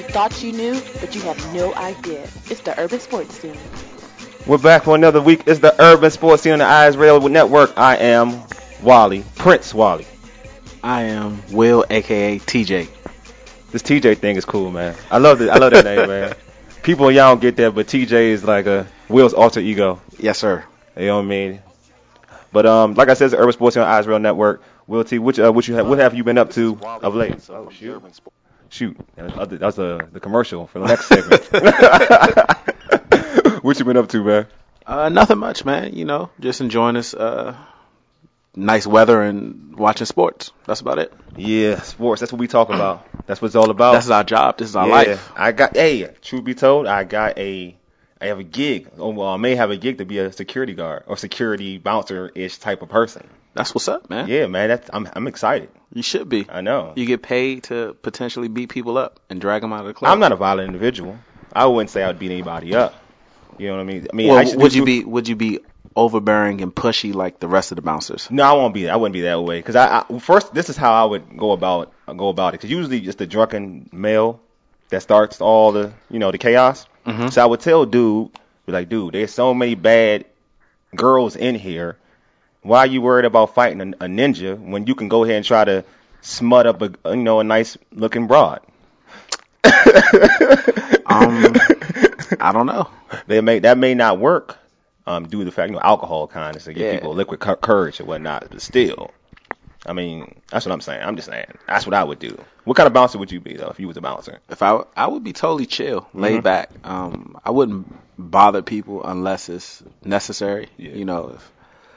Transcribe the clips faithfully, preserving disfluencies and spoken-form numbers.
thought you knew, but you have no idea. It's the Urban Sports Scene. We're back for another week. It's the Urban Sports Scene on the Eyes Radio Network. I am Wally, Prince Wally. I am Will, aka T J. This T J thing is cool, man. I love it. I love that name, man. People y'all don't get that, but T J is like a Will's alter ego. Yes, sir. You know what I mean? But um, like I said, it's the Urban Sports Scene on the Eyes Radio Network. Will T, which uh, what you have, what have you been up to of late? Oh shoot, shoot, that was the the commercial for the next segment. What you been up to, man? Uh, nothing much, man. You know, just enjoying this uh, nice weather and watching sports. That's about it. Yeah, sports. That's what we talk about. That's what it's all about. That's our job. This is our yeah, life. I got. Hey, truth be told, I got a. I have a gig. Oh, well, I may have a gig to be a security guard or security bouncer-ish type of person. That's what's up, man. Yeah, man. That's. I'm. I'm excited. You should be. I know. You get paid to potentially beat people up and drag them out of the club. I'm not a violent individual. I wouldn't say I would beat anybody up. You know what I mean? I mean, well, I would you be would you be overbearing and pushy like the rest of the bouncers? No, I won't be. I wouldn't be that way. Because I, I first, this is how I would go about go about it. Because usually, it's the drunken male that starts all the you know the chaos. Mm-hmm. So I would tell dude, be like, dude, there's so many bad girls in here. Why are you worried about fighting a, a ninja when you can go ahead and try to smut up a you know a nice looking broad? um, I don't know. They may that may not work, um, due to the fact you know alcohol kind of to give yeah. people liquid cu- courage and whatnot. But still, I mean, that's what I'm saying. I'm just saying that's what I would do. What kind of bouncer would you be though if you was a bouncer? If I I would be totally chill, laid Mm-hmm. back. Um, I wouldn't bother people unless it's necessary. Yeah. You know, if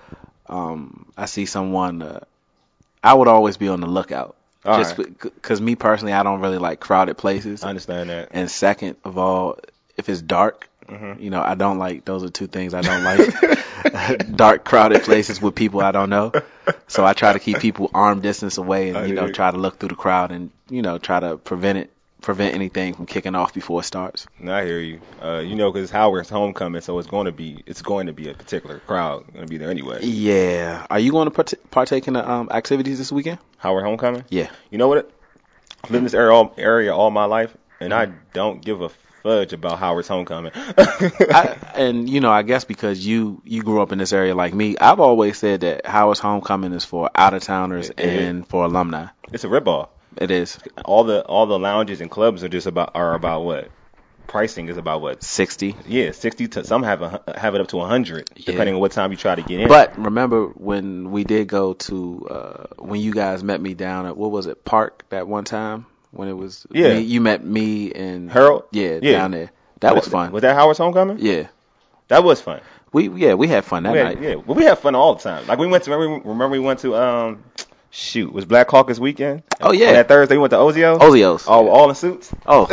um I see someone, uh, I would always be on the lookout. All just because right. me personally, I don't really like crowded places. I understand that. And second of all, if it's dark, mm-hmm. you know, I don't like, those are two things I don't like. Dark, crowded places with people I don't know. So I try to keep people arm distance away and, I you know, hear. try to look through the crowd and, you know, try to prevent it, prevent anything from kicking off before it starts. No, I hear you. Uh, you know, because Howard's homecoming, so it's going to be it's going to be a particular crowd going to be there anyway. Yeah. Are you going to part- partake in the um, activities this weekend? Howard homecoming? Yeah. You know what? I've lived in this area all, area all my life, and I don't give a fudge about Howard's homecoming. I, and you know, I guess because you you grew up in this area like me, I've always said that Howard's homecoming is for out of towners It- and it- for alumni. It's a ripoff. It is All the all the lounges and clubs are just about are about what? Pricing is about what? sixty. Yeah, sixty to some have a, have it up to a hundred, depending Yeah. on what time you try to get in. But remember when we did go to uh, when you guys met me down at what was it Park that one time when it was Yeah. me, you met me and Harold? yeah, Yeah. down there that was fun. Was that Howard's homecoming? Yeah, That was fun. we yeah we had fun that We had, night. yeah, well, we have fun all the time. Like we went to remember, remember we went to um shoot was Black Caucus weekend. Oh, yeah. And that Thursday we went to Ozio. Ozios. All all in suits. Oh,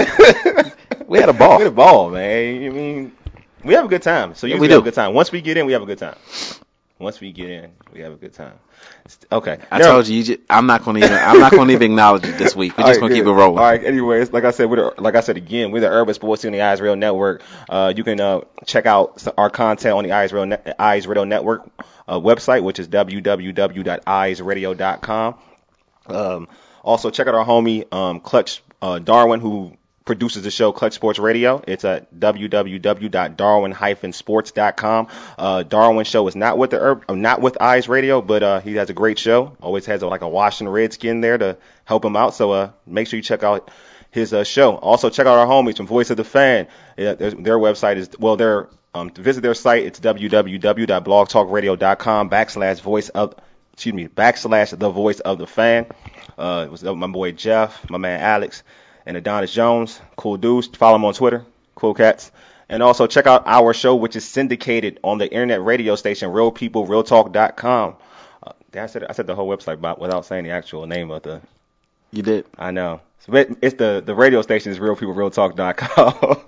we had a ball. We had a ball, man. I mean, we have a good time. So Yeah, usually we we have do. a good time. Once we get in, we have a good time. Once we get in, we have a good time. Okay. I Now- told you, you just, I'm not gonna even I'm not gonna even acknowledge it this week. We're just All gonna right, keep good. it rolling. All right. Anyways, like I said, we're the, like I said again, we're the Urban Sports Scene on the Eyes Radio Network. Uh, you can uh, check out our content on the Eyes Radio, Net, Eyes Radio Network uh, website, which is w w w dot eyes radio dot com. Um, also, check out our homie um, Clutch uh, Darwin, who produces the show Clutch Sports Radio. It's at w w w dot darwin dash sports dot com. Uh, Darwin's show is not with the Ur- uh, not with Eyes Radio, but uh, he has a great show. Always has a, like a Washington Redskin there to help him out. So uh, make sure you check out his uh, show. Also, check out our homies from Voice of the Fan. Yeah, their, their website is well, their um, to visit their site. It's w w w dot blog talk radio dot com backslash voice of excuse me backslash the voice of the fan. Uh, it was my boy Jeff, my man Alex, and Adonis Jones. Cool dudes. Follow them on Twitter. Cool cats. And also check out our show, which is syndicated on the internet radio station real people real talk dot com. Uh, I said I said the whole website but without saying the actual name of the. You did. I know. So it, it's the the radio station is real people real talk dot com.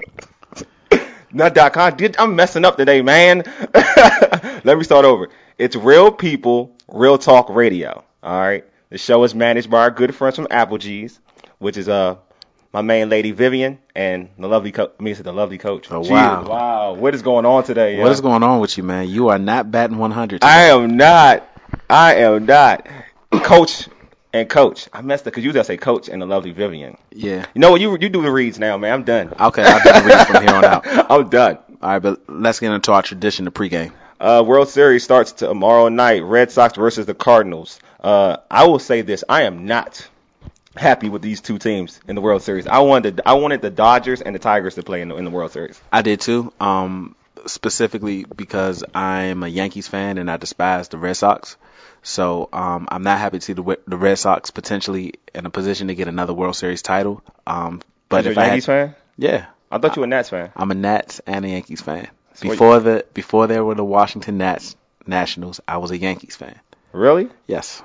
Not dot com. I'm messing up today, man. Let me start over. It's Real People Real Talk Radio. All right. The show is managed by our good friends from Applegee's, which is uh my main lady Vivian and the lovely co- I mean, the lovely coach. Oh, Jeez, wow. wow. What is going on today? What yo? is going on with you, man? You are not batting one hundred. I am not. I am not. Coach, And Coach. I messed up because you just say Coach and the lovely Vivian. Yeah. You know what? You you do the reads now, man. I'm done. Okay, I'll do the read from here on out. I'm done. All right, but let's get into our tradition, the pregame. Uh, World Series starts tomorrow night. Red Sox versus the Cardinals. Uh, I will say this: I am not happy with these two teams in the World Series. I wanted I wanted the Dodgers and the Tigers to play in the, in the World Series. I did too. Um, specifically because I'm a Yankees fan and I despise the Red Sox. So um, I'm not happy to see the the Red Sox potentially in a position to get another World Series title. Um, but You're if a I Yankees had, fan? Yeah, I thought you were a Nats fan. I'm a Nats and a Yankees fan. So Before the before there were the Washington Nats Nationals, I was a Yankees fan. Really? Yes.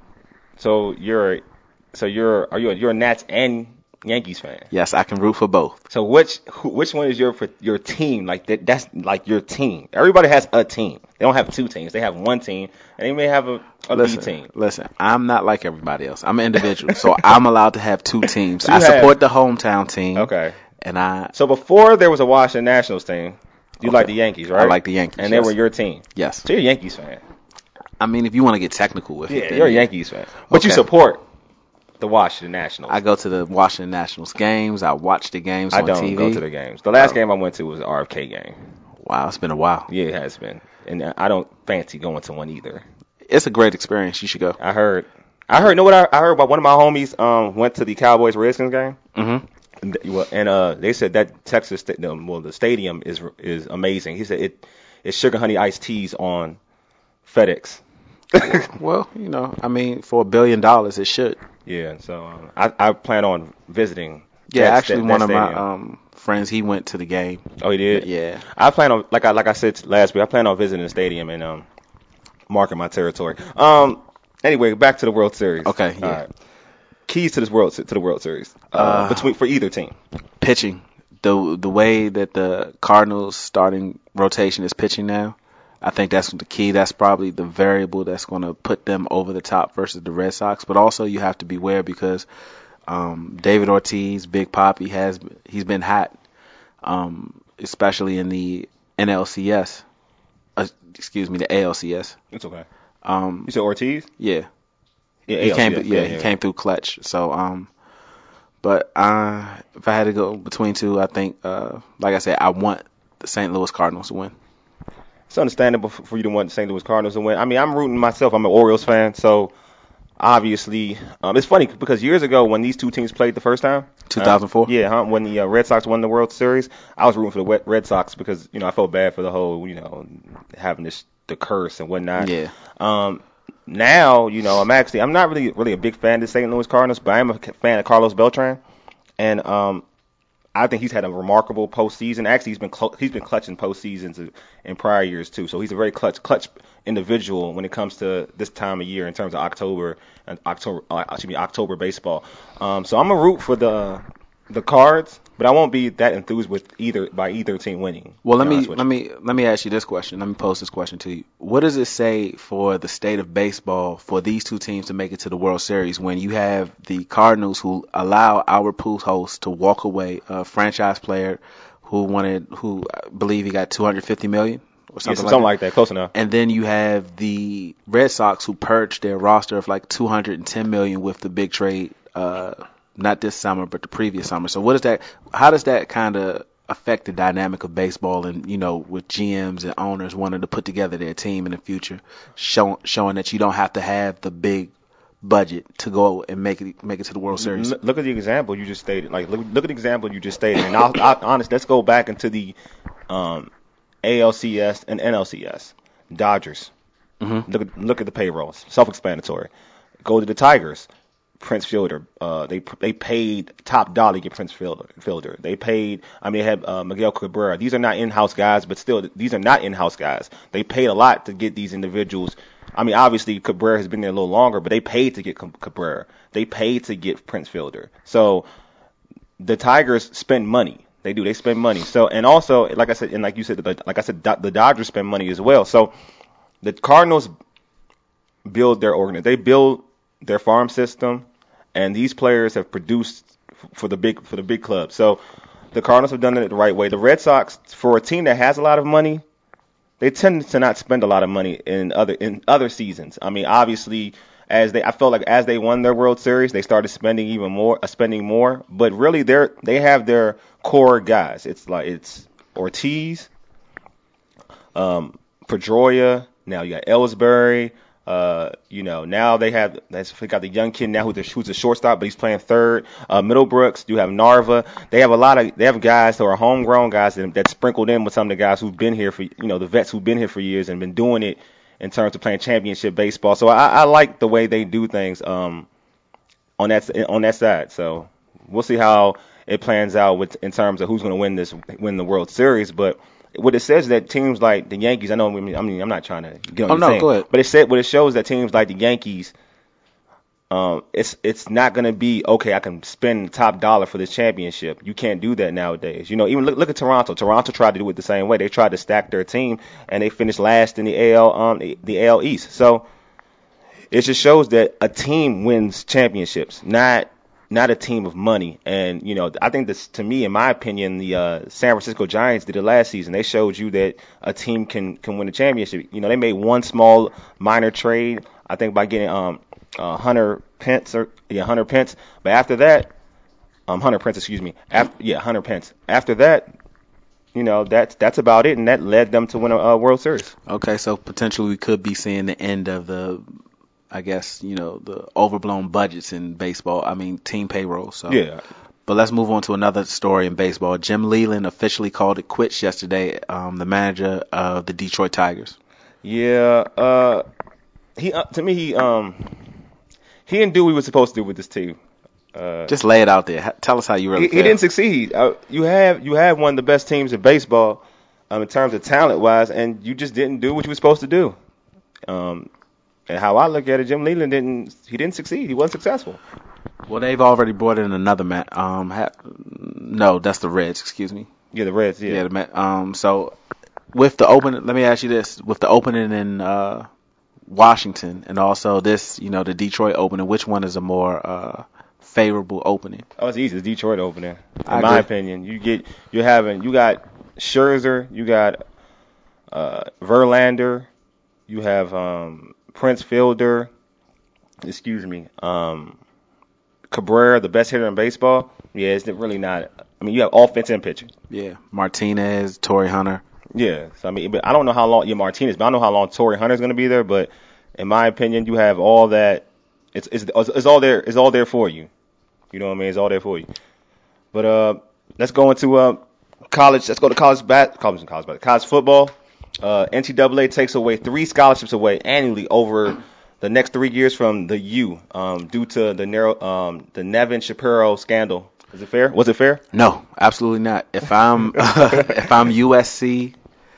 So you're so you're are you a, you're a Nats and Yankees fan? Yes, I can root for both. So which who, which one is your for your team? Like that that's like your team. Everybody has a team. They don't have two teams. They have one team, and they may have a, a listen, B team. Listen, I'm not like everybody else. I'm an individual, so I'm allowed to have two teams. So I you support have- the hometown team. Okay. And I So before there was a Washington Nationals team, you Okay. like the Yankees, right? I like the Yankees, and they yes. were your team. yes. So you're a Yankees fan. I mean, if you want to get technical with it, Yeah, then you're a Yankees fan, but you Okay. support the Washington Nationals. I go to the Washington Nationals games. I watch the games I on don't T V. go to the games. The last Oh. game I went to was an R F K game. Wow, it's been a while. Yeah, it has been, and I don't fancy going to one either. It's a great experience. You should go. I heard, I heard. Know what I, I heard about? One of my homies um went to the Cowboys Redskins game. Mm-hmm. And, th- well, and uh, they said that Texas, sta- no, well, the stadium is is amazing. He said it, it's sugar honey iced teas on FedEx. Well, you know, I mean, for a billion dollars, it should. Yeah, so um, I I plan on visiting. Yeah, that actually, sta- one that of my stadium. um friends, he went to the game. Oh, he did. Yeah. I plan on like I like I said last week. I plan on visiting the stadium and um marking my territory. Um. Anyway, back to the World Series. Okay, yeah. All right. Keys to this world to the World Series uh, Uh, between for either team. Pitching, the the way that the Cardinals starting rotation is pitching now, I think that's the key. That's probably the variable that's going to put them over the top versus the Red Sox. But also you have to beware because um, David Ortiz, Big Papi, has he's been hot, um, especially in the N L C S. Uh, excuse me, the A L C S. It's okay. Um, You said Ortiz? yeah, Yeah, he A L C S, came. Through, yeah, he came through clutch. So, um, but uh, if I had to go between two, I think, uh, like I said, I want the Saint Louis Cardinals to win. It's understandable f- for you to want the Saint Louis Cardinals to win. I mean, I'm rooting myself. I'm an Orioles fan, so obviously, um, it's funny because years ago when these two teams played the first time, two thousand four. uh, yeah, huh, when the uh, Red Sox won the World Series, I was rooting for the Wet- Red Sox because you know I felt bad for the whole, you know, having this the curse and whatnot. Yeah. Um, now, you know, I'm actually I'm not really really a big fan of the Saint Louis Cardinals, but I am a fan of Carlos Beltran, and um, I think he's had a remarkable postseason. Actually, he's been cl- he's been clutching postseasons in prior years too. So he's a very clutch clutch individual when it comes to this time of year in terms of October and October uh, excuse me October baseball. Um, so I'm a root for the the Cards, but I won't be that enthused with either by either team winning. Well, let to be me honest with let you. me let me ask you this question. Let me pose this question to you. What does it say for the state of baseball for these two teams to make it to the World Series when you have the Cardinals who allow Albert Pujols to walk away, a franchise player who wanted, who I believe he got two hundred fifty million or Yeah, something, so like, something that. like that, close enough. And then you have the Red Sox who purged their roster of like two hundred ten million with the big trade, uh, not this summer, but the previous summer. So what is that? How does that kind of affect the dynamic of baseball? And you know, with G Ms and owners wanting to put together their team in the future, show, showing that you don't have to have the big budget to go and make it make it to the World Series. Look, look at the example you just stated. Like, look, look at the example you just stated. And I'll, I'll honest, let's go back into the um, A L C S and N L C S. Dodgers. Mm-hmm. Look at look at the payrolls. Self-explanatory. Go to the Tigers. Prince Fielder. Uh, they they paid top dollar to get Prince Fielder. Fielder. They paid. I mean, they had uh, Miguel Cabrera. These are not in-house guys, but still, these are not in-house guys. They paid a lot to get these individuals. I mean, obviously Cabrera has been there a little longer, but they paid to get Cabrera. They paid to get Prince Fielder. So the Tigers spend money. They do. They spend money. So and also, like I said, and like you said, like I said, the Dodgers spend money as well. So the Cardinals build their organ. They build their farm system, and these players have produced for the big for the big clubs. So the Cardinals have done it the right way. The Red Sox, for a team that has a lot of money, they tend to not spend a lot of money in other in other seasons. I mean, obviously, as they I felt like as they won their World Series, they started spending even more, uh, spending more. But really, they're they have their core guys. It's like it's Ortiz, um, Pedroia. Now you got Ellsbury. Uh, you know, now they have they got the young kid now who's a, who's a shortstop, but he's playing third. Uh, Middlebrooks. You have Narva. They have a lot of they have guys who are homegrown guys that, that sprinkled in with some of the guys who've been here for you know the vets who've been here for years and been doing it in terms of playing championship baseball. So I, I like the way they do things um, on that on that side. So we'll see how it plans out with in terms of who's going to win this win the World Series, but. What it says is that teams like the Yankees, I know, I mean, I'm not trying to get on oh, your no, thing, go ahead. but it said what it shows that teams like the Yankees, um, it's it's not going to be okay. I can spend top dollar for this championship. You can't do that nowadays. You know, even look look at Toronto. Toronto tried to do it the same way. They tried to stack their team, and they finished last in the A L um the, the A L East. So it just shows that a team wins championships, not. Not a team of money. And, you know, I think this, to me, in my opinion, the uh, San Francisco Giants did it last season. They showed you that a team can, can win a championship. You know, they made one small minor trade, I think, by getting um uh, Hunter Pence or yeah Hunter Pence. But after that, um Hunter Pence, excuse me, after yeah Hunter Pence. After that, you know, that's that's about it, and that led them to win a, a World Series. Okay, so potentially we could be seeing the end of the. I guess, you know, the overblown budgets in baseball. I mean, team payroll. So. Yeah. But let's move on to another story in baseball. Jim Leyland officially called it quits yesterday, um, the manager of the Detroit Tigers. Yeah. Uh, he uh, to me, he um he didn't do what he was supposed to do with this team. Uh, Just lay it out there. Tell us how you really he, feel. He didn't succeed. Uh, you have you have one of the best teams in baseball um, in terms of talent-wise, and you just didn't do what you were supposed to do. Um And how I look at it, Jim Leyland didn't. He didn't succeed. He wasn't successful. Well, they've already brought in another man. Um, ha- no, that's the Reds. Excuse me. Yeah, the Reds. Yeah. Yeah. The man, um. So, with the open, let me ask you this: with the opening in uh, Washington, and also this, you know, the Detroit opening, which one is a more uh, favorable opening? Oh, it's easy. It's Detroit opening. In I my agree. opinion, you get you're having you got Scherzer, you got uh, Verlander, you have um. Prince Fielder, excuse me, um, Cabrera, the best hitter in baseball. Yeah, it's really not. I mean, you have offense and pitching. Yeah, Martinez, Torrey Hunter. Yeah, so I mean, but I don't know how long yeah Martinez, but I don't know how long Torrey Hunter's going to be there. But in my opinion, you have all that. It's it's it's all there. It's all there for you. You know what I mean? It's all there for you. But uh, let's go into uh college. Let's go to college bat college college bat college football. Uh, N C double A takes away three scholarships away annually over the next three years from the U um, due to the narrow, um, the Nevin Shapiro scandal. Is it fair? Was it fair? No, absolutely not. If I'm if I'm U S C,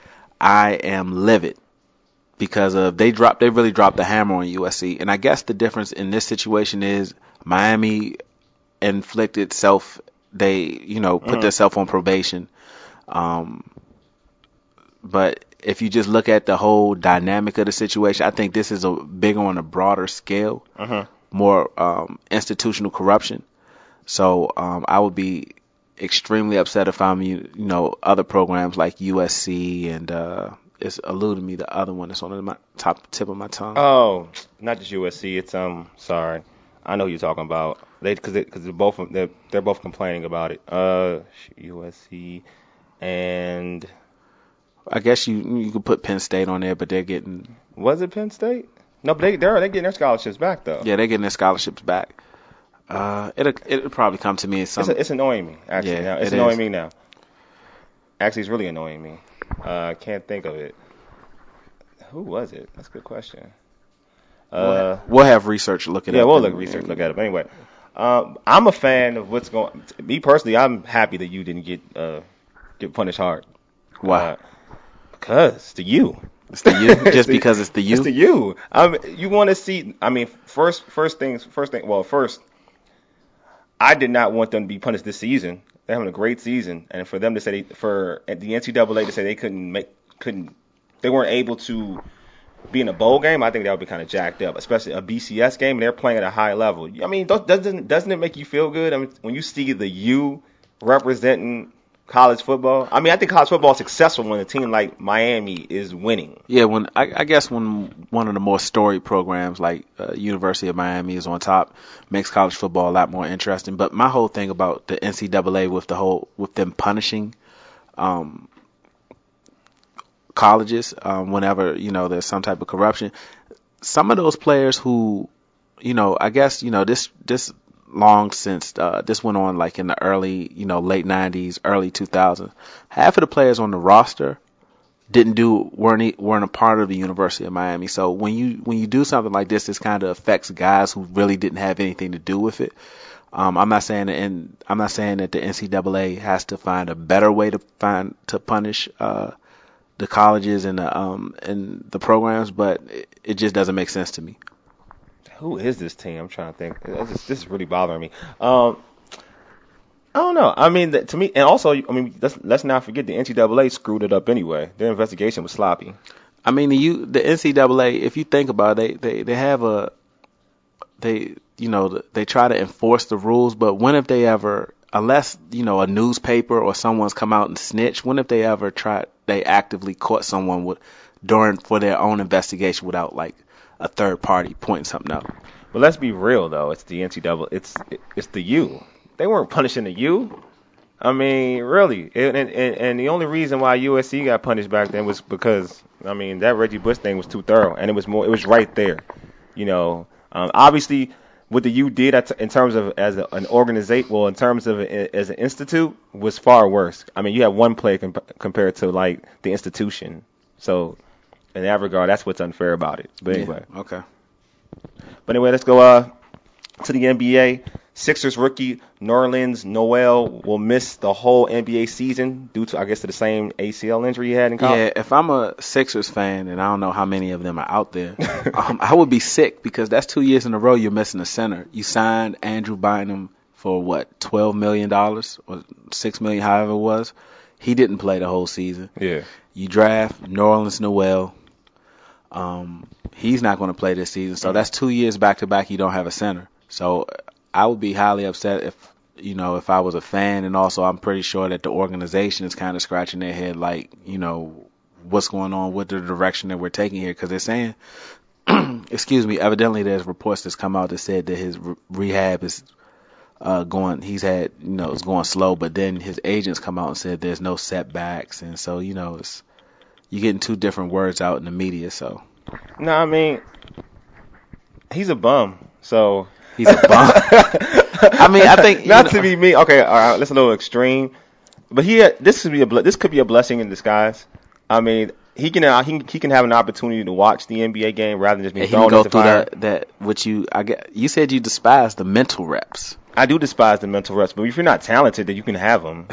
I am livid because of they dropped they really dropped the hammer on U S C, and I guess the difference in this situation is Miami inflicted self they you know put mm-hmm. themselves on probation, um, but. If you just look at the whole dynamic of the situation, I think this is a bigger on a broader scale, uh-huh. more um, institutional corruption. So um, I would be extremely upset if I'm, you, you know, other programs like U S C and uh, it's eluding me the other one that's on the top tip of my tongue. Oh, not just U S C. It's um, sorry, I know who you're talking about. They because they, cause they're both they're they're both complaining about it. Uh, U S C and. I guess you you could put Penn State on there, but they're getting. Was it Penn State? No, but they they're they getting their scholarships back though. Yeah, they're getting their scholarships back. Uh, it'll it'll probably come to me as some. It's, it's annoying me actually. Yeah, now. It's it annoying is. me now. Actually, it's really annoying me. Uh, I can't think of it. Who was it? That's a good question. Uh, we'll, have, we'll have research look at it. Yeah, up we'll and, look research look at it. But anyway, um, I'm a fan of what's going. Me personally, I'm happy that you didn't get uh, get punished hard. Why? Uh, Because the U. It's the U. Just it's the, because it's the U. It's the U. I mean, you want to see. I mean, first, first things, first thing. Well, first, I did not want them to be punished this season. They're having a great season, and for them to say, they, for the N C double A to say they couldn't make, couldn't, they weren't able to be in a bowl game, I think that would be kind of jacked up, especially a B C S game. And they're playing at a high level. I mean, doesn't doesn't it make you feel good? I mean, when you see the U representing college football. I mean, I think college football is successful when a team like Miami is winning. Yeah, when I, I guess when one of the more storied programs like uh, University of Miami is on top, makes college football a lot more interesting. But my whole thing about the N C double A with the whole with them punishing um, colleges um, whenever you know there's some type of corruption, some of those players who, you know, I guess you know this this. long since uh, this went on like in the early, you know, late nineties, early two thousands. Half of the players on the roster didn't do weren't weren't a part of the University of Miami. So when you when you do something like this, this kind of affects guys who really didn't have anything to do with it. Um, I'm not saying that, and I'm not saying that the N C double A has to find a better way to find to punish uh, the colleges and the um and the programs, but it, it just doesn't make sense to me. Who is this team? I'm trying to think. This is, this is really bothering me. Um, I don't know. I mean, the, to me, and also, I mean, let's, let's not forget the N C double A screwed it up anyway. Their investigation was sloppy. I mean, the you, the N C double A, if you think about it, they, they, they have a, they, you know, they try to enforce the rules, but when have they ever, unless, you know, a newspaper or someone's come out and snitch, when have they ever tried, they actively caught someone with, during, for their own investigation without, like, a third party pointing something out? But let's be real though. It's the N C double A. It's it's the U. They weren't punishing the U. I mean, really. And, and and the only reason why U S C got punished back then was because I mean that Reggie Bush thing was too thorough, and it was more. It was right there. You know, um, obviously what the U did at, in terms of as a, an organization, well, in terms of a, as an institute, was far worse. I mean, you have one play comp- compared to like the institution. So. In that regard, that's what's unfair about it. But anyway. Yeah, okay. But anyway, let's go uh, to the N B A. Sixers rookie Nerlens Noel will miss the whole N B A season due to, I guess, to the same A C L injury he had in college. Yeah, if I'm a Sixers fan, and I don't know how many of them are out there, um, I would be sick because that's two years in a row you're missing a center. You signed Andrew Bynum for, what, twelve million dollars or six million dollars, however it was. He didn't play the whole season. Yeah. You draft Nerlens Noel. Um, he's not going to play this season, so that's two years back to back. You don't have a center, so I would be highly upset if you know if I was a fan, and also I'm pretty sure that the organization is kind of scratching their head, like you know what's going on with the direction that we're taking here, because they're saying, excuse me, evidently there's reports that's come out that said that his re- rehab is uh, going, he's had you know it's going slow, but then his agents come out and said there's no setbacks, and so you know it's. You're getting two different words out in the media, so. No, I mean, he's a bum, so. He's a bum. I mean, I think not know, to be me. Okay, all right, that's a little extreme, but he this could be a this could be a blessing in disguise. I mean, he can uh, he, he can have an opportunity to watch the N B A game rather than just being thrown into the fire. That, that what you I get. You said you despise the mental reps. I do despise the mental reps, but if you're not talented, then you can have them.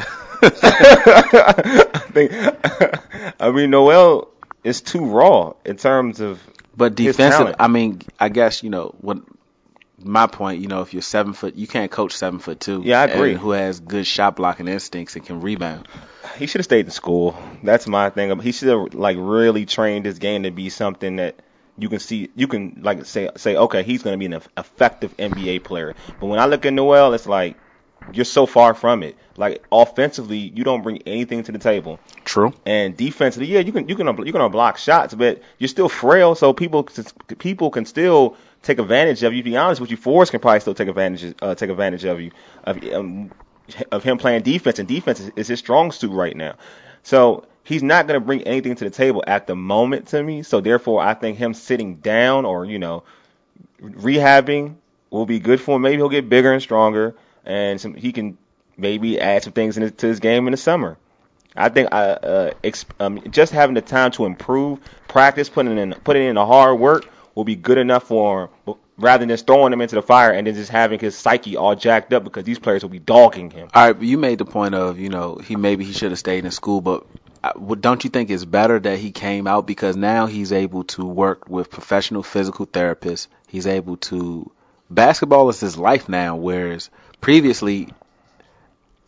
I think. I mean, Noel is too raw in terms of. But defensive, I mean, I guess you know what. My point, you know, if you're seven foot, you can't coach seven foot two. Yeah, I agree. Who has good shot blocking instincts and can rebound. He should have stayed in school. That's my thing. He should have like really trained his game to be something that you can see. You can like say say, okay, he's going to be an effective N B A player. But when I look at Noel, it's like you're so far from it. Like offensively, you don't bring anything to the table. True. And defensively, yeah, you can you can you can block shots, but you're still frail. So people people can still take advantage of you. To be honest with you, Forrest can probably still take advantage uh, take advantage of you of um, of him playing defense, and defense is, is his strong suit right now. So he's not going to bring anything to the table at the moment to me. So therefore, I think him sitting down or you know rehabbing will be good for him. Maybe he'll get bigger and stronger, and some, he can maybe add some things in his, to his game in the summer. I think uh, uh, ex- um, just having the time to improve, practice, putting in putting in the hard work will be good enough for him, rather than just throwing him into the fire and then just having his psyche all jacked up because these players will be dogging him. All right, but you made the point of, you know, he maybe he should have stayed in school, but don't you think it's better that he came out because now he's able to work with professional physical therapists. He's able to – basketball is his life now, whereas previously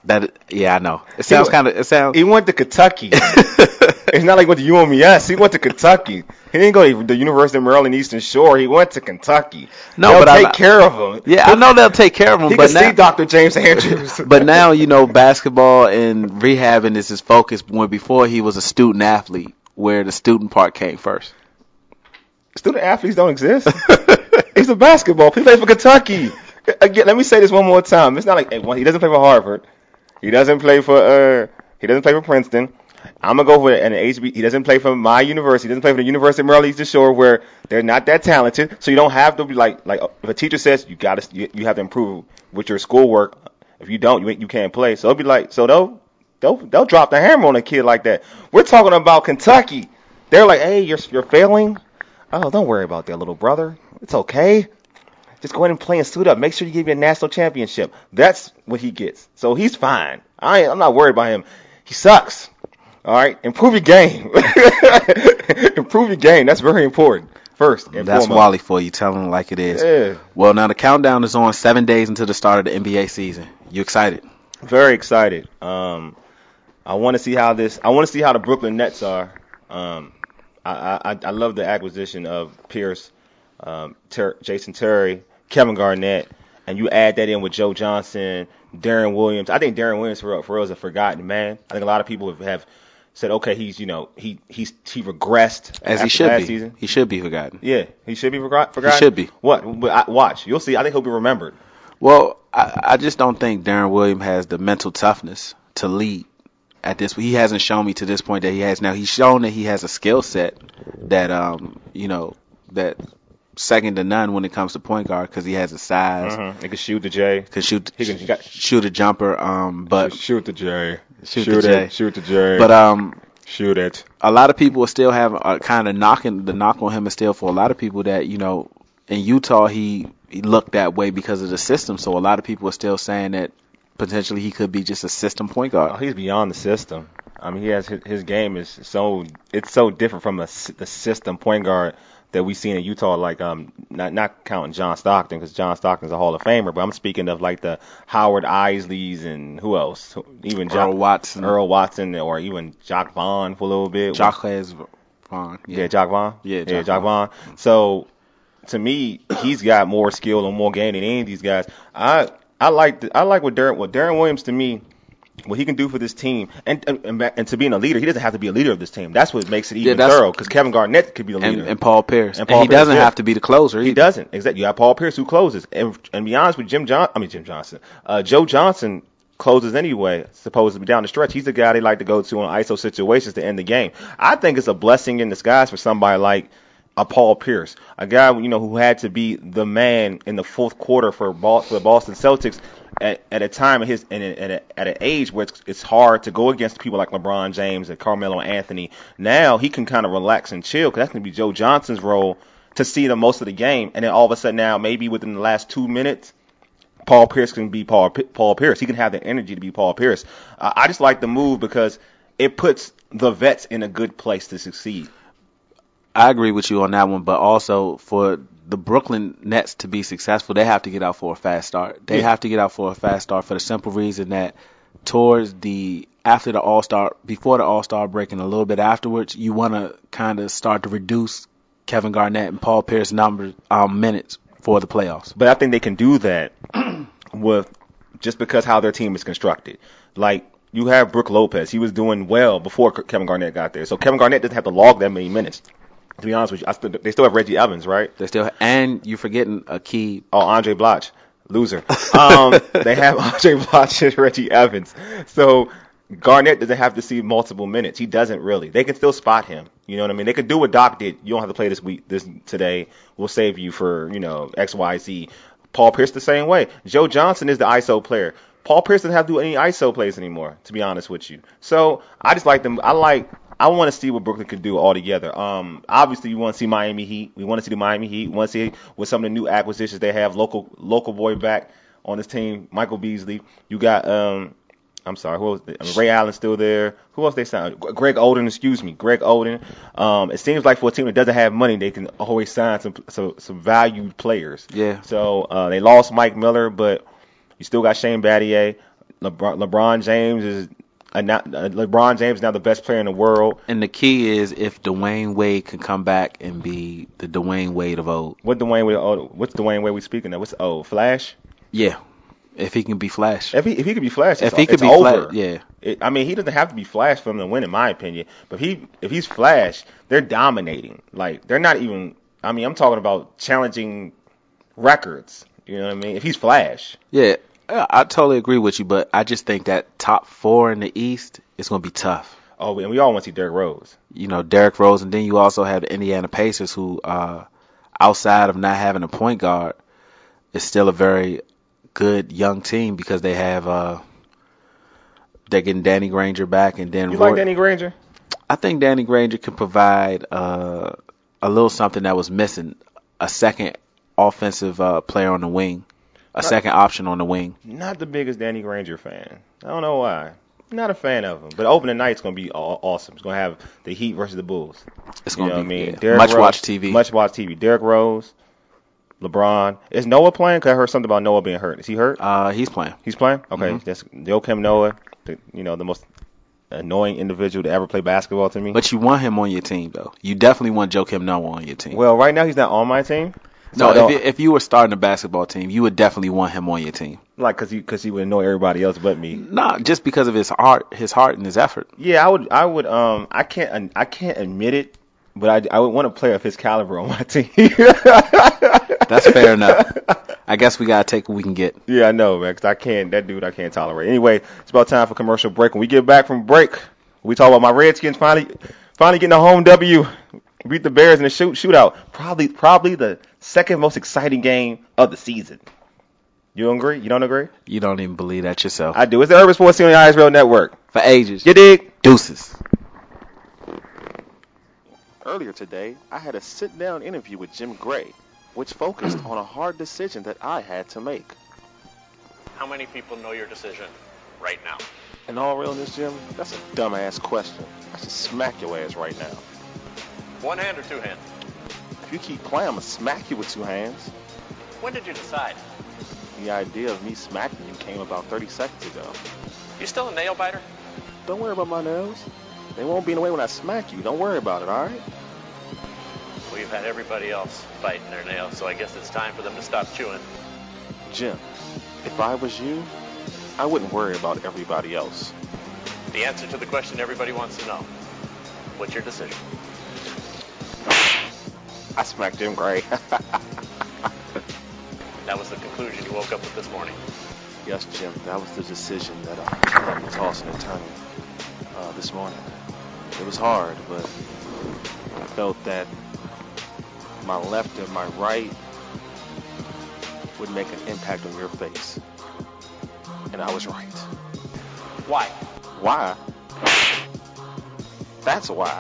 That yeah, I know. It sounds kind of. It sounds. He went to Kentucky. It's not like he went to U M E S. He went to Kentucky. He didn't go to the University of Maryland Eastern Shore. He went to Kentucky. No, they'll but take I, care of him. Yeah, I know they'll take care of him. He but can now, see Doctor James Andrews. But now you know basketball and rehabbing is his focus. When before he was a student athlete, where the student part came first. Student athletes don't exist. He's a basketball. He plays for Kentucky. Again, let me say this one more time. It's not like he doesn't play for Harvard. He doesn't play for uh. He doesn't play for Princeton. I'm gonna go for an H B. He doesn't play for my university. He doesn't play for the University of Maryland Eastern Shore, where they're not that talented. So you don't have to be like like if a teacher says you got to you, you have to improve with your schoolwork. If you don't, you you can't play. So it'll be like so they'll they'll they'll drop the hammer on a kid like that. We're talking about Kentucky. They're like, hey, you're you're failing. Oh, don't worry about that, little brother. It's okay. Just go ahead and play and suit up. Make sure you give you a national championship. That's what he gets. So he's fine. I I'm not worried about him. He sucks. All right, improve your game. Improve your game. That's very important. First and That's foremost. Wally for you, telling it like it is. Yeah. Well, now the countdown is on seven days until the start of the N B A season. You excited? Very excited. Um, I want to see how this. I want to see how the Brooklyn Nets are. Um, I, I I love the acquisition of Pierce, um, Ter- Jason Terry, Kevin Garnett, and you add that in with Joe Johnson, Darren Williams. I think Darren Williams for, for real is a forgotten man. I think a lot of people have, have said, okay, he's you know he he's he regressed As he after should last be. season. He should be forgotten. Yeah, he should be forgot, forgotten. He should be. What? But I, watch, you'll see. I think he'll be remembered. Well, I, I just don't think Darren Williams has the mental toughness to lead at this. He hasn't shown me to this point that he has. Now he's shown that he has a skill set that um you know that second to none when it comes to point guard because he has a size. Mm-hmm. He can shoot the J. Can shoot. He can he got, shoot a jumper. Um, but shoot the J. Shoot, shoot the it. J. Shoot the J. But um. Shoot it. A lot of people still have uh, kind of knocking the knock on him is still for a lot of people that, you know, in Utah he, he looked that way because of the system. So a lot of people are still saying that potentially he could be just a system point guard. Oh, he's beyond the system. I mean, he has his, his game is so it's so different from a, the system point guard that we see in Utah. Like um, not not counting John Stockton because John Stockton's a Hall of Famer, but I'm speaking of like the Howard Isleys and who else? Even Earl Jock, Watson, Earl Watson, or even Jock Vaughn for a little bit. Jock has Vaughn, yeah. yeah, Jock Vaughn, yeah, Jock yeah, Jock Vaughn. Vaughn. So to me, he's got more skill and more game than any of these guys. I I like the, I like what Darren what Darren Williams to me. What he can do for this team, and, and and to being a leader, he doesn't have to be a leader of this team. That's what makes it even yeah, thorough. Because Kevin Garnett could be the leader, and, and Paul Pierce, and, Paul and he Pierce, doesn't yeah. have to be the closer. He either. doesn't. Exactly. You have Paul Pierce who closes, and and be honest with Jim John, I mean Jim Johnson, uh, Joe Johnson closes anyway. Supposed to be down the stretch, he's the guy they like to go to on I S O situations to end the game. I think it's a blessing in disguise for somebody like a Paul Pierce, a guy you know who had to be the man in the fourth quarter for, Ball, for the Boston Celtics. At, at a time of his and at, a, at an age where it's, it's hard to go against people like LeBron James and Carmelo Anthony, now he can kind of relax and chill because that's going to be Joe Johnson's role to see the most of the game. And then all of a sudden now, maybe within the last two minutes, Paul Pierce can be Paul Paul Pierce. He can have the energy to be Paul Pierce. Uh, I just like the move because it puts the vets in a good place to succeed. I agree with you on that one, but also for the Brooklyn Nets to be successful, they have to get out for a fast start. They yeah. have to get out for a fast start for the simple reason that towards the after the All-Star, before the All-Star break and a little bit afterwards, you want to kind of start to reduce Kevin Garnett and Paul Pierce numbers um, minutes for the playoffs. But I think they can do that with just because how their team is constructed. Like you have Brook Lopez, he was doing well before Kevin Garnett got there, so Kevin Garnett doesn't have to log that many minutes. To be honest with you, I still, they still have Reggie Evans, right? They still, and you're forgetting a key. Oh, Andre Bloch, loser. Um, they have Andre Bloch and Reggie Evans. So Garnett doesn't have to see multiple minutes. He doesn't really. They can still spot him. You know what I mean? They could do what Doc did. You don't have to play this week, this today. We'll save you for you know X, Y, Z. Paul Pierce the same way. Joe Johnson is the I S O player. Paul Pierce doesn't have to do any I S O plays anymore. To be honest with you, so I just like them. I like. I want to see what Brooklyn could do altogether. Um, obviously, we want to see Miami Heat. We want to see the Miami Heat. We want to see with some of the new acquisitions they have. Local local boy back on this team, Michael Beasley. You got, um, I'm sorry, who else? I mean, Ray Allen's still there. Who else they signed? Greg Oden, excuse me, Greg Oden. Um, it seems like for a team that doesn't have money, they can always sign some some, some valued players. Yeah. So uh, they lost Mike Miller, but you still got Shane Battier. LeBron, LeBron James is a, not, uh, LeBron James is now the best player in the world. And the key is if Dwayne Wade can come back and be the Dwayne Wade of old. What Dwayne Wade? Oh, what's Dwayne Wade we speaking of? What's oh Flash? Yeah, if he can be Flash. If he if he could be Flash, if it's, he could it's be over. Flash, yeah. It, I mean, he doesn't have to be Flash for him to win, in my opinion. But he if he's Flash, they're dominating. Like they're not even. I mean, I'm talking about challenging records. You know what I mean? If he's Flash. Yeah, I totally agree with you, but I just think that top four in the East is going to be tough. Oh, and we all want to see Derrick Rose. You know, Derrick Rose, and then you also have the Indiana Pacers, who, uh, outside of not having a point guard, is still a very good young team because they have uh, they're getting Danny Granger back, and then you Roy, like Danny Granger? I think Danny Granger can provide uh, a little something that was missing, a second offensive uh, player on the wing, a not, second option on the wing. Not the biggest Danny Granger fan. I don't know why. Not a fan of him. But opening night's going to be awesome. It's going to have the Heat versus the Bulls. It's going to be, I mean? yeah. much Rose, watch T V. Much watch T V. Derrick Rose, LeBron. Is Noah playing? Because I heard something about Noah being hurt. Is he hurt? Uh, he's playing. He's playing? Okay. Mm-hmm. That's Joakim Noah, the, you know, the most annoying individual to ever play basketball to me. But you want him on your team, though. You definitely want Joakim Noah on your team. Well, right now he's not on my team. So no, if, if you were starting a basketball team, you would definitely want him on your team. Like, cause he, cause he would annoy everybody else but me. Nah, just because of his heart, his heart and his effort. Yeah, I would, I would, um, I can't, I can't admit it, but I, I would want a player of his caliber on my team. That's fair enough. I guess we gotta take what we can get. Yeah, I know, man, cause I can't, that dude, I can't tolerate. Anyway, it's about time for commercial break. When we get back from break, we talk about my Redskins finally, finally getting a home W. Beat the Bears in the shoot shootout. Probably, probably the second most exciting game of the season. You don't agree? You don't agree? You don't even believe that yourself. I do. It's the Urban Sports Team on the I S Rail Network. For ages. You dig? Deuces. Earlier today, I had a sit-down interview with Jim Gray, which focused on a hard decision that I had to make. How many people know your decision right now? In all realness, Jim, that's a dumbass question. I should smack your ass right now. One hand or two hands? If you keep playing, I'm going to smack you with two hands. When did you decide? The idea of me smacking you came about thirty seconds ago. You still a nail biter? Don't worry about my nails. They won't be in the way when I smack you. Don't worry about it, all right? Well, you've had everybody else biting their nails, so I guess it's time for them to stop chewing. Jim, if I was you, I wouldn't worry about everybody else. The answer to the question everybody wants to know. What's your decision? I smacked Jim Gray. That was the conclusion you woke up with this morning. Yes, Jim, that was the decision that I had me tossing and turning uh, this morning. It was hard, but I felt that my left and my right would make an impact on your face. And I was right. Why? Why? That's why.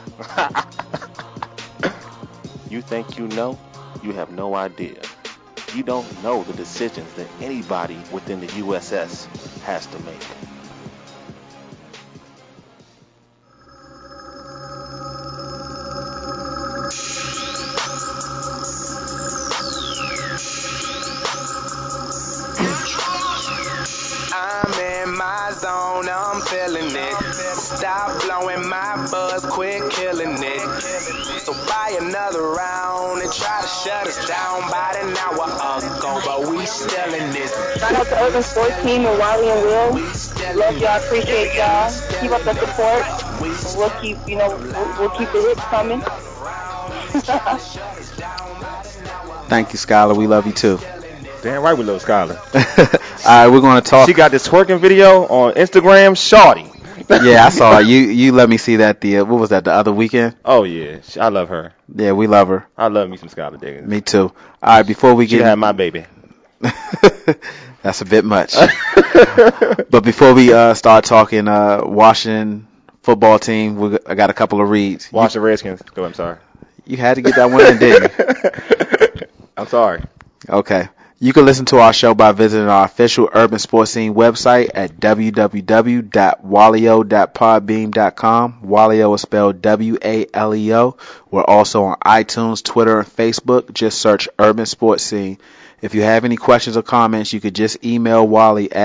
You think you know? You have no idea. You don't know the decisions that anybody within the U S S has to make. I'm in my zone, I'm feeling it. Stop blowing my buzz, quit killing it. So buy another round and try to shut us down about an hour ago, but we still in this. Shout out to Urban Sports Team and Wally and Will. Love y'all, appreciate y'all. Keep up the support. We'll keep, you know, we'll, we'll keep the hits coming. Thank you, Skylar. We love you too. Damn right we love Skylar. All right, we're going to talk. She got this twerking video on Instagram, shawty. Yeah, I saw it. You you let me see that the uh, what was that the other weekend? Oh yeah, I love her. Yeah, we love her. I love me some Skylar Diggins. Me too. All right, before we She get had my baby. That's a bit much. But before we uh, start talking uh, Washington football team, we I got a couple of reads. Washington Redskins. Go, I'm sorry. You had to get that one in, didn't you? I'm sorry. Okay. You can listen to our show by visiting our official Urban Sports Scene website at w w w dot walio dot podbean dot com. Walio is spelled W A L E O. We're also on iTunes, Twitter, and Facebook. Just search Urban Sports Scene. If you have any questions or comments, you could just email Wally at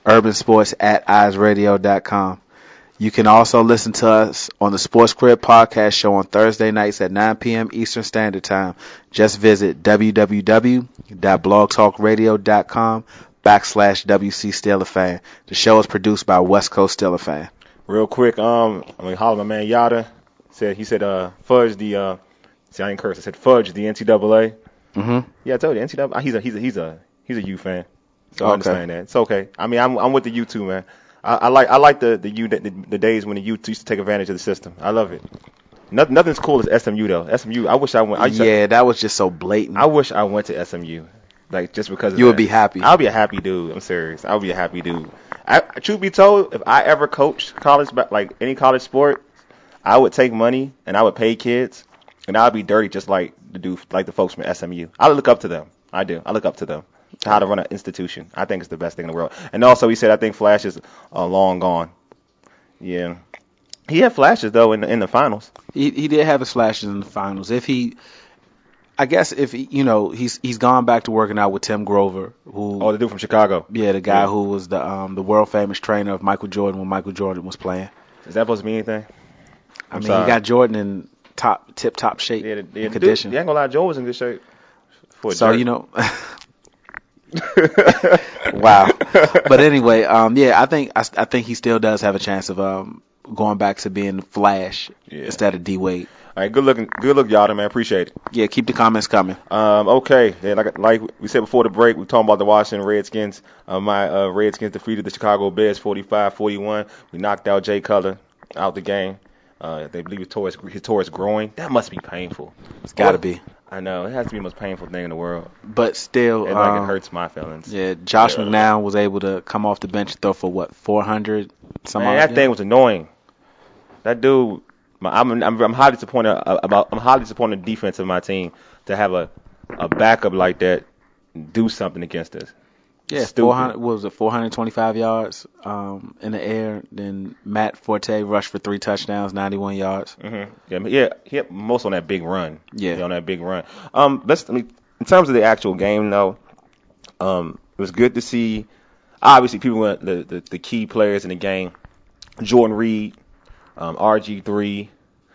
urban sports at eyes radio dot com. You can also listen to us on the Sports Crib podcast show on Thursday nights at nine p.m. Eastern Standard Time. Just visit w w w dot blog talk radio dot com backslash W C Steeler Fan. The show is produced by West Coast Steeler Fan. Real quick, um, I mean, holler my man Yada said he said uh fudge the uh see I didn't curse I said fudge the N C double A. Mm-hmm. Yeah, I told you N C double A. He's a he's a he's a he's a U fan, so I Okay. understand that. It's okay. I mean, I'm I'm with the U too, man. I, I like I like the the U the, the days when the U used to take advantage of the system. I love it. Nothing nothing's cool as S M U though. S M U. I wish I went. I used to- Yeah, that was just so blatant. I wish I went to S M U, like just because of You that. would be happy. I'll be a happy dude. I'm serious. I'll be a happy dude. I, truth be told, if I ever coached college, ba- like any college sport, I would take money and I would pay kids, and I'd be dirty just like the dude, like the folks from S M U. I look up to them. I do. I look up to them. How to run an institution. I think it's the best thing in the world. And also, he said, I think Flash is uh, long gone. Yeah. He had flashes though in the, in the finals. He he did have his flashes in the finals. If he, I guess if he, you know, he's he's gone back to working out with Tim Grover, who Oh, the dude from Chicago. yeah, the guy Yeah. who was the um the world famous trainer of Michael Jordan when Michael Jordan was playing. Is that supposed to mean anything? I I'm mean, sorry. he got Jordan in top tip top shape Yeah, the, yeah, and the condition. dude, yeah, I ain't gonna lie, Joe was in good shape. For a So jerk. you know, wow. But anyway, um, yeah, I think I, I think he still does have a chance of um going back to being Flash Yeah. instead of D Wade. All right, good looking, good look, y'all, man. Appreciate it. Yeah, keep the comments coming. Um, okay, yeah, like like we said before the break, we talking about the Washington Redskins. Uh, my uh, Redskins defeated the Chicago Bears forty-five forty-one. We knocked out Jay Cutler out the game. Uh, they believe his toe is, his toe is growing. That must be painful. It's got to be. I know it has to be the most painful thing in the world. But still, It like um, it hurts my feelings. Yeah, Josh Yeah. McNown was able to come off the bench and throw for what, four hundred? Some Man, odd that yards? thing was annoying. That dude, my, I'm, I'm I'm highly disappointed about I'm highly disappointed in the defense of my team to have a a backup like that do something against us. Yeah, Stupid. four hundred. What was it? four hundred twenty-five yards um, in the air. Then Matt Forte rushed for three touchdowns, ninety-one yards. Mm-hmm. Yeah, but yeah, he had most on that big run. Yeah. on that big run. Um, let's. I mean, in terms of the actual game, though, um, it was good to see. Obviously, people were the the, the key players in the game. Jordan Reed, um, R G three.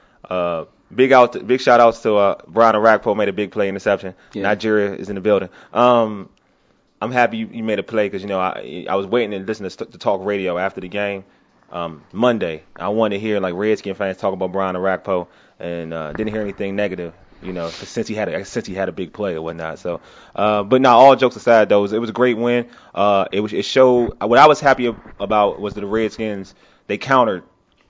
Uh, big out, big shout outs to uh, Brian Arakpo made a big play interception. Yeah. Nigeria is in the building. Um, I'm happy you, you made a play because you know I I was waiting to listen to, to talk radio after the game. Um, Monday, I wanted to hear like Redskin fans talk about Brian Arakpo, and uh, didn't hear anything negative, you know, since he had a, since he had a big play or whatnot. So, uh, but now all jokes aside, though, it was a great win. Uh, it was it showed what I was happy about was that the Redskins they countered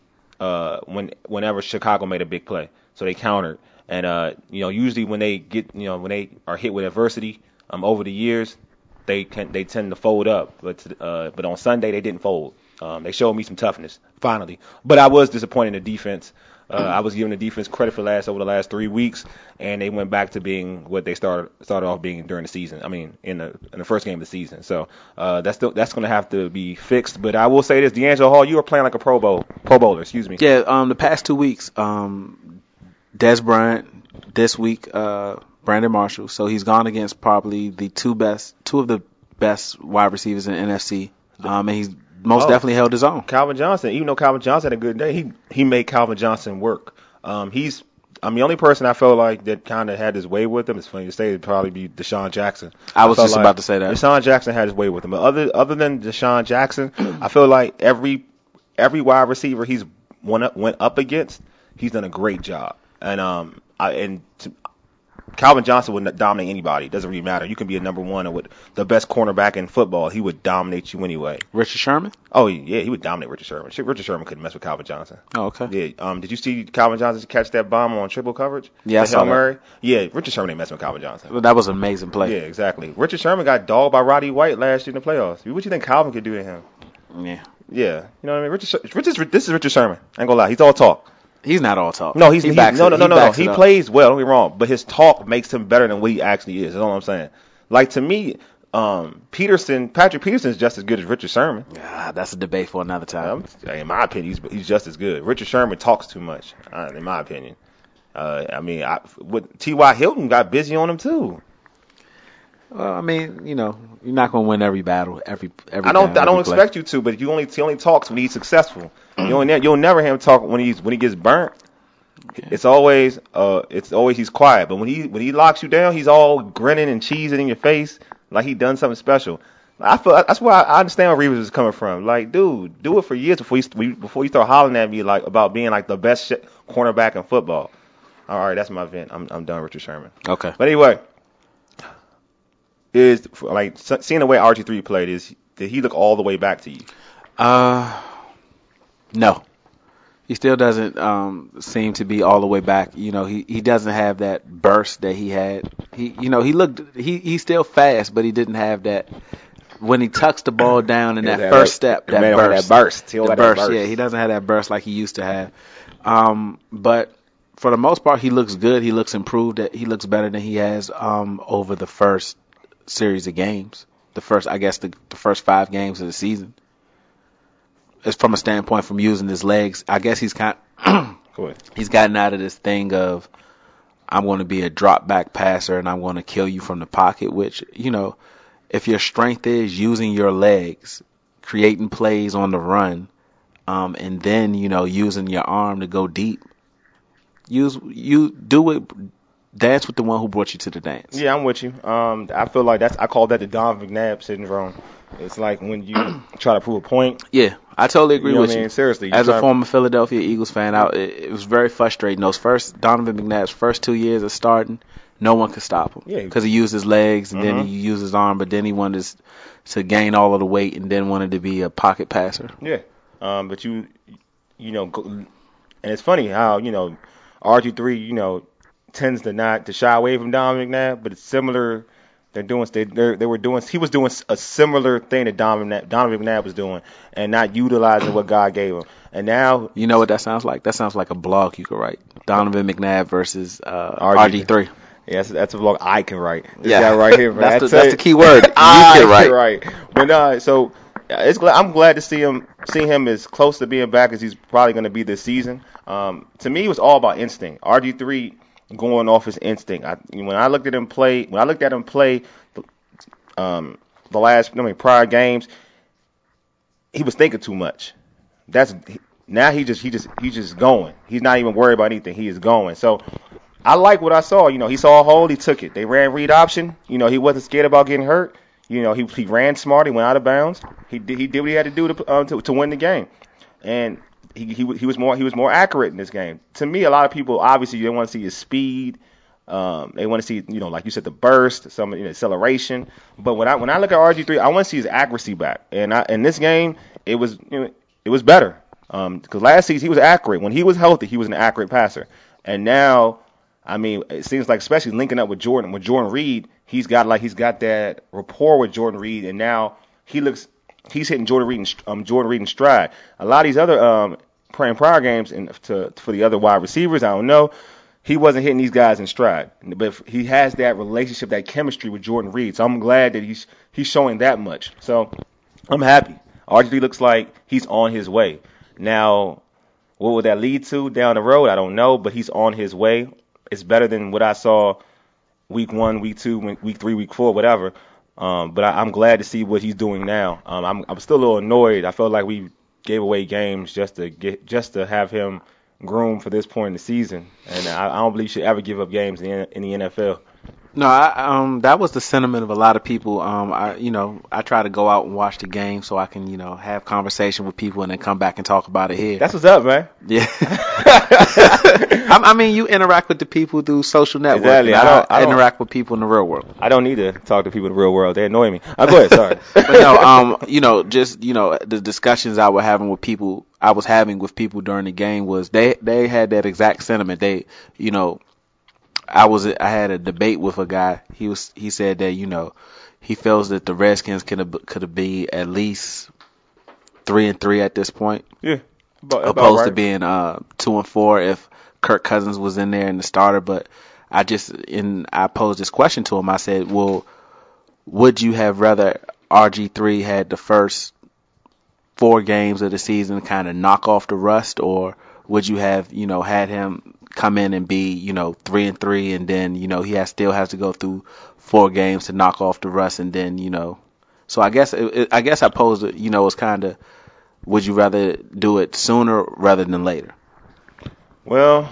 uh, when whenever Chicago made a big play, so they countered, and uh, you know usually when they get you know when they are hit with adversity um, over the years, they can they tend to fold up, but uh, but on Sunday they didn't fold. Um, they showed me some toughness, finally. But I was disappointed in the defense. Uh, I was giving the defense credit for last over the last three weeks, and they went back to being what they started started off being during the season. I mean, in the in the first game of the season. So uh, that's still, that's going to have to be fixed. But I will say this: D'Angelo Hall, you were playing like a Pro Bowl Pro Bowler. Excuse me. Yeah, um, the past two weeks, um, Des Bryant, this week, uh, Brandon Marshall. So he's gone against probably the two best, two of the best wide receivers in the N F C. Um, and he's most Oh. definitely held his own. Calvin Johnson, even though Calvin Johnson had a good day, he he made Calvin Johnson work. Um, he's I'm the only person I felt like that kind of had his way with him. It's funny to say it'd probably be Deshaun Jackson. I was felt just about to say that. Deshaun Jackson had his way with him. But other other than Deshaun Jackson, I feel like every every wide receiver he's went up, went up against, he's done a great job. And um I and to, Calvin Johnson would dominate anybody. It doesn't really matter. You can be a number one or with the best cornerback in football. He would dominate you anyway. Richard Sherman? Oh yeah, he would dominate Richard Sherman. Shit, Richard Sherman couldn't mess with Calvin Johnson. Oh, okay. Yeah. Um. Did you see Calvin Johnson catch that bomb on triple coverage? Yeah, I To saw Hail that. Murray? Yeah. Richard Sherman ain't messing with Calvin Johnson. Well, that was an amazing play. Yeah, exactly. Richard Sherman got dogged by Roddy White last year in the playoffs. What you think Calvin could do to him? Yeah. Yeah. You know what I mean? Richard. Sher- Richard's, this is Richard Sherman. I ain't gonna lie. He's all talk. He's not all talk. No, he's he he, backs no, it- no, no, he no, no. backs He it up. plays well. Don't get me wrong, but his talk makes him better than what he actually is. That's all I'm saying. Like to me, um, Peterson, Patrick Peterson is just as good as Richard Sherman. Ah, that's a debate for another time. Um, in my opinion, he's, he's just as good. Richard Sherman talks too much, uh, in my opinion. Uh, I mean, I, what, T Y. Hilton got busy on him too. Well, I mean, you know, you're not going to win every battle, every every. I don't. Down, I don't every expect play. you to, but you only he only talks when he's successful. you don't. You'll never hear him talk when he's when he gets burnt. Okay. It's always uh, it's always he's quiet. But when he when he locks you down, he's all grinning and cheesing in your face like he done something special. I feel that's why I understand where Reeves is coming from. Like, dude, do it for years before you before you start hollering at me like about being like the best sh- cornerback in football. All right, that's my vent. I'm I'm done, Richard Sherman. Okay. But anyway, is like seeing the way R G three played, is did he look all the way back to you? Uh, no. He still doesn't um, seem to be all the way back. You know, he, he doesn't have that burst that he had. He you know he looked he he's still fast, but he didn't have that. When he tucks the ball down in that first step, that burst, that burst, the burst, yeah, he doesn't have that burst like he used to have. Um, but for the most part, he looks good. He looks improved. He looks better than he has um, over the first series of games. The first, I guess, the, the first five games of the season. It's from a standpoint from using his legs. I guess he's kind, he's gotten out of this thing of I'm going to be a drop back passer and I'm going to kill you from the pocket, which you know. If your strength is using your legs, creating plays on the run, um, and then you know using your arm to go deep, use you do it. Dance with the one who brought you to the dance. Yeah, I'm with you. Um, I feel like that's I call that the Don McNabb syndrome. It's like when you try to prove a point. Yeah, I totally agree you know with what I mean? you. Seriously, as a to... former Philadelphia Eagles fan, I, it, it was very frustrating. Those first Donovan McNabb's first two years of starting. No one could stop him because yeah. he used his legs and uh-huh. then he used his arm, but then he wanted to gain all of the weight and then wanted to be a pocket passer. Yeah, um, but you, you know, go, and it's funny how you know R G three, you know, tends to not to shy away from Don McNabb, but it's similar. They're doing they they were doing he was doing a similar thing that Don McNabb, Don McNabb was doing and not utilizing what God gave him. And now you know what that sounds like? That sounds like a blog you could write. Donovan McNabb versus uh, R G three. Yeah, that's, that's a blog I can write. This yeah, guy right here. that's, the, that's the key word. You I can write. Right. But uh, so it's glad, I'm glad to see him see him as close to being back as he's probably going to be this season. Um, to me, it was all about instinct. R G three going off his instinct. I, when I looked at him play, when I looked at him play, um, the last I mean prior games, he was thinking too much. That's now he just he just he's just going. He's not even worried about anything. He is going. So. I like what I saw. You know, he saw a hole, he took it. They ran read option. You know, he wasn't scared about getting hurt. You know, he he ran smart. He went out of bounds. He did he did what he had to do to um, to, to win the game, and he, he he was more he was more accurate in this game. To me, a lot of people obviously they want to see his speed. Um, they want to see you know like you said the burst, some you know, acceleration. But when I when I look at R G three, I want to see his accuracy back. And I, in this game, it was you know, it was better because um, last season he was accurate. When he was healthy, he was an accurate passer, and now. I mean, it seems like especially linking up with Jordan, with Jordan Reed, he's got like he's got that rapport with Jordan Reed, and now he looks he's hitting Jordan Reed in, um, Jordan Reed in stride. A lot of these other um, prior prior games, and to for the other wide receivers, I don't know, he wasn't hitting these guys in stride, but he has that relationship, that chemistry with Jordan Reed. So I'm glad that he's he's showing that much. So I'm happy. R G three looks like he's on his way. Now, what will that lead to down the road? I don't know, but he's on his way. It's better than what I saw week one, week two, week three, week four, whatever. Um, but I, I'm glad to see what he's doing now. Um, I'm, I'm still a little annoyed. I felt like we gave away games just to get just to have him groomed for this point in the season, and I, I don't believe he should ever give up games in the, in the N F L. No, I, um, that was the sentiment of a lot of people. Um, I, you know, I try to go out and watch the game so I can, you know, have conversation with people and then come back and talk about it here. That's what's up, man. Yeah. I, I mean, you interact with the people through social networks. Exactly. I don't, I don't interact with people in the real world. I don't need to talk to people in the real world. They annoy me. Oh, go ahead. Sorry. But no, um, you know, just you know, the discussions I was having with people, I was having with people during the game was they they had that exact sentiment. They, you know. I was I had a debate with a guy. He was he said that you know he feels that the Redskins could have could have been at least three and three at this point. Yeah, about, opposed about right. to being uh two and four if Kirk Cousins was in there in the starter. But I just in I posed this question to him. I said, well, would you have rather R G three had the first four games of the season kind of knock off the rust, or would you have, you know, had him come in and be, you know, three and three, and then, you know, he has still has to go through four games to knock off the rust, and then, you know, so I guess it, it, I guess I posed it, you know, it's kind of, would you rather do it sooner rather than later? Well,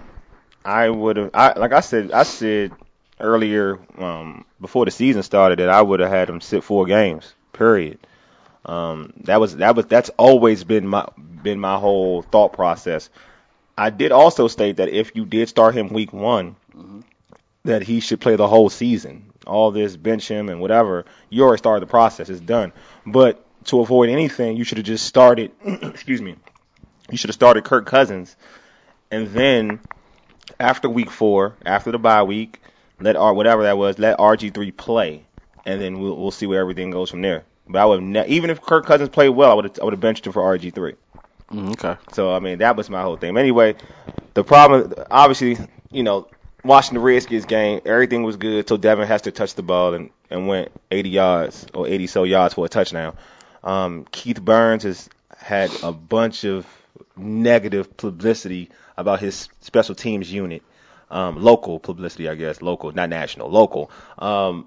I would have, I, like I said, I said earlier um, before the season started that I would have had him sit four games. Period. Um, that was that was that's always been my been my whole thought process. I did also state that if you did start him week one, mm-hmm. that he should play the whole season. All this bench him and whatever, you already started the process. It's done. But to avoid anything, you should have just started. excuse me. You should have started Kirk Cousins, and then after week four, after the bye week, let R whatever that was, let R G three play, and then we'll we'll see where everything goes from there. But I would ne- even if Kirk Cousins played well, I would I would have benched him for R G three. Mm, okay. So I mean that was my whole thing. But anyway, the problem, obviously, you know, watching the Redskins game, everything was good till Devin Hester touched the ball and, and went eighty yards or eighty so yards for a touchdown. Um, Keith Burns has had a bunch of negative publicity about his special teams unit, um, local publicity, I guess, local, not national, local. Um,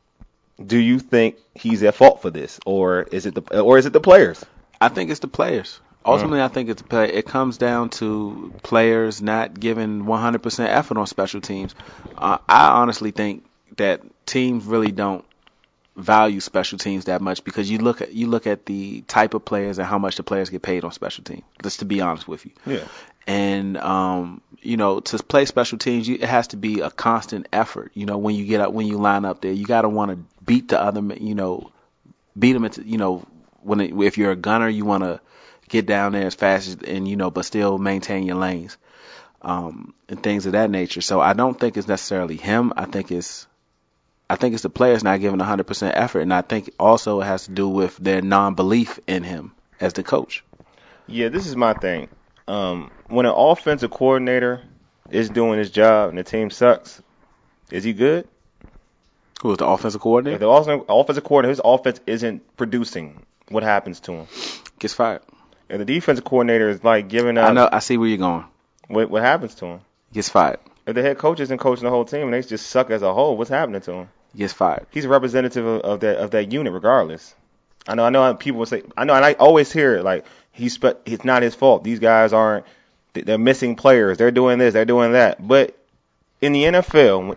do you think he's at fault for this, or is it the or is it the players? I think it's the players. Ultimately, mm. I think it's the play. It comes down to players not giving one hundred percent effort on special teams. Uh, I honestly think that teams really don't value special teams that much because you look at you look at the type of players and how much the players get paid on special teams. Just to be honest with you. Yeah. And um, you know, to play special teams, you, it has to be a constant effort. You know, when you get up, when you line up there, you got to want to beat the other. You know, beat them. Into, you know, when it, if you're a gunner, you want to get down there as fast as and you know, but still maintain your lanes, um, and things of that nature. So I don't think it's necessarily him. I think it's I think it's the players not giving one hundred percent effort, and I think also it has to do with their non-belief in him as the coach. Yeah, this is my thing. Um, when an offensive coordinator is doing his job and the team sucks, is he good? Who is the offensive coordinator? If the offensive coordinator, his offense isn't producing, what happens to him? Gets fired. If the defensive coordinator is like giving up, I know. I see where you're going. What what happens to him? Gets fired. If the head coach isn't coaching the whole team and they just suck as a whole, what's happening to him? Gets fired. He's a representative of, of that of that unit, regardless. I know. I know. People will say. I know. And I always hear it like he's. It's not his fault. These guys aren't. They're missing players. They're doing this. They're doing that. But in the N F L,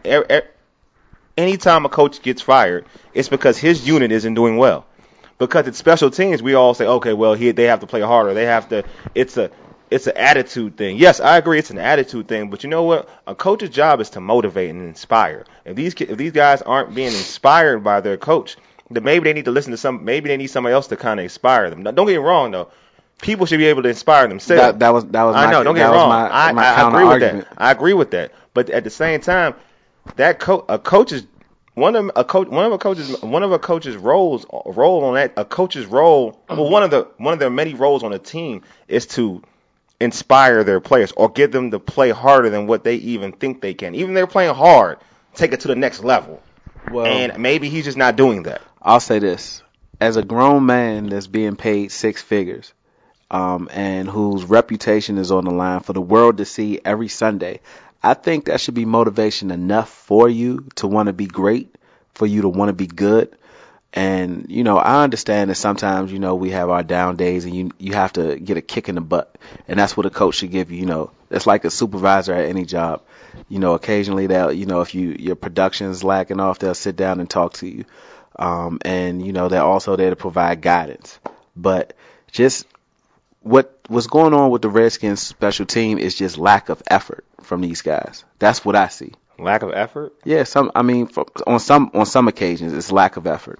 anytime a coach gets fired, it's because his unit isn't doing well. Because it's special teams, we all say, okay, well, he, they have to play harder. They have to. It's a. It's an attitude thing. Yes, I agree. It's an attitude thing. But you know what? A coach's job is to motivate and inspire. If these if these guys aren't being inspired by their coach, then maybe they need to listen to some. Maybe they need somebody else to kind of inspire them. Now, don't get me wrong, though. People should be able to inspire themselves. That, that was that was. I my, know. Don't get me wrong. My, I, my I agree with argument. that. I agree with that. But at the same time, that co- a coach's one of a coach one of a coach's one of a coach's roles role on that a coach's role. Well, one of the one of their many roles on a team is to inspire their players or get them to play harder than what they even think they can. Even if they're playing hard, take it to the next level. Well, and maybe he's just not doing that. I'll say this. As a grown man that's being paid six figures um, and whose reputation is on the line for the world to see every Sunday, I think that should be motivation enough for you to want to be great, for you to want to be good. And, you know, I understand that sometimes, you know, we have our down days and you you have to get a kick in the butt. And that's what a coach should give you, you know. It's like a supervisor at any job. You know, occasionally they'll, you know, if you your production's lacking off, they'll sit down and talk to you. Um, and, you know, they're also there to provide guidance. But just what what's going on with the Redskins special team is just lack of effort from these guys. That's what I see. Lack of effort? Yeah, some. I mean, for, on some on some occasions, it's lack of effort.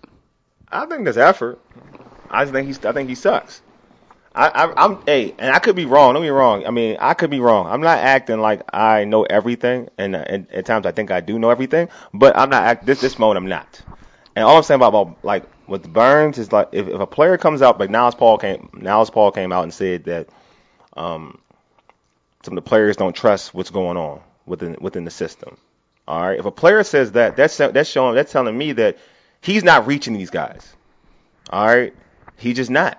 I think there's effort. I just think he's. I think he sucks. I, I, I'm. Hey, and I could be wrong. Don't get me wrong. I mean, I could be wrong. I'm not acting like I know everything, and, and at times I think I do know everything. But I'm not. Act, this this moment I'm not. And all I'm saying about, about like with Burns is like if, if a player comes out like Niles Paul came Niles Paul came out and said that um some of the players don't trust what's going on within within the system. All right. If a player says that, that's that's showing that's telling me that he's not reaching these guys. All right. He's just not.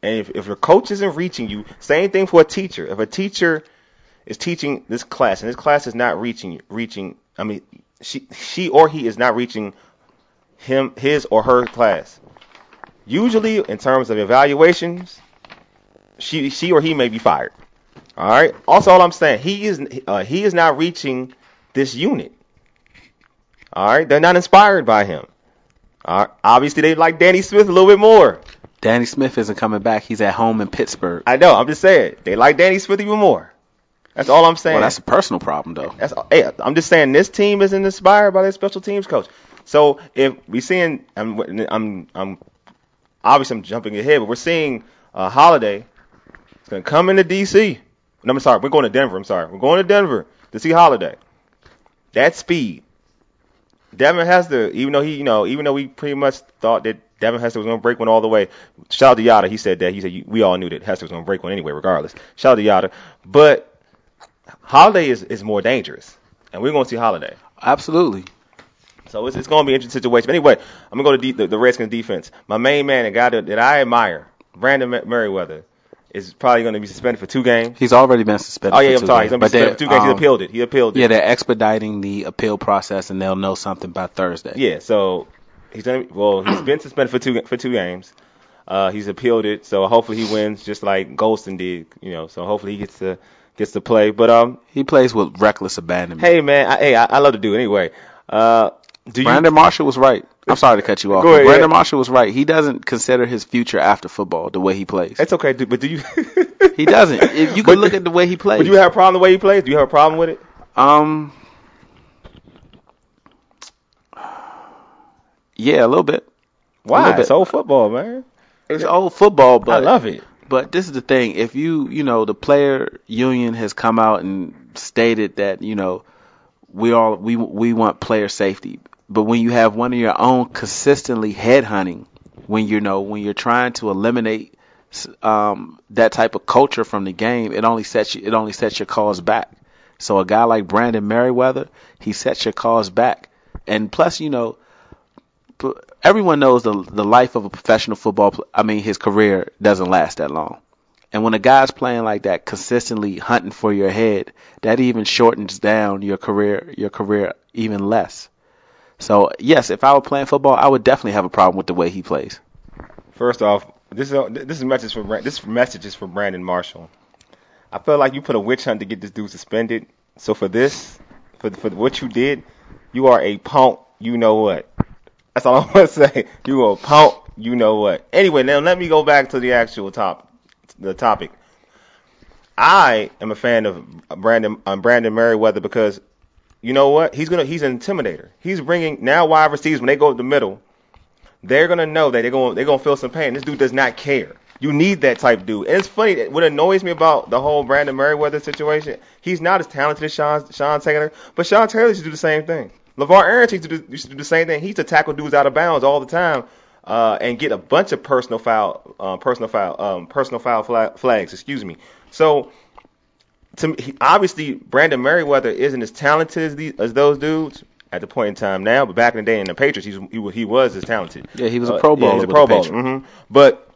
And if, if your coach isn't reaching you, same thing for a teacher. If a teacher is teaching this class and this class is not reaching, reaching, I mean, she, she or he is not reaching him, his or her class. Usually, in terms of evaluations, she, she or he may be fired. All right. Also, all I'm saying, he is, uh, he is not reaching this unit. All right. They're not inspired by him. All right. Obviously, they like Danny Smith a little bit more. Danny Smith isn't coming back. He's at home in Pittsburgh. I know. I'm just saying they like Danny Smith even more. That's all I'm saying. Well, that's a personal problem, though. That's hey, I'm just saying this team isn't inspired by their special teams coach. So if we seeing, I'm, I'm, I'm obviously I'm jumping ahead, but we're seeing uh, Holiday. It's gonna come into D C. No, I'm sorry, we're going to Denver. I'm sorry, we're going to Denver to see Holiday. That speed. Devin Hester, even though he, you know, even though we pretty much thought that Devin Hester was going to break one all the way. Shout out to Yada. He said that. He said we all knew that Hester was going to break one anyway, regardless. Shout out to Yada. But Holiday is, is more dangerous, and we're going to see Holiday. Absolutely. So it's, it's going to be an interesting situation. But anyway, I'm going to go to de- the, the Redskins defense. My main man, the guy that, that I admire, Brandon Merriweather, is probably going to be suspended for two games. He's already been suspended. Oh yeah, for I'm two sorry. games. He's going to be suspended for two games. Um, he appealed it. He appealed it. Yeah, they're expediting the appeal process, and they'll know something by Thursday. Yeah, so he's gonna, well, he's been suspended for two for two games. Uh, he's appealed it, so hopefully he wins, just like Golston did. You know, so hopefully he gets to gets to play. But um, he plays with reckless abandonment. Hey man, I, hey, I, I love to do it anyway. Uh, do Brandon you, Marshall was right. I'm sorry to cut you off. Go ahead, Brandon yeah. Marshall was right. He doesn't consider his future after football the way he plays. It's okay, but do you? He doesn't. If you can look at the way he plays. Would you have a problem the way he plays? Do you have a problem with it? Um. Yeah, a little bit. Why? Little bit. It's old football, man. It's old football, but I love it. But this is the thing. If you, you know, the player union has come out and stated that, you know, we all we we want player safety. But when you have one of your own consistently headhunting, when you know when you're trying to eliminate um, that type of culture from the game, it only sets you it only sets your cause back. So a guy like Brandon Merriweather, he sets your cause back. And plus, you know, everyone knows the the life of a professional football. I mean, his career doesn't last that long. And when a guy's playing like that, consistently hunting for your head, that even shortens down your career your career even less. So, yes, if I were playing football, I would definitely have a problem with the way he plays. First off, this is this is message for this message is for Brandon Marshall. I feel like you put a witch hunt to get this dude suspended. So for this, for for what you did, you are a punk. You know what? That's all I'm gonna say. You are a punk. You know what? Anyway, now let me go back to the actual top, the topic. I am a fan of Brandon um, Brandon Merriweather because. You know what? He's gonna. He's an intimidator. He's bringing now wide receivers when they go up the middle. They're gonna know that they're gonna they're gonna feel some pain. This dude does not care. You need that type of dude. And it's funny. What annoys me about the whole Brandon Merriweather situation, he's not as talented as Sean Sean Taylor, but Sean Taylor used to do the same thing. LeVar Arrington used to do, used to do the same thing. He used to tackle dudes out of bounds all the time uh, and get a bunch of personal foul, uh, personal foul, um, personal foul flag, flags. Excuse me. So. To me, obviously, Brandon Merriweather isn't as talented as, these, as those dudes at the point in time now, but back in the day in the Patriots, he's, he, he was as talented. Yeah, he was a uh, Pro Bowler. Yeah, he's a Pro Bowler. Mm-hmm. But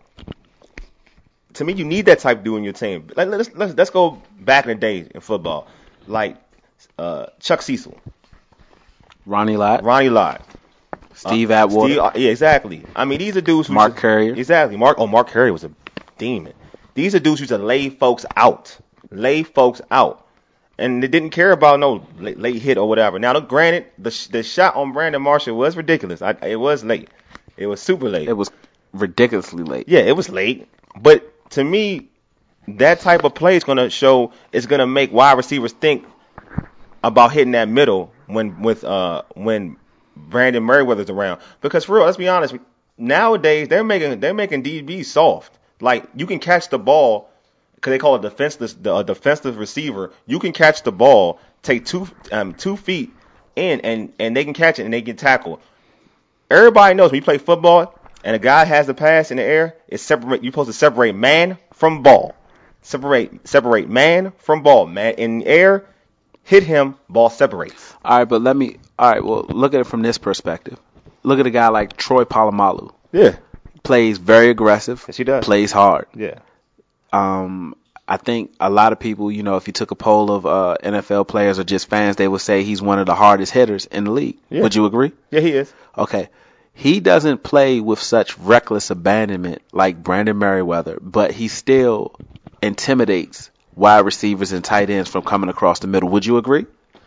to me, you need that type of dude in your team. Like, let's, let's let's go back in the day in football, like uh, Chuck Cecil, Ronnie Lott, Ronnie Lott, Steve uh, Atwater. Steve, yeah, exactly. I mean, these are dudes. Who Mark just, Carrier. Exactly. Mark. Oh, Mark Carrier was a demon. These are dudes who used to lay folks out. Lay folks out. And they didn't care about no late, late hit or whatever. Now, granted, the the shot on Brandon Marshall was ridiculous. I, it was late. It was super late. It was ridiculously late. Yeah, it was late. But to me, that type of play is going to show, it's going to make wide receivers think about hitting that middle when with uh when Brandon Merriweather's around. Because for real, let's be honest, nowadays they're making they're making D Bs soft. Like you can catch the ball. Because they call it defenseless, the uh, defensive receiver. You can catch the ball, take two um, two feet in, and, and they can catch it and they can tackle. Everybody knows when you play football and a guy has the pass in the air, it's separate. You're supposed to separate man from ball. Separate separate man from ball. Man in the air, hit him, ball separates. All right, but let me. All right, well, look at it from this perspective. Look at a guy like Troy Polamalu. Yeah. plays very aggressive. Yes, he does. Plays hard. Yeah. Um, I think a lot of people, you know, if you took a poll of uh, N F L players or just fans, they would say he's one of the hardest hitters in the league. Yeah. Would you agree? Yeah, he is. Okay. He doesn't play with such reckless abandonment like Brandon Merriweather, but he still intimidates wide receivers and tight ends from coming across the middle. Would you agree?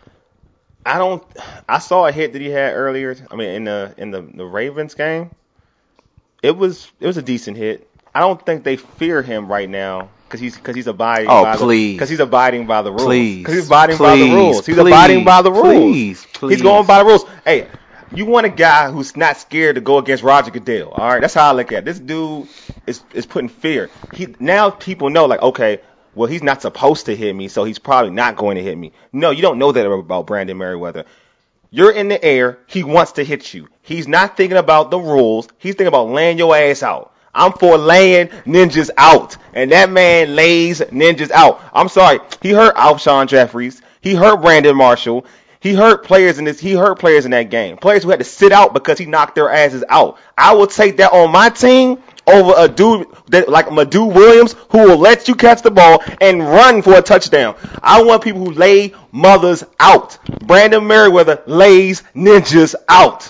I don't. I saw a hit that he had earlier. I mean, in the in the, the Ravens game, it was it was a decent hit. I don't think they fear him right now because he's because he's abiding. Oh, by please. Because he's abiding by the rules. Please. Because he's abiding please, by the rules. He's please, abiding by the rules. Please, please. He's going by the rules. Hey, you want a guy who's not scared to go against Roger Goodell. All right, that's how I look at it. This dude is is putting fear. He now people know like okay. Well, he's not supposed to hit me, so he's probably not going to hit me. No, you don't know that about Brandon Merriweather. You're in the air. He wants to hit you. He's not thinking about the rules. He's thinking about laying your ass out. I'm for laying ninjas out. And that man lays ninjas out. I'm sorry. He hurt Alshon Jeffries. He hurt Brandon Marshall. He hurt players in this. He hurt players in that game. Players who had to sit out because he knocked their asses out. I will take that on my team over a dude that, like Madu Williams, who will let you catch the ball and run for a touchdown. I want people who lay mothers out. Brandon Merriweather lays ninjas out.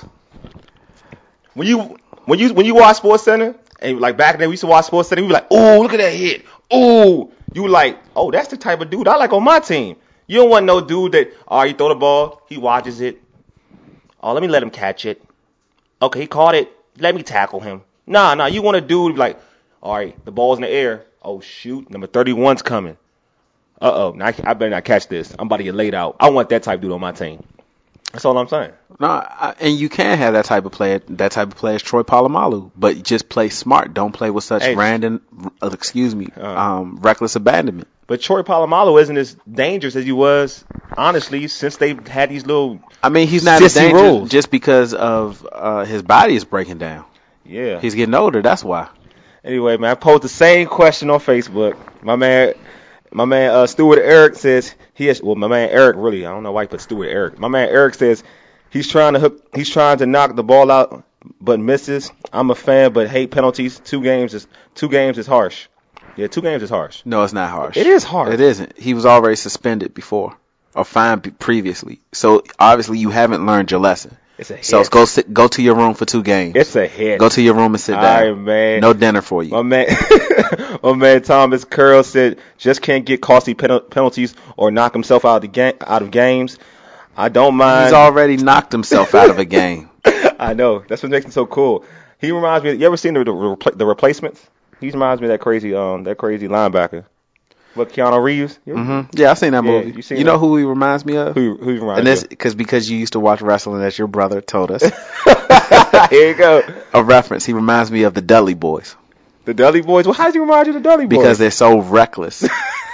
When you when you when you watch Sports Center, and like back then we used to watch Sports Center, we were like, "Oh, look at that hit! Oh," you were like, "Oh, that's the type of dude I like on my team." You don't want no dude that, oh, you throw the ball, he watches it. Oh, let me let him catch it. Okay, he caught it. Let me tackle him. Nah, nah, you want a dude like, all right, the ball's in the air. Oh, shoot, number thirty-one's coming. Uh-oh, now I, I better not catch this. I'm about to get laid out. I want that type of dude on my team. That's all I'm saying. No, I, and you can have that type of player. That type of player is Troy Polamalu, but just play smart. Don't play with such Hey. random, uh, excuse me, Uh. um, reckless abandonment. But Troy Polamalu isn't as dangerous as he was, honestly, since they had these little, I mean, he's not as Sissy dangerous rules. just because of uh, his body is breaking down. yeah. He's getting older. That's why. Anyway, man, I posed the same question on Facebook. My man, my man, uh, Stuart Eric says he has. Well, my man Eric really. I don't know why he put Stuart Eric. My man Eric says he's trying to hook. He's trying to knock the ball out, but misses. I'm a fan, but hate penalties. Two games is two games is harsh. Yeah, two games is harsh. No, it's not harsh. It is harsh. It isn't. He was already suspended before or fined p- previously. So obviously you haven't learned your lesson. It's a hit. So go sit, go to your room for two games. It's a hit. Go to your room and sit All down. right, man. No dinner for you. My man, my man Thomas Curl said just can't get costly pen- penalties or knock himself out of the game out of games. I don't mind. He's already knocked himself out of a game. I know. That's what makes him so cool. He reminds me. You ever seen the the, repla- the replacements? He reminds me of that crazy um that crazy linebacker. What, Keanu Reeves? You ever- hmm Yeah, I seen that Yeah, movie. you You, seen know that? who he reminds me of? Who who he reminds And you? this because because you used to watch wrestling, as your brother told us. of? Here you go. A reference. He reminds me of the Dudley Boys The Dudley Boys. Well, how does he remind you of the Dudley Boys? because they're so reckless,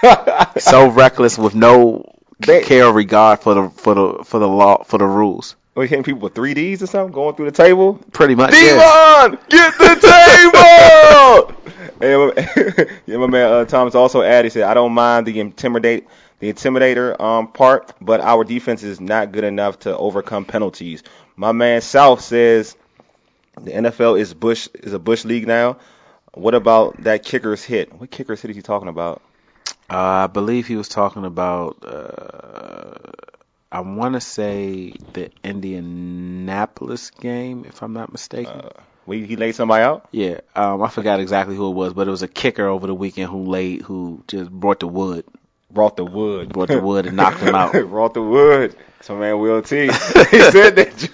so reckless with no They- care or regard for the for the for the law for the rules. Are you hitting people with three Ds or something? Going through the table? Pretty much. Yeah. Devon, get the table! And my, yeah, my man uh, Thomas also added, he said, I don't mind the intimidate, the intimidator um, part, but our defense is not good enough to overcome penalties. My man South says the N F L is Bush is a Bush league now. What about that kicker's hit? What kicker's hit is he talking about? Uh, I believe he was talking about. Uh, I want to say the Indianapolis game, if I'm not mistaken. Uh, we, he laid somebody out? Yeah, um, I forgot exactly who it was, but it was a kicker over the weekend who laid, who just brought the wood, Brought the wood. brought the wood and knocked him out. Brought the wood. So man, Will T. he said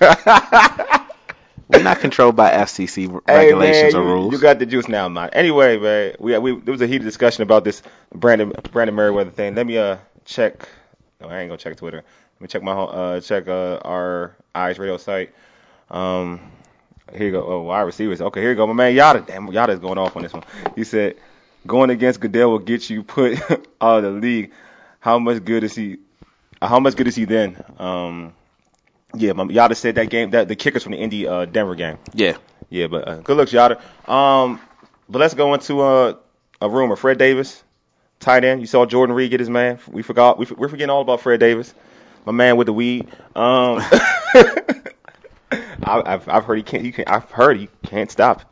that. We're not controlled by F C C Hey, regulations man, or you, rules. You got the juice now, man. Anyway, man, we we there was a heated discussion about this Brandon Brandon Merriweather thing. Let me uh check. No, I ain't gonna check Twitter. Let me check my ho- uh check uh our Eyes Radio site. Um, here you go. Oh, wide receivers. Okay, here you go. My man Yada. Damn, Yada's going off on this one. He said, going against Goodell will get you put out of the league. How much good is he? How much good is he then? Um, yeah, my, Yada said that game, that the kickers from the Indy uh, Denver game. Yeah. Yeah, but uh, good looks, Yada. Um, but let's go into uh, a rumor. Fred Davis, tight end. You saw Jordan Reed get his man. We forgot. We, we're forgetting all about Fred Davis, my man with the weed. Um, I, I've, I've heard he can't. He can I've heard he can't stop.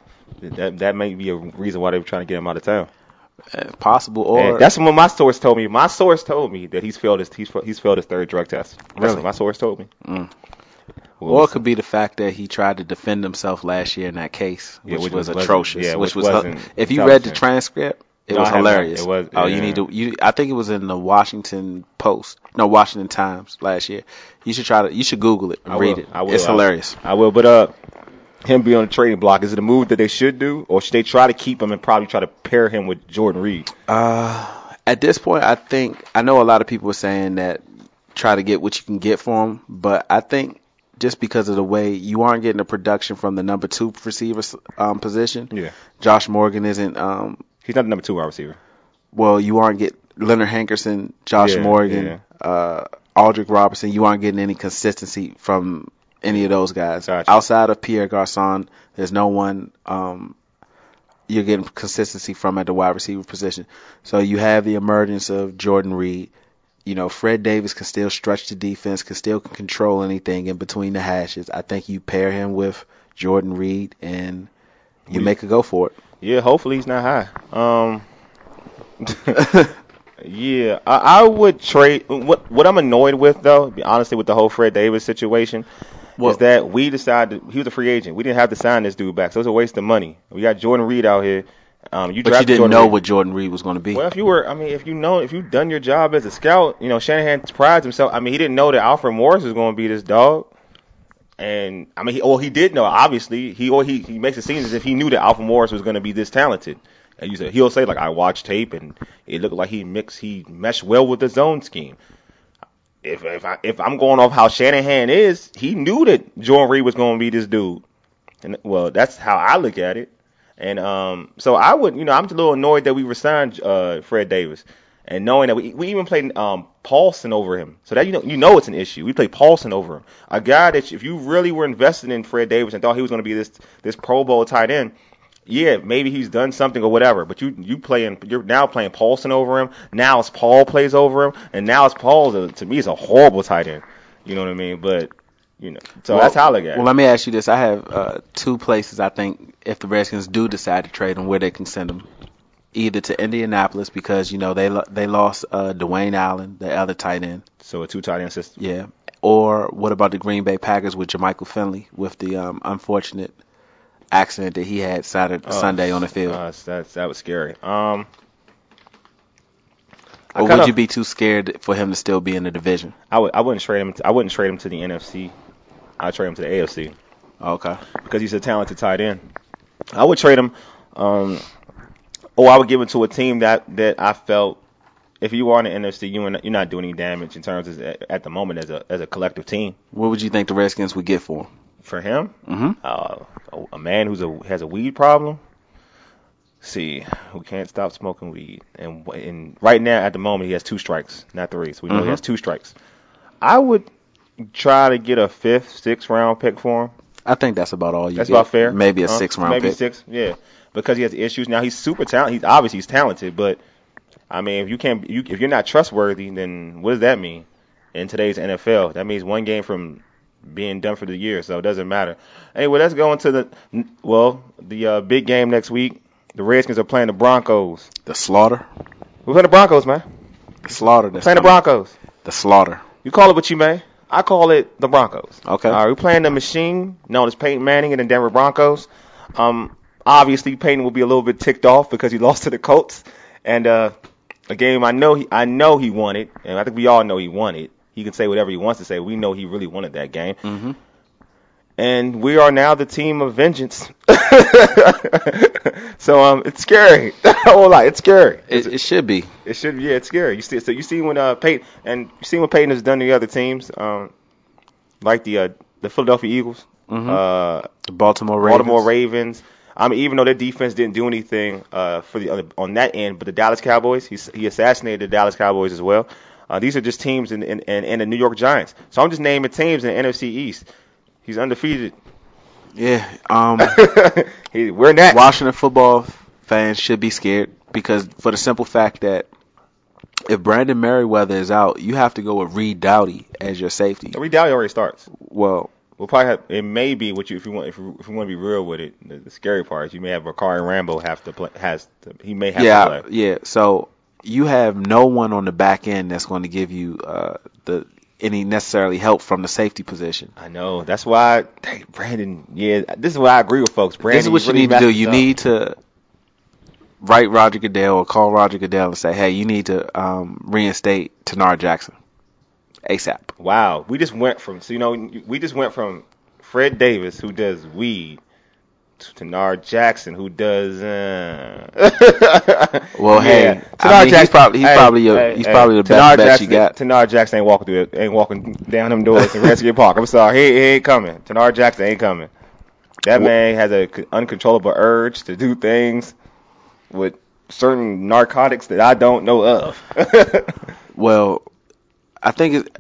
That that may be a reason why they were trying to get him out of town. Uh, possible, or And that's what my source told me. My source told me that he's failed his he's he's failed his third drug test. That's Really? what my source told me. Mm. Well, or it could be the fact that he tried to defend himself last year in that case, which, Yeah, which was, was- atrocious. yeah, which which was wasn't if you read the intelligent. transcript, it No, was I haven't. hilarious. It was- oh, you yeah. need to. You, I think it was in the Washington Post, no Washington Times last year. You should try to. You should Google it and I read will. it. I will. It's I will. hilarious. I will, but uh, him being on the trading block, is it a move that they should do, or should they try to keep him and probably try to pair him with Jordan Reed? Uh, at this point, I think I know a lot of people are saying that try to get what you can get for him, but I think just because of the way you aren't getting the production from the number two receiver um, position, Yeah, Josh Morgan isn't. Um, he's not the number two wide receiver. well, you aren't get Leonard Hankerson, Josh Yeah, Morgan, yeah. uh, Aldrick Robertson. You aren't getting any consistency from any of those guys. Gotcha. Outside of Pierre Garçon, there's no one um, you're getting consistency from at the wide receiver position. So you have the emergence of Jordan Reed. You know, Fred Davis can still stretch the defense, can still control anything in between the hashes. I think you pair him with Jordan Reed and you We- make a go for it. Yeah, hopefully he's not high. Um, yeah, I, I would trade. What what I'm annoyed with, though, be honestly, with the whole Fred Davis situation, Well- is that we decided he was a free agent. We didn't have to sign this dude back, so it was a waste of money. We got Jordan Reed out here. Um, you But you drafted didn't Jordan know Reed. what Jordan Reed was going to be. Well, if you were, I mean, if you know, if you've done your job as a scout, you know, Shanahan prides himself. I mean, he didn't know that Alfred Morris was going to be this dog. And I mean, he, well, he did know. Obviously, he or he he makes it seem as if he knew that Alfred Morris was going to be this talented. And you said he'll say like, I watched tape and it looked like he mixed, he meshed well with the zone scheme. If if I if I'm going off how Shanahan is, he knew that Jordan Reed was going to be this dude. And well, that's how I look at it. And um, so I would, you know, I'm just a little annoyed that we resigned uh, Fred Davis, and knowing that we we even played um, Paulson over him. So that you know, you know, it's an issue. We played Paulson over him, a guy that if you really were invested in Fred Davis and thought he was going to be this this Pro Bowl tight end, yeah, maybe he's done something or whatever. But you you playing, you're now playing Paulson over him. Now it's Paul plays over him, and now it's Paul. To me, is a horrible tight end. You know what I mean? But you know, so Well- that's how I look at it. Well, let me ask you this. I have uh, two places I think if the Redskins do decide to trade him, where they can send him. Either to Indianapolis because, you know, they lo- they lost uh, Dwayne Allen, the other tight end. So a two tight end system. Yeah. Or what about the Green Bay Packers with Jermichael Finley with the um, unfortunate accident that he had Saturday, Oh, Sunday on the field? Uh, that's that was scary. Um, I or kinda- would you be too scared for him to still be in the division? I would I wouldn't trade him. To, I wouldn't trade him to the N F C. I'd trade him to the A F C Okay. because he's a talented tight end. I would trade him, um, or I would give him to a team that, that I felt if you are in the N F C, you are not, you're not doing any damage in terms of at the moment as a as a collective team. What would you think the Redskins would get for him? For him, Mm-hmm. uh, a, a man who's a has a weed problem. See, who can't stop smoking weed, and and right now at the moment he has two strikes, not three. So we know Mhm. he has two strikes. I would try to get a fifth, sixth round pick for him. I think that's about all you That's get. about fair. Maybe a Huh? six round Maybe pick. six, yeah, because he has issues now. He's super talented. He's obviously he's talented, but I mean, if you can't, you, if you're not trustworthy, then what does that mean in today's N F L? That means one game from being done for the year, so it doesn't matter. Anyway, let's go into the well, the uh, big game next week. The Redskins are playing the Broncos. The slaughter. We're playing the Broncos, man. The slaughter. That's Playing the coming. Broncos. The slaughter. You call it what you may. I call it the Broncos. Okay. All right, we're playing the machine known as Peyton Manning and the Denver Broncos. Um, obviously, Peyton will be a little bit ticked off because he lost to the Colts, and uh, a game I know he I know he wanted, and I think we all know he wanted. He can say whatever he wants to say. We know he really wanted that game. Mm-hmm. And we are now the team of vengeance. So um, it's scary. I won't lie, it's scary. It, it should be. It should, yeah, it's scary. You see, so you see when uh Peyton and you see what Peyton has done to the other teams, um, like the uh, the Philadelphia Eagles, Mhm. uh, The Baltimore Ravens. Baltimore Ravens. I mean, even though their defense didn't do anything uh for the other, on that end, but the Dallas Cowboys, he he assassinated the Dallas Cowboys as well. Uh, these are just teams in in, in in the New York Giants. So I'm just naming teams in the N F C East. He's undefeated. Yeah. Um, he, we're next. Washington football fans should be scared because for the simple fact that if Brandon Merriweather is out, you have to go with Reed Doughty as your safety. Reed Doughty already starts. Well, We'll probably have, it may be what you if you want if you, if you want to be real with it. The, the scary part is you may have Bakari Rambo have to play has to, he may have yeah, to play. Yeah, so you have no one on the back end that's going to give you uh, the any necessarily help from the safety position. I know. That's why hey, Brandon. Yeah, this is why I agree with folks. Brandon, this is what you, really need to do. You up. need to write Roger Goodell or call Roger Goodell and say, hey, you need to um, reinstate Tanar Jackson ASAP. Wow, we just went from so you know we just went from Fred Davis who does weed to Tanar Jackson who does. Uh... well, yeah. hey, Tanar I mean, Jackson, he's probably he's hey, probably your, hey, he's hey, probably the Tanar best bet Jackson, you got. Tanar Jackson ain't walking through it, ain't walking down them doors in Redskins Park. I'm sorry, he, he ain't coming. Tanar Jackson ain't coming. That Well, man has an uncontrollable urge to do things with certain narcotics that I don't know of. well, I think it.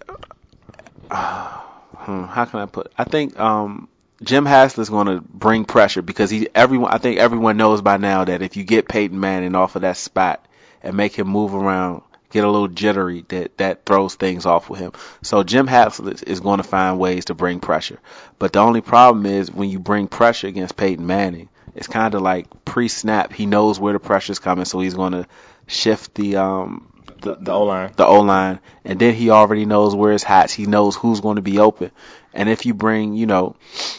Uh, hmm, how can I put? I think um, Jim Haslett is going to bring pressure because he everyone. I think everyone knows by now that if you get Peyton Manning off of that spot and make him move around, get a little jittery, that that throws things off with him. So Jim Haslett is going to find ways to bring pressure. But the only problem is when you bring pressure against Peyton Manning, it's kind of like pre-snap. He knows where the pressure's coming, so he's going to shift the um the, the O-line. The O-line, and then he already knows where his hats. He knows who's going to be open. And if you bring, you know,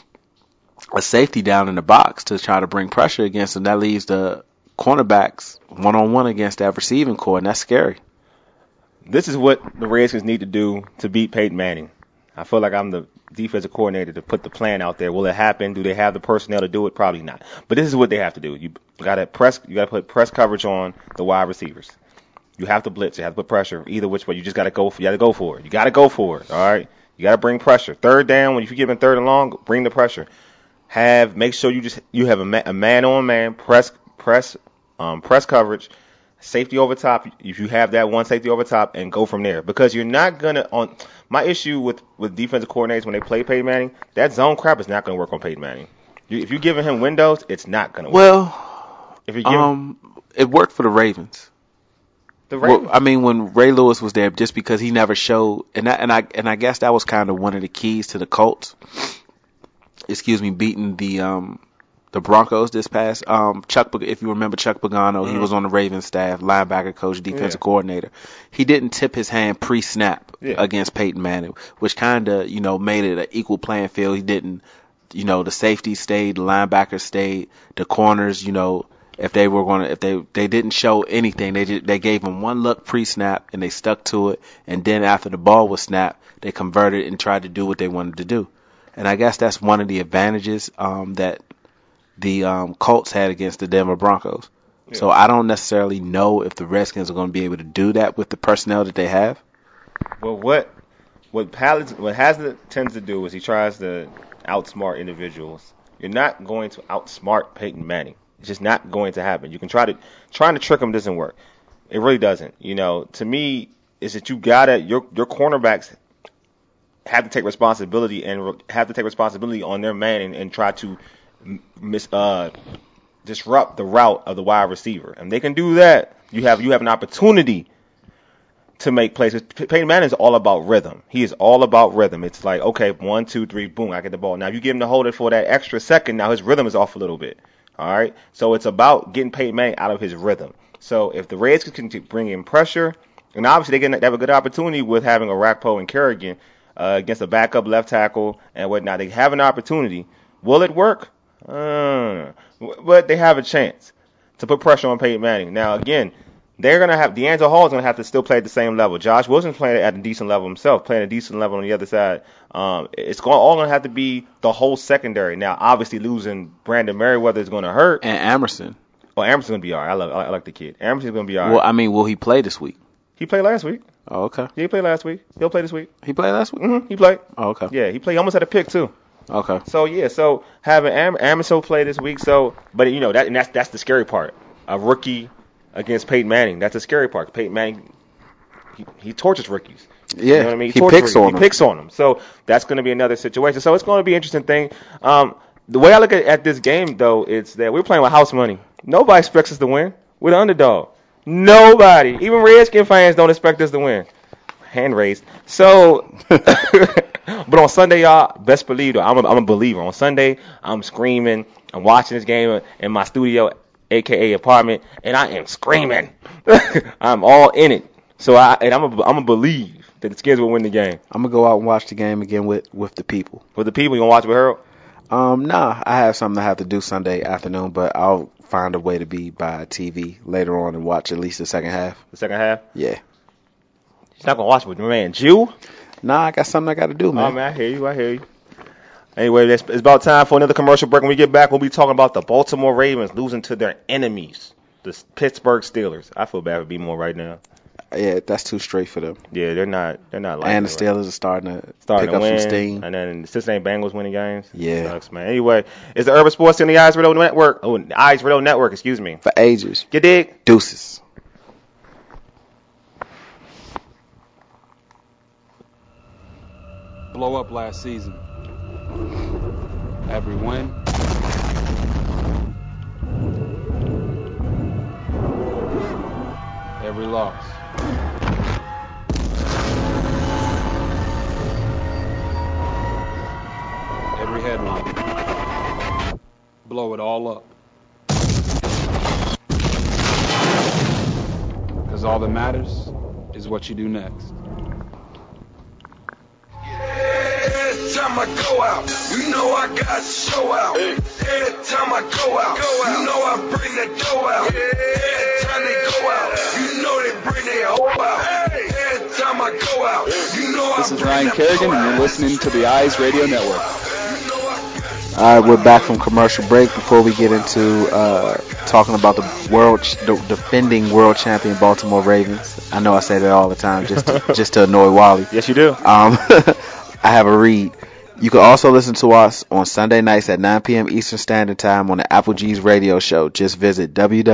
a safety down in the box to try to bring pressure against him, that leaves the cornerbacks one-on-one against that receiving core, and that's scary. This is what the Redskins need to do to beat Peyton Manning. I feel like I'm the defensive coordinator to put the plan out there. Will it happen? Do they have the personnel to do it? Probably not. But this is what they have to do. You got to press. You got to put press coverage on the wide receivers. You have to blitz. You have to put pressure. Either which way, you just got to go. For, you got to go for it. You got to go for it. All right. You got to bring pressure. Third down, when you give him third and long, bring the pressure. Have make sure you just you have a, ma- a man on man press press um, press coverage. Safety over top, if you have that one safety over top, and go from there. Because you're not going to, on my issue with, with defensive coordinators when they play Peyton Manning, that zone crap is not going to work on Peyton Manning. You, if you're giving him windows, it's not going to work. Well, if you're giving, um, it worked for the Ravens. The Ravens. Well, I mean, when Ray Lewis was there, just because he never showed, and I, and I and I guess that was kind of one of the keys to the Colts. Excuse me, beating the um. The Broncos this past um Chuck, if you remember Chuck Pagano, mm. he was on the Ravens staff, linebacker coach, defensive yeah. coordinator. He didn't tip his hand pre-snap yeah. against Peyton Manning, which kind of you know made it an equal playing field. He didn't, you know, the safety stayed, the linebacker stayed, the corners, you know, if they were going to, if they they didn't show anything, they just, they gave him one look pre-snap and they stuck to it, and then after the ball was snapped, they converted and tried to do what they wanted to do. And I guess that's one of the advantages um that the um, Colts had against the Denver Broncos. Yeah. So I don't necessarily know if the Redskins are going to be able to do that with the personnel that they have. Well, what what Pallet, what Haslett tends to do is he tries to outsmart individuals. You're not going to outsmart Peyton Manning. It's just not going to happen. You can try to trying to trick him doesn't work. It really doesn't. You know, to me, is that you gotta your your cornerbacks have to take responsibility and have to take responsibility on their man and, and try to Mis, uh, disrupt the route of the wide receiver, and they can do that. You have you have an opportunity to make plays. Peyton Manning is all about rhythm. He is all about rhythm. It's like, okay, one, two, three, boom, I get the ball. Now you give him to hold it for that extra second. Now his rhythm is off a little bit. All right, so it's about getting Peyton Manning out of his rhythm. So if the Redskins can bring in pressure, and obviously they can have a good opportunity with having Orakpo and Kerrigan uh, against a backup left tackle and whatnot. They have an opportunity. Will it work? Uh, but they have a chance to put pressure on Peyton Manning. Now, again, they're going to have D'Angelo Hall is going to have to still play at the same level. Josh Wilson's playing at a decent level himself, playing at a decent level on the other side. Um, it's going, all going to have to be the whole secondary. Now, obviously, losing Brandon Merriweather is going to hurt. And Amerson. Well, Amerson's going to be all right. I, love, I like the kid. Amerson's going to be all right. Well, I mean, will he play this week? He played last week. Oh, okay. Yeah, he played last week. He'll play this week. He played last week? Mm-hmm. He played. Oh, okay. Yeah, he played. He almost had a pick, too. Okay. So yeah, so having Am- Amerson play this week, so but you know that and that's that's the scary part. A rookie against Peyton Manning, that's the scary part. Peyton Manning, he, he tortures rookies. Yeah, you know what I mean? He, he picks rookies. on he them. He picks on them. So that's going to be another situation. So it's going to be an interesting thing. Um, the way I look at, at this game though, it's that we're playing with house money. Nobody expects us to win. We're the underdog. Nobody, even Redskin fans, don't expect us to win. hand raised. So, but on Sunday, y'all, best believe, I'm a, I'm a believer. On Sunday, I'm screaming. I'm watching this game in my studio, a k a apartment, and I am screaming. I'm all in it. So I and I'm a, I'm a believe that the Skins will win the game. I'm gonna go out and watch the game again with, with the people. With the people, you gonna watch with Harold? Um, nah, I have something I have to do Sunday afternoon, but I'll find a way to be by T V later on and watch at least the second half. The second half? Yeah. You're not gonna watch with my man Jew? Nah, I got something I got to do, man. Oh man, I hear you. I hear you. Anyway, it's, it's about time for another commercial break. When we get back, we'll be talking about the Baltimore Ravens losing to their enemies, the Pittsburgh Steelers. I feel bad for B-More right now. Yeah, that's too straight for them. Yeah, they're not. They're not like. And the Steelers right. are starting to starting pick to up win, some steam. And then the Cincinnati Bengals winning games. Yeah, sucks, man. Anyway, it's the Urban Sports on the Eyes Radio Network. Oh, the Eyes Radio Network. Excuse me. For ages. You dig? Deuces. Blow up last season. Every win. Every loss. Every headline. Blow it all up. Because all that matters is what you do next. Every time I go out, you know I got to show out. Every time I go out, you know I bring the dough out. Every time they go out, you know they bring their hoe out. Every time I go out, you know I This is Ryan Kerrigan, and you're listening to the Eyes Radio Network. All right, we're back from commercial break. Before we get into uh, talking about the world, the defending world champion Baltimore Ravens. I know I say that all the time, just to, just to annoy Wally. Yes, you do. Um, I have a read. You can also listen to us on Sunday nights at nine p.m. Eastern Standard Time on the Applegee's radio show. Just visit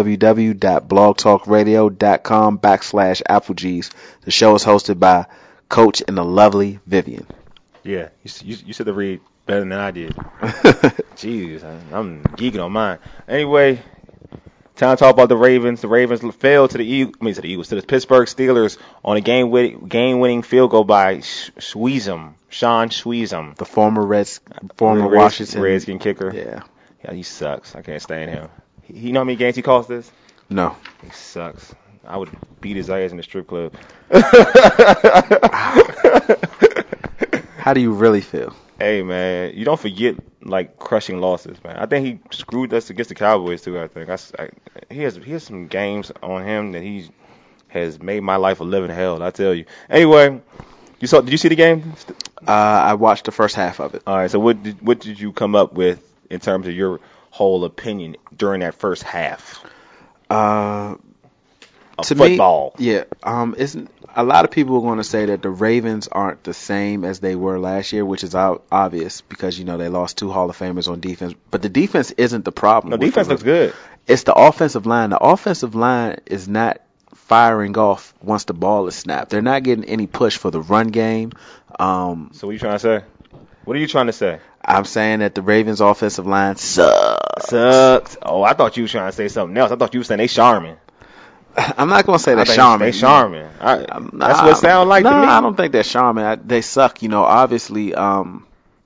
www.blogtalkradio.com backslash Applegee's. The show is hosted by Coach and the lovely Vivian. Yeah, you, you, you said the read better than I did. Jeez, I, I'm geeking on mine. Anyway, time to talk about the Ravens. The Ravens failed to the Eagles, I mean to the Eagles, to the Pittsburgh Steelers on a game win- game-winning field goal by Schweizum, Sean Schweizum, the former Reds, former Reds, Washington Redskin kicker. Yeah, yeah, he sucks. I can't stand him. He, you know how many games he cost this? No, he sucks. I would beat his ass in the strip club. How do you really feel? Hey, man, you don't forget, like, crushing losses, man. I think he screwed us against the Cowboys, too, I think. I, I, he, has, he has some games on him that he has made my life a living hell, I tell you. Anyway, you saw? Did you see the game? Uh, I watched the first half of it. All right, so what did, what did you come up with in terms of your whole opinion during that first half? Uh, of to football. Me, yeah, um, isn't a lot of people are going to say that the Ravens aren't the same as they were last year, which is obvious because, you know, they lost two Hall of Famers on defense. But the defense isn't the problem. No, defense looks good. It's the offensive line. The offensive line is not firing off once the ball is snapped. They're not getting any push for the run game. Um, so what are you trying to say? What are you trying to say? I'm saying that the Ravens' offensive line sucks. Sucks. Oh, I thought you were trying to say something else. I thought you were saying they charming. I'm not going to say they're charming. They charming. I, nah, that's what it sounds like nah, to me. I don't think they're charming. I, they suck. You know, obviously, um,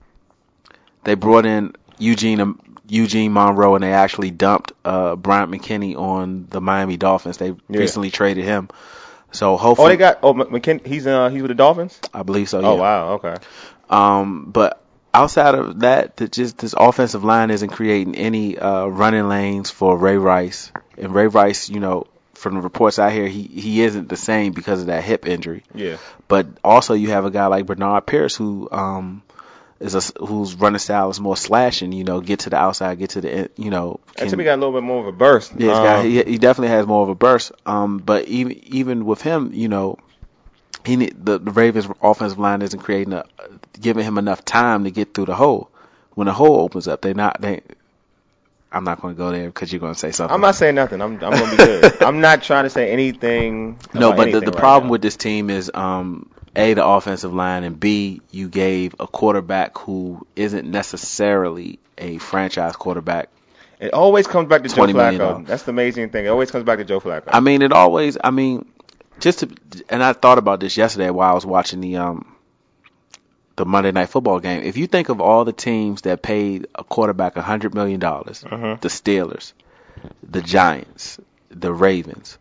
they brought in Eugene um, Eugene Monroe, and they actually dumped uh, Bryant McKinney on the Miami Dolphins. They yeah. recently traded him. So hopefully, oh, they got oh McKinney. He's uh he's with the Dolphins. I believe so. Oh yeah. wow, okay. Um, but outside of that, the, just this offensive line isn't creating any uh, running lanes for Ray Rice, and Ray Rice, you know, from the reports I hear, he, he isn't the same because of that hip injury. Yeah. But also you have a guy like Bernard Pierce who um is a whose running style is more slashing. You know, get to the outside, get to the you know. Can, Actually, we got a little bit more of a burst. Yeah, um, guy, he he definitely has more of a burst. Um, but even even with him, you know, he need, the the Ravens offensive line isn't creating a giving him enough time to get through the hole. When the hole opens up, they not they. I'm not going to go there because you're going to say something. I'm not saying nothing. I'm I'm going to be good. I'm not trying to say anything. No, but anything the, the right problem now. with this team is um, A, the offensive line, and B, you gave a quarterback who isn't necessarily a franchise quarterback. It always comes back to Joe twenty million dollars. Flacco. That's the amazing thing. It always comes back to Joe Flacco. I mean, it always. I mean, just to, and I thought about this yesterday while I was watching the um the Monday Night Football game. If you think of all the teams that paid a quarterback a hundred million dollars, Uh-huh. the Steelers, the Giants, the Ravens,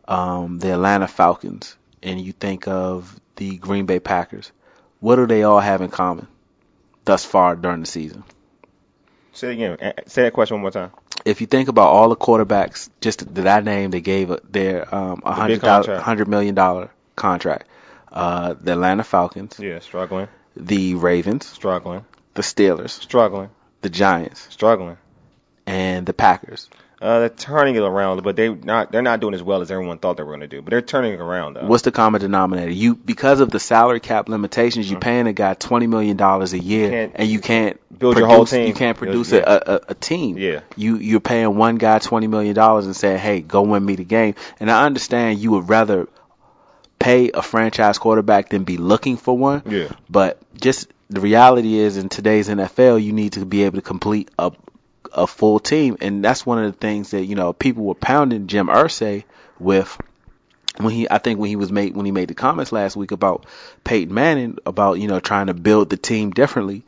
um, the Atlanta Falcons, and you think of the Green Bay Packers, what do they all have in common thus far during the season? Say it again. A- Say that question one more time. If you think about all the quarterbacks just that I named, they gave a- their um, a The big hundred contract. hundred million dollar contract. Uh, the Atlanta Falcons, Yeah, struggling, the Ravens, struggling, the Steelers, struggling, the Giants, struggling. and the Packers. Uh, they're turning it around, but they not they're not doing as well as everyone thought they were going to do. But they're turning it around though. What's the common denominator? You because of the salary cap limitations, you're paying a guy twenty million dollars a year, Can't and you can't build your produce, whole team. You can't produce Yeah. a, a, a team. Yeah. You you're paying one guy twenty million dollars and saying, hey, go win me the game. And I understand you would rather pay a franchise quarterback than be looking for one. Yeah. But just the reality is, in today's N F L, you need to be able to complete a a full team, and that's one of the things that you know people were pounding Jim Irsay with when he I think when he was made when he made the comments last week about Peyton Manning about you know trying to build the team differently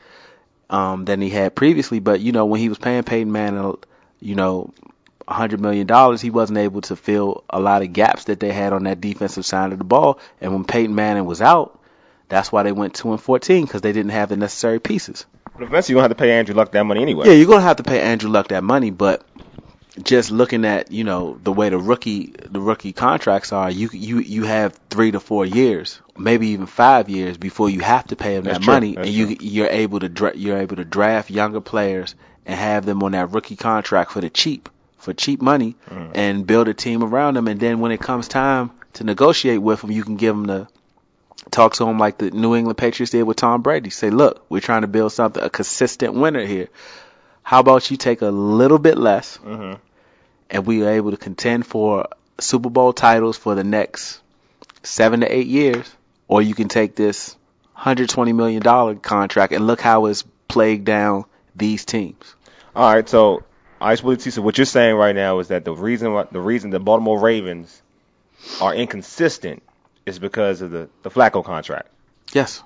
um, than he had previously. But you know when he was paying Peyton Manning, you know. one hundred million dollars, he wasn't able to fill a lot of gaps that they had on that defensive side of the ball. And when Peyton Manning was out, that's why they went two and fourteen, because they didn't have the necessary pieces. But eventually, you're going to have to pay Andrew Luck that money anyway. Yeah, you're going to have to pay Andrew Luck that money, but just looking at, you know, the way the rookie the rookie contracts are, you you you have three to four years, maybe even five years before you have to pay them That's that true. money, That's and you true. you're able to dra- you're able to draft younger players and have them on that rookie contract for the cheap for cheap money Mm. and build a team around them, and then when it comes time to negotiate with them, you can give them the talk to them like the New England Patriots did with Tom Brady. Say, look, we're trying to build something, a consistent winner here. How about you take a little bit less, Mm-hmm. and we are able to contend for Super Bowl titles for the next seven to eight years, or you can take this one hundred twenty million dollars contract and look how it's plagued down these teams. All right, so Ice Willie T, so what you're saying right now is that the reason why, the reason the Baltimore Ravens are inconsistent is because of the, the Flacco contract. Yes.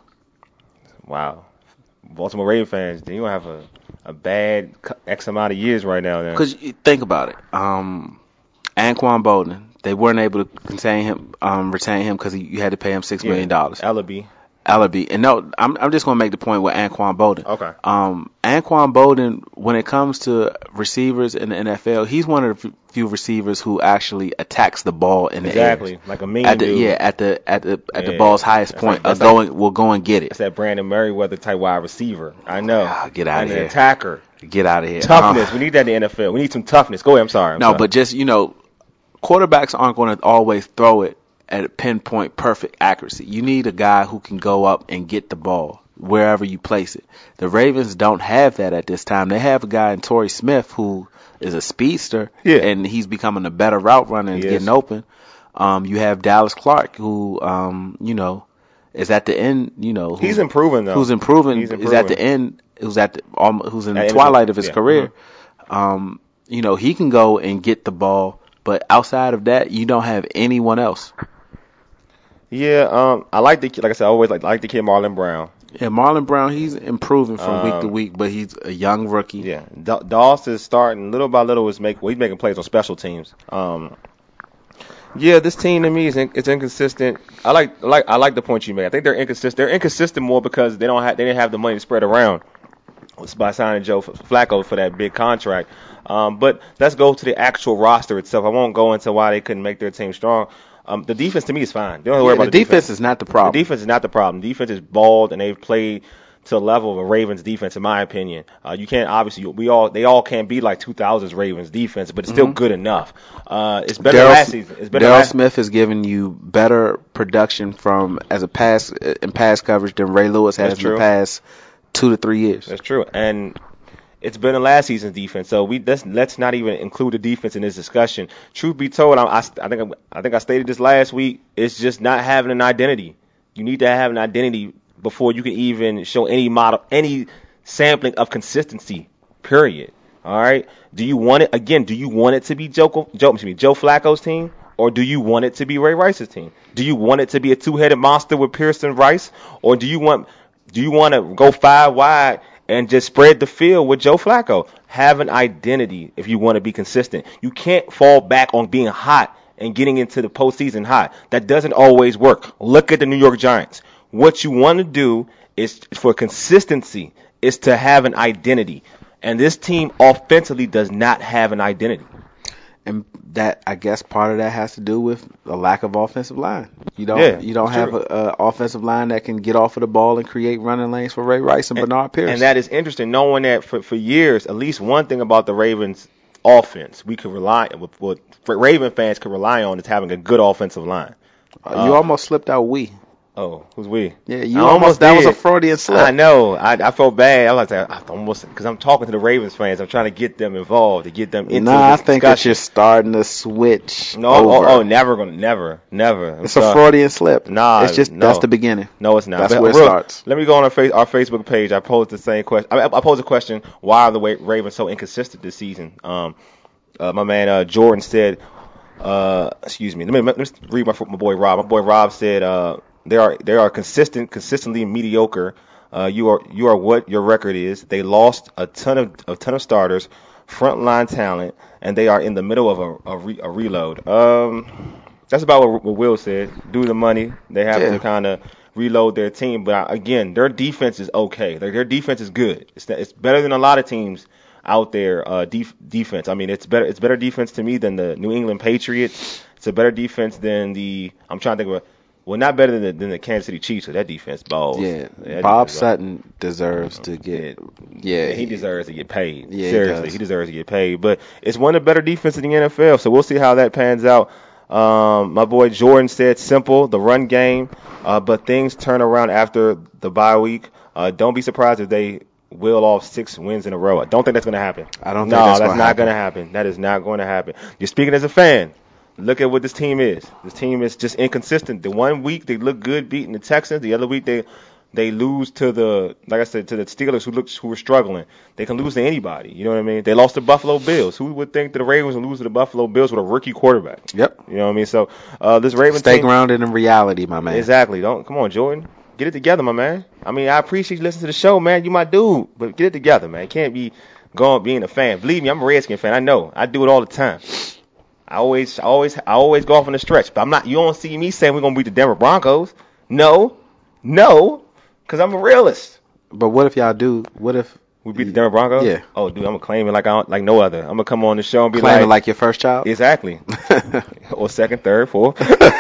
Wow. Baltimore Ravens fans, then you have a, a bad cu- X amount of years right now. Then. Because think about it. Um, Anquan Bolden, they weren't able to contain him, um, retain him because you had to pay him six million dollars. Ellaby. Ellaby. And no, I'm I'm just going to make the point with Anquan Bolden. Okay. Um, Anquan Bolden, when it comes to receivers in the N F L, he's one of the few receivers who actually attacks the ball in the Exactly. air. Like a mean At the, dude. yeah, at the at the at the Yeah. ball's highest That's point, like- that's uh, going will go and get it. It's that Brandon Merriweather type wide receiver. I know. Ah, get outta and here. an attacker. Get out of here. Toughness. Um, We need that in the N F L. We need some toughness. Go ahead. I'm sorry. I'm no, sorry. but just you know, quarterbacks aren't going to always throw it at a pinpoint perfect accuracy. You need a guy who can go up and get the ball wherever you place it. The Ravens don't have that at this time. They have a guy in Torrey Smith who is a speedster, Yeah. and he's becoming a better route runner and He getting is. open. Um, you have Dallas Clark, who, um, you know, is at the end. You know, who- He's improving though. Who's improving? He's Is at improving. the end. Who's at the um, who's in At the the end of twilight the- of his yeah. career. Um, you know, he can go and get the ball, but outside of that, you don't have anyone else. Yeah. Um. I like the like I said. I always like like the kid Marlon Brown. Yeah, Marlon Brown, he's improving from week to Um, week, but he's a young rookie. Yeah. Da- Doss is starting little by little. Is make well, he's making plays on special teams. Um. Yeah, this team to me is in, it's inconsistent. I like like I like the point you made. I think they're inconsistent. They're inconsistent more because they don't have they didn't have the money to spread around by signing Joe Flacco for that big contract. Um, but let's go to the actual roster itself. I won't go into why they couldn't make their team strong. Um, the defense to me is fine. They don't have to worry Yeah, about the the defense is not the problem. The defense is not the problem. Defense is bald, and they've played to the level of a Ravens defense, in my opinion. Uh, you can't obviously we all they all can't be like two thousands Ravens defense, but it's still good enough. Uh, it's better than Darryl last season. It's better. than Darryl last, Smith has given you better production from as a pass in pass coverage than Ray Lewis has That's in the true. past two to three years. That's true, and it's better than last season's defense. So we let's, let's not even include the defense in this discussion. Truth be told, I, I, I think I think I stated this last week. It's just not having an identity. You need to have an identity before you can even show any model, any sampling of consistency. Period. All right. Do you want it again? Do you want it to be Joe, Joe, excuse me, Joe Flacco's team, or do you want it to be Ray Rice's team? Do you want it to be a two-headed monster with Pearson Rice, or do you want do you want to go five wide and just spread the field with Joe Flacco? Have an identity if you want to be consistent. You can't fall back on being hot and getting into the postseason hot. That doesn't always work. Look at the New York Giants. What you want to do is, for consistency, is to have an identity. And this team offensively does not have an identity. And that, I guess, part of that has to do with a lack of offensive line. You don't, Yeah, you don't it's have true. an offensive line that can get off of the ball and create running lanes for Ray Rice and, And, Bernard Pierce. and that is interesting, knowing that for, for years, at least one thing about the Ravens offense we could rely what, what Raven fans could rely on is having a good offensive line. Uh, you Uh, almost slipped out we. Oh, who's we? Yeah, you I almost, that was a did. Freudian slip. I know. I, I felt bad. I was like, I almost because I'm talking to the Ravens fans. I'm trying to get them involved, to get them into Nah, I this think that discussion. you're starting to switch No, over. oh, oh, never gonna, never, never. I'm It's a sorry. Freudian slip. Nah, it's just no. that's the beginning. No, it's not. That's But where it real- starts. Let me go on our, face, our Facebook page. I posed the same question. I, I posed a question: why are the Wa- Ravens so inconsistent this season? Um, uh, my man uh, Jordan said, uh, excuse me. Let me, let me read my my boy Rob. My boy Rob said, uh, they are they are consistent, consistently mediocre. Uh, you are you are what your record is. They lost a ton of a ton of starters, frontline talent, and they are in the middle of a a, re, a reload. Um, that's about what, what Will said. Due to the money, they have Yeah. to kind of reload their team. But uh, again, their defense is okay. Their, their defense is good. It's it's better than a lot of teams out there. Uh, def, defense. I mean, it's better. It's better defense to me than the New England Patriots. It's a better defense than the. I'm trying to think of. A, well, not better than the, than the Kansas City Chiefs. So that defense balls. Yeah, That Bob defense balls. Sutton deserves to get. Yeah, Yeah, he deserves to get paid. Yeah, he Seriously, does. he deserves to get paid. But it's one of the better defenses in the N F L, so we'll see how that pans out. Um, my boy Jordan said simple, the run game, uh, but things turn around after the bye week. Uh, don't be surprised if they will off six wins in a row. I don't think that's going to happen. I don't think no, that's that's gonna not happen. going to happen. That is not going to happen. You're speaking as a fan. Look at what this team is. This team is just inconsistent. The one week they look good beating the Texans. The other week they they lose to the, like I said, to the Steelers who looked who were struggling. They can lose to anybody. You know what I mean? They lost to Buffalo Bills. Who would think that the Ravens would lose to the Buffalo Bills with a rookie quarterback? Yep. You know what I mean? So uh, this Ravens Stay team, grounded in reality, my man. exactly. Don't come on, Jordan. Get it together, my man. I mean, I appreciate you listening to the show, man. You my dude, but get it together, man. You can't be going being a fan. Believe me, I'm a Redskin fan. I know. I do it all the time. I always, I always, I always go off on the stretch, but I'm not. You don't see me saying we're gonna beat the Denver Broncos. No, no, because I'm a realist. But what if y'all do? What if We beat the Denver Broncos. Yeah. Oh, dude, I'm gonna claim it like I don't, like no other. I'm gonna come on the show and be claim like, it like your first child? exactly, or second, third, fourth,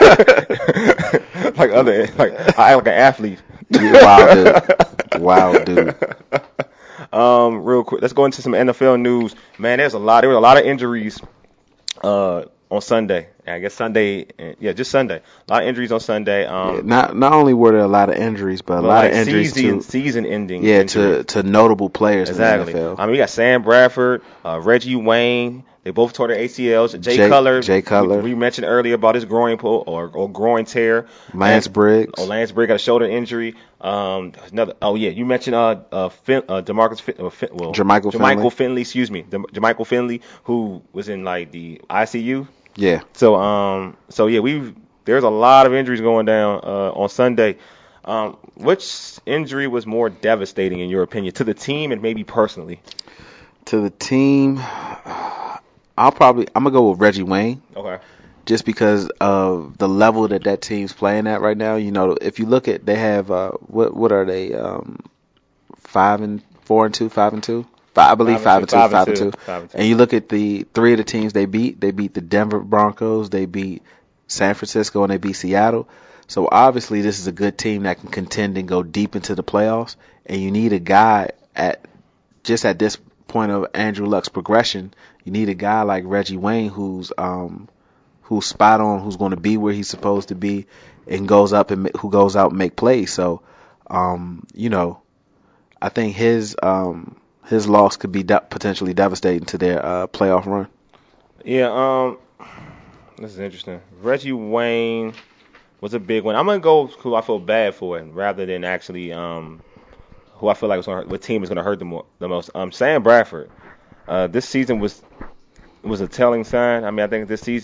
like other, like I act like an athlete. Wow, dude. Wow, dude. Um, real quick, let's go into some N F L news. Man, there's a lot. There were a lot of injuries uh, on Sunday. I guess Sunday, yeah, just Sunday. A lot of injuries on Sunday. Um, Yeah, not not only were there a lot of injuries, but a but lot like of injuries season, to season-ending. yeah injuries. to to notable players exactly. in the N F L. I mean, we got Sam Bradford, uh, Reggie Wayne. They both tore their A C Ls. Jay, Jay- Cutler. Jay Cutler. We, we mentioned earlier about his groin pull or, or groin tear. Lance And- Briggs. Oh, Lance Briggs got a shoulder injury. Um, another. Oh yeah, you mentioned uh, uh, fin, uh Demarcus fin, uh, fin, well, Jermichael Finley. Jermichael Finley. Excuse me, Dem- Jermichael Finley, who was in like the I C U. Yeah. So um, so yeah, we there's a lot of injuries going down uh, on Sunday. Um, which injury was more devastating in your opinion to the team and maybe personally? To the team, I'll probably I'm gonna go with Reggie Wayne. Okay. Just because of the level that that team's playing at right now. You know, if you look at, they have uh, what what are they? Um, five and four and two, five and two. Five, I believe five, Five and and two, two, five and two. five and two. And you look at the three of the teams they beat. They beat the Denver Broncos. They beat San Francisco, and they beat Seattle. So obviously, this is a good team that can contend and go deep into the playoffs. And you need a guy at just at this point of Andrew Luck's progression. You need a guy like Reggie Wayne who's um who's spot on, who's going to be where he's supposed to be, and goes up and ma- who goes out and make plays. So, um, you know, I think his um his loss could be de- potentially devastating to their uh, playoff run. Yeah. Um, this is interesting. Reggie Wayne was a big one. I'm gonna go who I feel bad for rather than actually um who I feel like was gonna hurt, what team is gonna hurt the, more, the most. Um, Sam Bradford. Uh, this season was was a telling sign. I mean, I think this season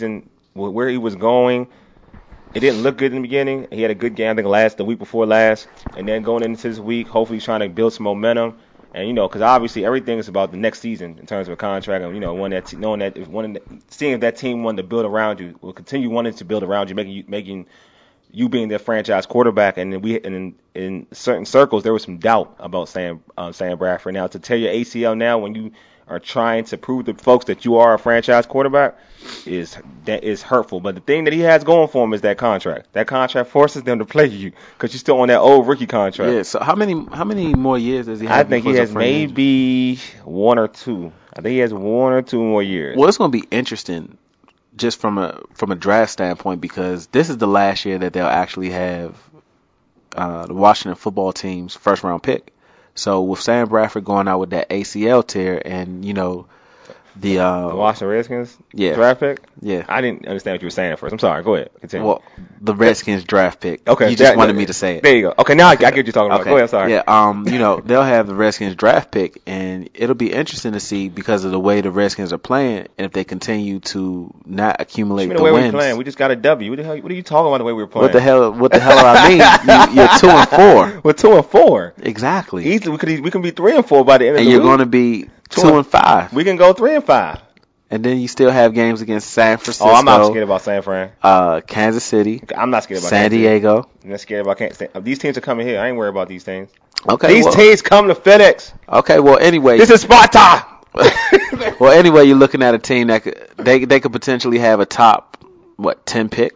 where he was going. It didn't look good in the beginning. He had a good game, I think, last the week before last, and then going into this week, hopefully he's trying to build some momentum. And you know, because obviously everything is about the next season in terms of a contract, and you know, one that knowing that if one seeing if that team wanted to build around you, will continue wanting to build around you, making you making you being their franchise quarterback. And we and in, in certain circles there was some doubt about Sam uh, Sam Bradford. Now to tear your A C L now when you are trying to prove to folks that you are a franchise quarterback is that is hurtful. But the thing that he has going for him is that contract. That contract forces them to play you because you're still on that old rookie contract. Yeah. So how many how many more years does he have? I think he has maybe one or two. I think he has one or two more years. Well, it's going to be interesting just from a from a draft standpoint because this is the last year that they'll actually have uh, the Washington football team's first round pick. So with Sam Bradford going out with that A C L tear and, you know, the, uh, the Washington Redskins yeah. draft pick? Yeah. I didn't understand what you were saying at first. I'm sorry. Go ahead. Continue. Well, the Redskins draft pick. Okay. You just that, wanted that, me to say it. There you go. Okay, now I, I get what you're talking about. Okay. Go ahead. Sorry. Yeah, um, you know, they'll have the Redskins draft pick, and it'll be interesting to see because of the way the Redskins are playing and if they continue to not accumulate the, the way wins. We're playing? We just got a W. What the hell? What are you talking about the way we were playing? What the hell? What the hell do I mean? You, you're two and four. We're two and four. Exactly. Easily, we could we can be three and four by the end of and the week. And you're going to be two, two and, and five. We can go three and five. And then you still have games against San Francisco. Oh, I'm not scared about San Fran. Uh, Kansas City. I'm not scared about San Kansas Diego. City. I'm not scared about Kansas City. These teams are coming here. I ain't worried about these teams. Okay. These well, teams come to FedEx. Okay. Well, anyway. This is Sparta. Well, anyway, you're looking at a team that could, they they could potentially have a top what ten pick.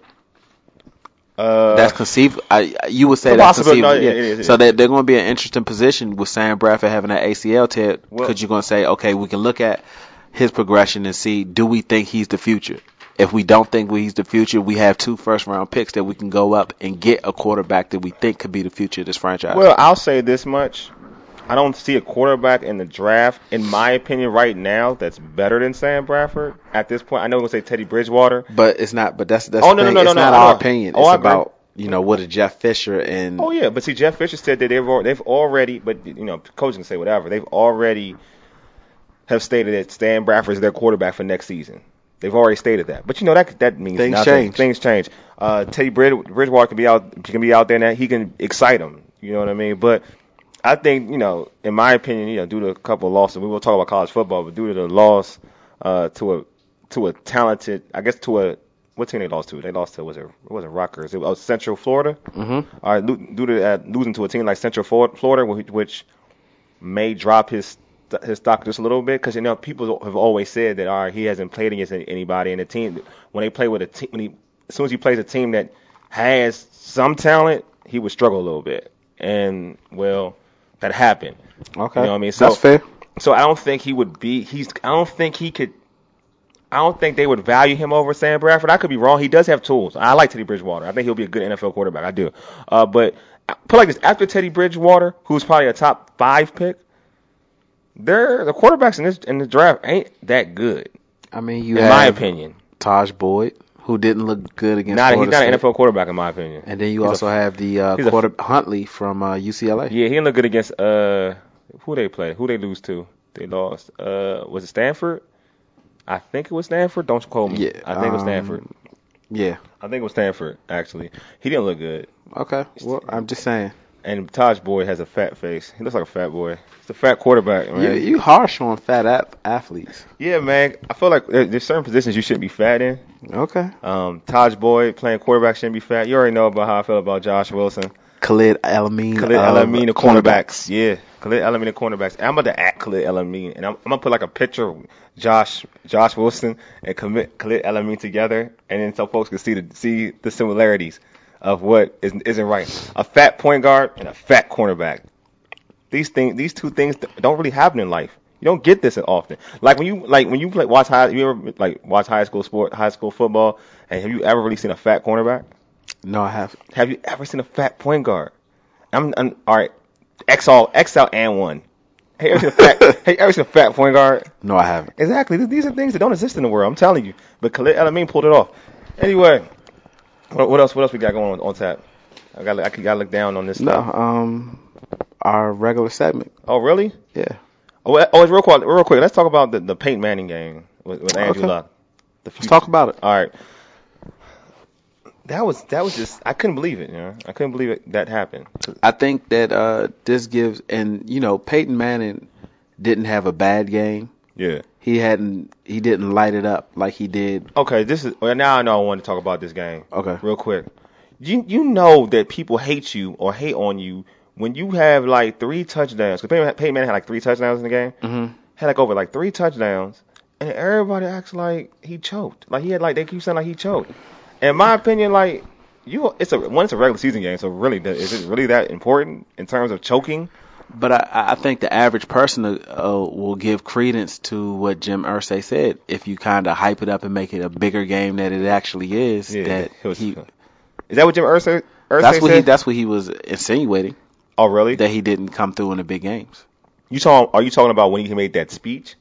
Uh, that's conceivable. I, you would say that's conceivable. No, yeah. it is, it so is. they, they're going to be in an interesting position with Sam Bradford having an A C L tear because you're going to say, okay, we can look at his progression and see, do we think he's the future? If we don't think he's the future, we have two first round picks that we can go up and get a quarterback that we think could be the future of this franchise. Well, I'll say this much. I don't see a quarterback in the draft, in my opinion, right now that's better than Sam Bradford at this point. I know we're going to say Teddy Bridgewater. But it's not. But that's, that's oh, the no, thing. No, no, it's no, not no, our no. opinion. Oh, it's I about, agree. you know, what did Jeff Fisher and... Oh, yeah. But see, Jeff Fisher said that they've already, they've already but, you know, coaches can say whatever. They've already have stated that Sam Bradford is their quarterback for next season. They've already stated that, but you know that that means things nothing. change. Things change. Uh, Teddy Brid- Bridgewater can be out, can be out there now. He can excite them. You know what I mean? But I think you know, in my opinion, you know, due to a couple of losses, we will talk about college football, but due to the loss uh, to a to a talented, I guess to a what team they lost to? They lost to was it, it wasn't Rutgers? It was Central Florida. Mm-hmm. All right, due to uh, losing to a team like Central Florida, which, which may drop his. his stock just a little bit because you know people have always said that all right, he hasn't played against anybody in the team. When they play with a team, when he as soon as he plays a team that has some talent, he would struggle a little bit. And well, that happened. Okay, you know what I mean. So, that's fair. So I don't think he would be. He's. I don't think he could. I don't think they would value him over Sam Bradford. I could be wrong. He does have tools. I like Teddy Bridgewater. I think he'll be a good N F L quarterback. I do. Uh, but put like this: after Teddy Bridgewater, who's probably a top five pick. They're the quarterbacks in this in the draft ain't that good. I mean, you in have my opinion, Taj Boyd, who didn't look good against. Not, Florida he's not State. an N F L quarterback in my opinion. And then you he's also a, have the uh, quarter a, Huntley from uh, U C L A. Yeah, he didn't look good against uh who they play, who they lose to. They lost. Uh, was it Stanford? I think it was Stanford. Don't quote me. Yeah, I think um, it was Stanford. Yeah, I think it was Stanford. Actually, he didn't look good. Okay, well, I'm just saying. And Taj Boyd has a fat face. He looks like a fat boy. He's a fat quarterback, man. You, you harsh on fat ap- athletes. Yeah, man. I feel like there, there's certain positions you shouldn't be fat in. Okay. Um, Taj Boyd playing quarterback shouldn't be fat. You already know about how I feel about Josh Wilson. Khalid El-Amin. Khalid El-Amin, the cornerbacks. Yeah, Khalid El-Amin, the cornerbacks. I'm about to act Khalid El-Amin, and I'm, I'm gonna put like a picture of Josh Josh Wilson and commit Khalid El-Amin together, and then so folks can see the see the similarities of what isn't, isn't right. A fat point guard and a fat cornerback. These things, these two things don't really happen in life. You don't get this often. Like when you like when you play watch high, you ever like watch high school sport, high school football, and have you ever really seen a fat cornerback? No, I haven't. Have you ever seen a fat point guard? I'm, I'm all right. X all X out and one. Hey, ever seen a fat? Hey, ever seen a fat point guard? No, I haven't. Exactly. These are things that don't exist in the world. I'm telling you. But Khalid El-Amin pulled it off. Anyway. What else? What else we got going on, on tap? I got. I got to look down on this. No, stuff. um, our regular segment. Oh, really? Yeah. Oh, oh, it's real quick. Real quick. Let's talk about the, the Peyton Manning game with, with Andrew okay. Luck. Let's talk about it. All right. that was that was just I couldn't believe it. You know, I couldn't believe it that happened. I think that uh, this gives, and you know, Peyton Manning didn't have a bad game. Yeah. He hadn't. He didn't light it up like he did. Okay, this is well, now I know I want to talk about this game. Okay. Real quick. You you know that people hate you or hate on you when you have like three touchdowns. Because Peyton, Peyton Manning had like three touchdowns in the game. Mm-hmm. Had like over like three touchdowns, and everybody acts like he choked. Like he had like they keep saying like he choked. In my opinion, like you, it's a one, it's a regular season game, so really, is it really that important in terms of choking? But I, I think the average person uh, will give credence to what Jim Irsay said. If you kind of hype it up and make it a bigger game than it actually is, Yeah, that it was, he. Is that what Jim Irsay, Irsay That's what said? he. That's what he was insinuating. Oh, really? That he didn't come through in the big games. You talking? Are you talking about when he made that speech?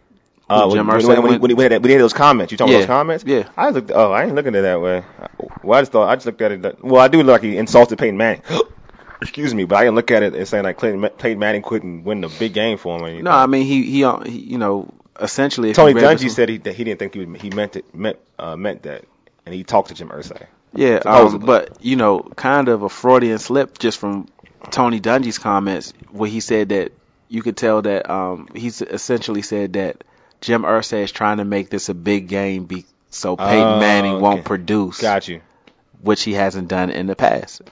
Uh, Jim when, Irsay when, when, went- when, he, when, he had, when he had those comments, you talking Yeah, about those comments? yeah. I looked. Oh, I ain't looking at it that way. Well, I just thought I just looked at it. That, well, I do look like he insulted Peyton Manning. Excuse me, but I didn't look at it and saying like Clinton, Peyton Manning couldn't win the big game for him. Or anything. No, I mean he he, uh, he you know essentially. If Tony you read Dungy this- said he that he didn't think he would, he meant it meant uh, meant that, and he talked to Jim Irsay. Yeah, um, Supposedly. but you know, kind of a Freudian slip just from Tony Dungy's comments, where he said that you could tell that um, he's essentially said that Jim Irsay is trying to make this a big game, be so Peyton Oh, Manning okay. won't produce, Got you. which he hasn't done in the past.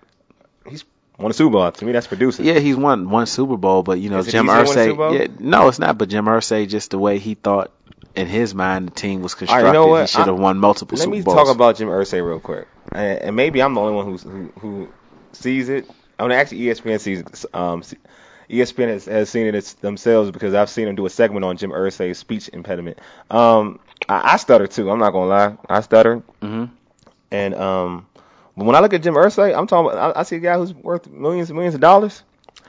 He's won a Super Bowl. To me, that's producing. Yeah, he's won one Super Bowl, but you know, Is it Jim easy to win a Super Bowl? Irsay. Yeah, no, it's not. But Jim Irsay, just the way he thought in his mind, the team was All constructed. right, you know what? He should have I- won multiple Let Super me Bowls. talk about Jim Irsay real quick, and, and maybe I'm the only one who's, who who sees it. I mean, actually, E S P N sees it. Um, E S P N has, has seen it it's themselves because I've seen them do a segment on Jim Irsay's speech impediment. Um, I, I stutter too. I'm not gonna lie. I stutter. hmm And um, but when I look at Jim Irsay, I'm talking. About, I, I see a guy who's worth millions and millions of dollars,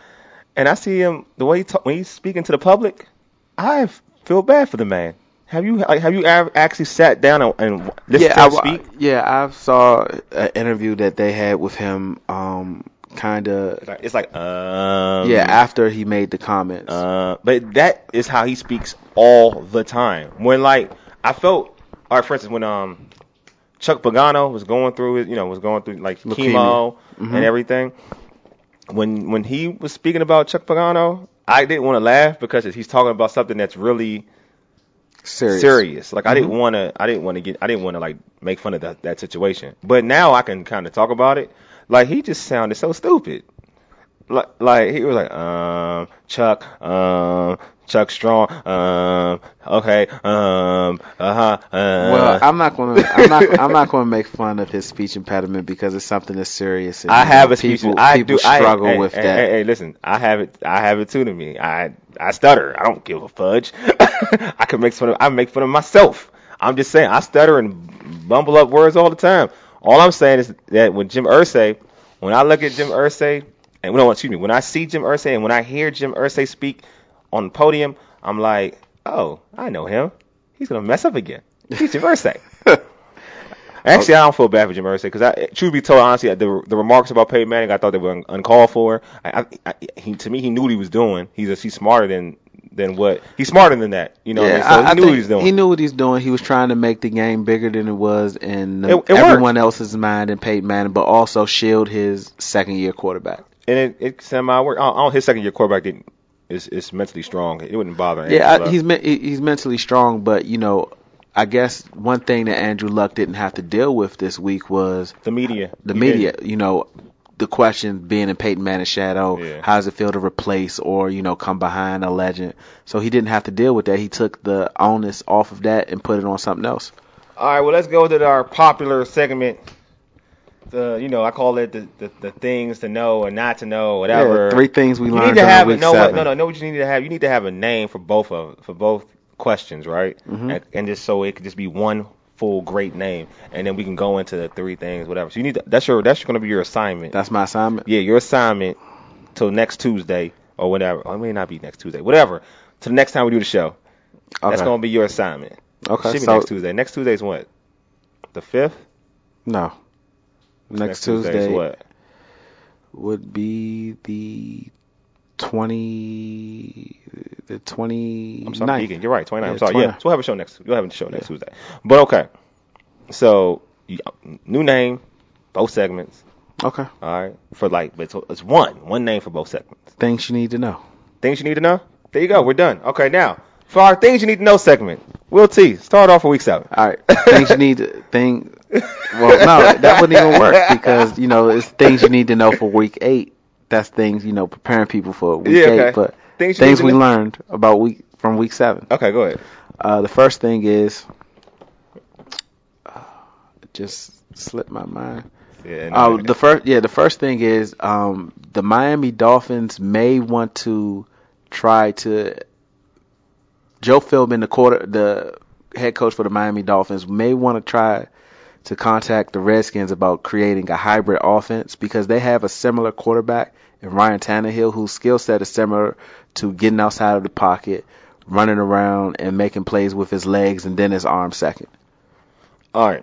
and I see him the way he talk, when he's speaking to the public. I feel bad for the man. Have you like, have you ever actually sat down and, and listened yeah, to him I, speak? yeah, I saw an interview that they had with him. Um, kind of. It's like, it's like um, Yeah, after he made the comments. Uh, but that is how he speaks all the time. When like I felt, all right, for instance, when um Chuck Pagano was going through it, you know, was going through like Leukemia. chemo Mhm. and everything. When when he was speaking about Chuck Pagano, I didn't want to laugh because he's talking about something that's really serious. serious. Like I didn't Mhm. want to, I didn't want to get, I didn't want to like make fun of that that situation. But now I can kind of talk about it. Like he just sounded so stupid. Like, like he was like, um, Chuck, um, Chuck Strong, um, okay, um, uh huh. Uh, Well, I'm not gonna, I'm not, I'm not gonna make fun of his speech impediment because it's something that's serious. And, I you have know, a speech. people, I people do. I, struggle hey, with hey, that. Hey, hey, listen, I have it. I have it too. To me, I I stutter. I don't give a fudge. I can make fun of. I make fun of myself. I'm just saying, I stutter and bumble up words all the time. All I'm saying is that when Jim Irsay, when I look at Jim Irsay, and no, excuse me, when I see Jim Irsay and when I hear Jim Irsay speak on the podium, I'm like, oh, I know him. He's gonna mess up again. He's Jim Irsay. Actually, I don't feel bad for Jim Irsay because, I, truth be told, honestly, the the remarks about Peyton Manning, I thought they were un- uncalled for. I, I, I, he, to me, he knew what he was doing. He's a, he's smarter than than what he's smarter than that. You know, Yeah, what I mean? So I- I he knew think what he was doing. He knew what he's doing. He was trying to make the game bigger than it was in It- it everyone else's mind and Peyton Manning, but also shield his second year quarterback. and it, it semi worked. I don't, his second year quarterback didn't is is mentally strong. It wouldn't bother him. Yeah, I, he's me- he- he's mentally strong, but you know, I guess one thing that Andrew Luck didn't have to deal with this week was the media. the He media. didn't. You know, the question being in Peyton Manning's shadow, Yeah. how does it feel to replace or you know come behind a legend? So he didn't have to deal with that. He took the onus off of that and put it on something else. All right, well, let's go to our popular segment. The you know I call it the, the, the things to know or not to know, whatever. Yeah, three things we You learned need to have during a, week no, seven. no, no, no. What you need to have, you need to have a name for both of for both questions, right? Mhm. And, and just so it could just be one full great name, and then we can go into the three things, whatever. So you need to, that's your that's going to be your assignment. That's my assignment. Yeah, your assignment till next Tuesday or whatever. Or it may not be next Tuesday, whatever. To the next time we do the show, that's Okay. going to be your assignment. Okay, It should be so- next Tuesday. Next Tuesday's what? The fifth. No. Next, Tuesday Tuesday is what? would be the twenty, the twenty. I'm sorry, Deacon, you're right. twenty-nine. Yeah, I'm sorry. twenty. Yeah, so we'll have a show next. We'll have a show next Tuesday. But okay, so you, new name, both segments. Okay. All right. For like, but it's, it's one, one name for both segments. Things you need to know. Things you need to know. There you go. We're done. Okay. Now for our things you need to know segment, Will T, start off for week seven. All right. Things you need to thing. Well, no, that wouldn't even work because you know it's things you need to know for week eight. That's things you know preparing people for week Yeah, okay. eight. But Things things, you need to we know. learned about week from week seven. Okay. Go ahead. Uh, the first thing is uh, it just slipped my mind. Yeah. Uh, the first, yeah, the first thing is um, the Miami Dolphins may want to try to. Joe Philbin, the quarter, the head coach for the Miami Dolphins, may want to try to contact the Redskins about creating a hybrid offense because they have a similar quarterback in Ryan Tannehill whose skill set is similar to getting outside of the pocket, running around and making plays with his legs and then his arm second. All right.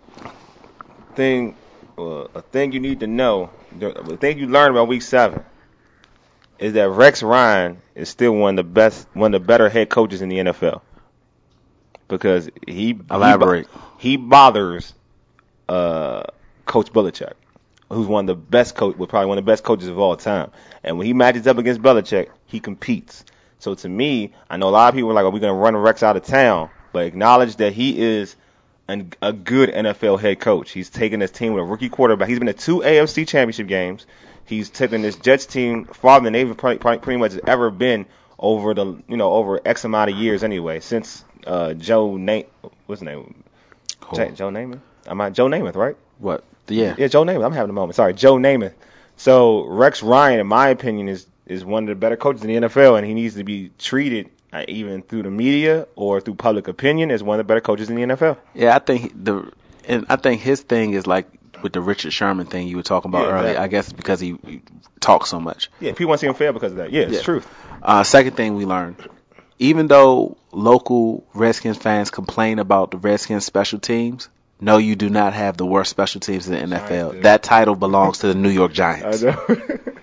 Thing, uh, a thing you need to know, the thing you learned about week seven is that Rex Ryan is still one of the best, one of the better head coaches in the N F L because he Elaborate. he, he bothers uh, Coach Belichick, who's one of the best coach, well, probably one of the best coaches of all time. And when he matches up against Belichick, he competes. So to me, I know a lot of people are like, "Are we going to run Rex out of town?" But acknowledge that he is an, a good N F L head coach. He's taken his team with a rookie quarterback. He's been to two A F C championship games. He's taken this Jets team farther than they've probably, probably pretty much ever been over the you know over X amount of years anyway. Since uh, Joe Name, what's his name? Cool. J- Joe Namath. I'm not Joe Namath, right? What? Yeah. Yeah, Joe Namath. I'm having a moment. Sorry, Joe Namath. So Rex Ryan, in my opinion, is is one of the better coaches in the N F L, and he needs to be treated uh, even through the media or through public opinion as one of the better coaches in the N F L. Yeah, I think the and I think his thing is like with the Richard Sherman thing you were talking about Yeah, earlier. exactly. I guess because he, he talks so much. Yeah, people want to see him fail because of that. Yeah, it's Yeah. true. Uh, second thing we learned, even though local Redskins fans complain about the Redskins special teams, no, you do not have the worst special teams in the N F L. Giants do. That title belongs to the New York Giants. I know.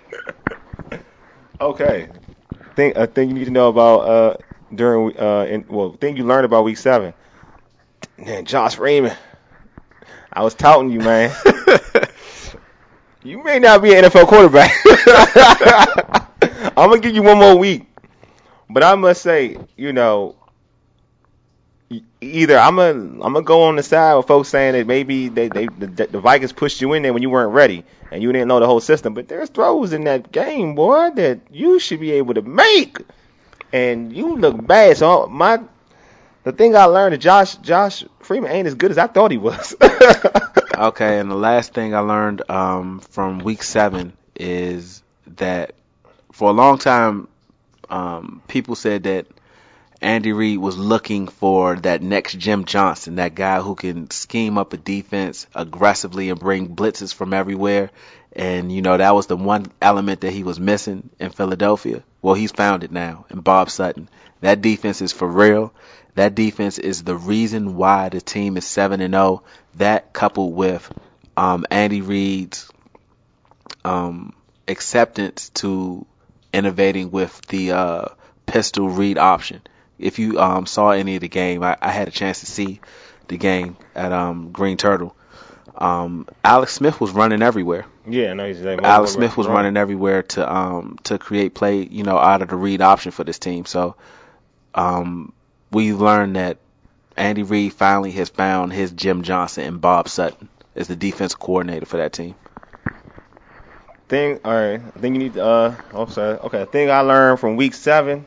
Okay. Thing a thing you need to know about uh during uh in, well thing you learned about week seven. Man, Josh Raymond. I was touting you, man. You may not be an N F L quarterback. I'm gonna give you one more week, but I must say, you know, e- either I'm gonna I'm gonna go on the side with folks saying that maybe they they the, the Vikings pushed you in there when you weren't ready and you didn't know the whole system, but there's throws in that game, boy, that you should be able to make, and you look bad. So my the thing I learned is Josh Josh Freeman ain't as good as I thought he was. Okay, and the last thing I learned um, from week seven is that for a long time, um, people said that Andy Reid was looking for that next Jim Johnson, that guy who can scheme up a defense aggressively and bring blitzes from everywhere. And, you know, that was the one element that he was missing in Philadelphia. Well, he's found it now in Bob Sutton. That defense is for real. That defense is the reason why the team is seven and oh. That coupled with um, Andy Reid's um, acceptance to innovating with the uh, pistol read option. If you um, saw any of the game, I, I had a chance to see the game at um, Green Turtle. Um, Alex Smith was running everywhere. Yeah, no, he's like, Alex Smith was running everywhere to um to create play, you know, out of the read option for this team. So um we learned that Andy Reid finally has found his Jim Johnson and Bob Sutton as the defensive coordinator for that team. Thing, all right. I think you need to, uh, oh, sorry. Okay, thing I learned from week seven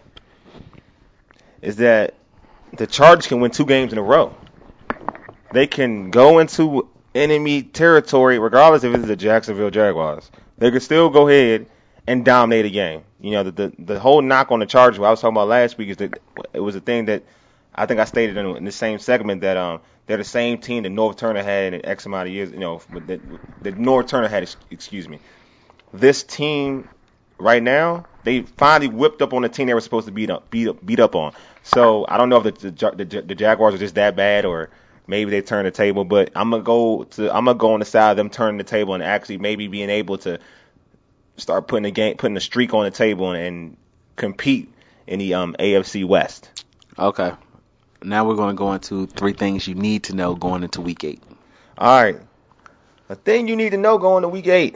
is that the Chargers can win two games in a row. They can go into enemy territory, regardless if it's the Jacksonville Jaguars. They could still go ahead and dominate a game. You know, the, the the whole knock on the Chargers, what I was talking about last week, is that it was a thing that I think I stated in, in the same segment that um they're the same team that Norv Turner had in X amount of years. You know, that, that Norv Turner had. Excuse me. This team right now, they finally whipped up on the team they were supposed to beat up, beat up, beat up on. So I don't know if the the, the, the Jaguars are just that bad or maybe they turn the table, but I'm gonna go to I'm gonna go on the side of them turning the table and actually maybe being able to start putting the game, putting a streak on the table and, and compete in the um, A F C West. Okay. Now we're going to go into three things you need to know going into week eight. All All right. A thing you need to know going to week eight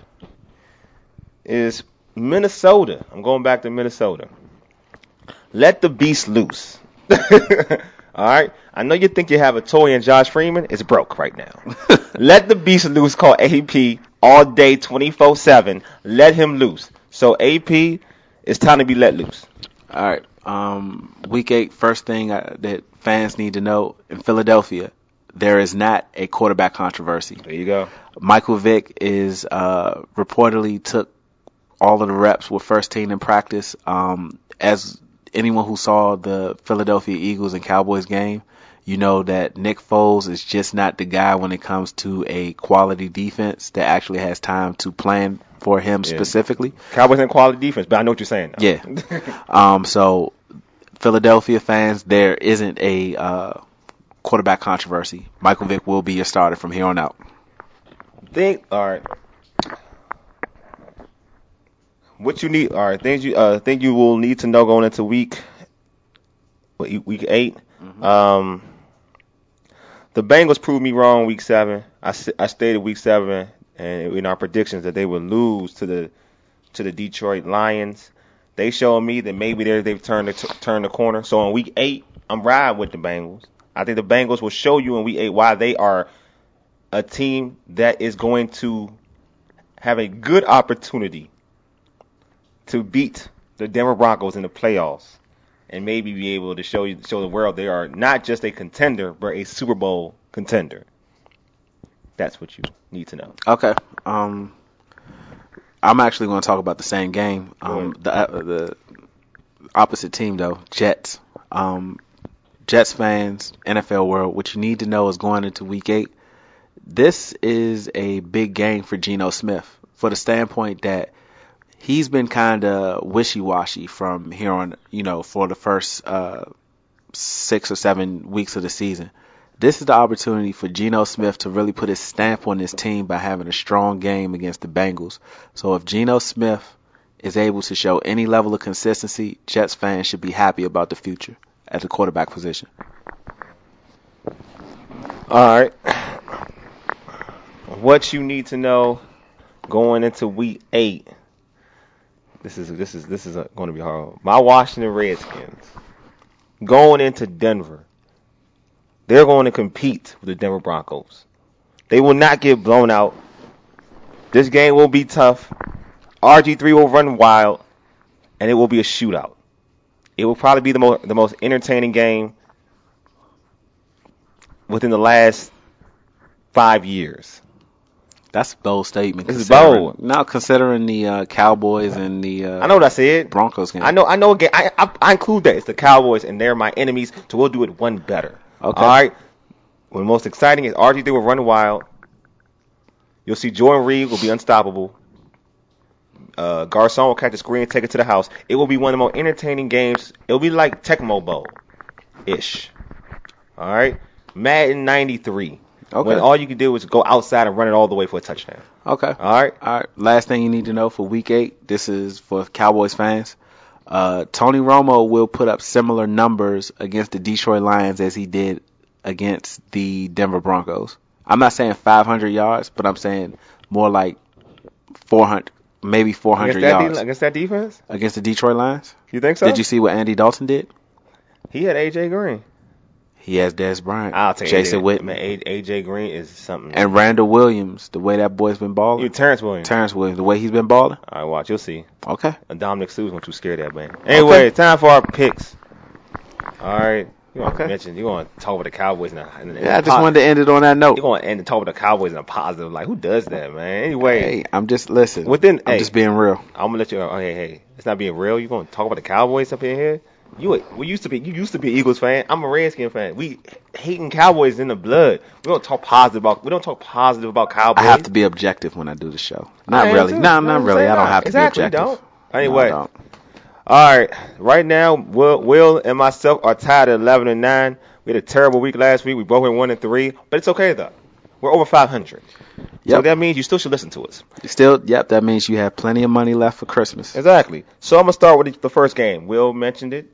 is Minnesota. I'm going back to Minnesota. Let the beast loose. All right. I know you think you have a toy in Josh Freeman. It's broke right now. Let the beast loose. Call A P all day, twenty-four seven. Let him loose. So A P, it's time to be let loose. All right. Um, week eight, first thing I, that fans need to know in Philadelphia, there is not a quarterback controversy. There you go. Michael Vick is uh, reportedly took all of the reps with first team in practice. Um, as anyone who saw the Philadelphia Eagles and Cowboys game, you know that Nick Foles is just not the guy when it comes to a quality defense that actually has time to plan for him yeah. specifically. Cowboys in quality defense, but I know what you're saying. Now. Yeah. um, so Philadelphia fans, there isn't a uh, quarterback controversy. Michael Vick will be your starter from here on out. Think all right. What you need, all right? Things you uh think you will need to know going into week what, week eight. Mm-hmm. Um, the Bengals proved me wrong week seven. I I stated week seven and in our predictions that they would lose to the to the Detroit Lions. They showed me that maybe they they've turned the t- turned the corner. So in week eight, I'm riding with the Bengals. I think the Bengals will show you in week eight why they are a team that is going to have a good opportunity to beat the Denver Broncos in the playoffs and maybe be able to show you show the world they are not just a contender but a Super Bowl contender. That's what you need to know. Okay. Um, I'm actually going to talk about the same game. Um, the uh, the opposite team though, Jets. Um, Jets fans, N F L world, what you need to know is going into week eight, this is a big game for Geno Smith for the standpoint that he's been kind of wishy-washy from here on, you know, for the first uh, six or seven weeks of the season. This is the opportunity for Geno Smith to really put his stamp on this team by having a strong game against the Bengals. So if Geno Smith is able to show any level of consistency, Jets fans should be happy about the future at the quarterback position. All right. What you need to know going into week eight. This is this is this is going to be hard. My Washington Redskins going into Denver. They're going to compete with the Denver Broncos. They will not get blown out. This game will be tough. R G three will run wild, and it will be a shootout. It will probably be the most the most entertaining game within the last five years. That's a bold statement. This is bold. Now considering the uh, Cowboys and the uh, I know what I said. Broncos game. I know. I know. Again, I, I I include that. It's the Cowboys, and they're my enemies. So we'll do it one better. Okay. All right. Well, the most exciting is R G three will run wild. You'll see Jordan Reed will be unstoppable. Uh, Garcon will catch the screen and take it to the house. It will be one of the most entertaining games. It'll be like Tecmo Bowl ish. All right. Madden ninety-three. Okay. When all you can do is go outside and run it all the way for a touchdown. Okay. All right. All right. Last thing you need to know for week eight, this is for Cowboys fans. Uh, Tony Romo will put up similar numbers against the Detroit Lions as he did against the Denver Broncos. I'm not saying five hundred yards, but I'm saying more like four hundred, maybe four hundred against yards. De- against that defense? Against the Detroit Lions? You think so? Did you see what Andy Dalton did? He had A J Green. He has Dez Bryant. I'll take Jason A J, Whitman. Man, A J Green is something. And Randall Williams, the way that boy's been balling. You Terrence Williams. Terrence Williams, the way he's been balling. All right, watch. You'll see. Okay. And Dominic Sue's not too scared of that man. Anyway, okay. Time for our picks. All right. You want okay. to mention, you're going to talk about the Cowboys now. Yeah, I just po- wanted to end it on that note. You're going to end and talk about the Cowboys in a positive. Like, who does that, man? Anyway. Hey, I'm just, listen. Within, I'm hey, just being real. I'm going to let you, oh, hey, hey. It's not being real. You're going to talk about the Cowboys up in here? You we used to be you used to be an Eagles fan. I'm a Redskin fan. We hating Cowboys in the blood. We don't talk positive about we don't talk positive about Cowboys. I have to be objective when I do the show. Not really. No, nah, not really. I don't have to exactly, be objective. Don't. Anyway. No, I don't. All right. Right now, Will, Will and myself are tied at eleven and nine. We had a terrible week last week. We both went one and three, but it's okay though. We're over five hundred. Yep. So that means you still should listen to us. Still, yep. That means you have plenty of money left for Christmas. Exactly. So I'm gonna start with the first game. Will mentioned it.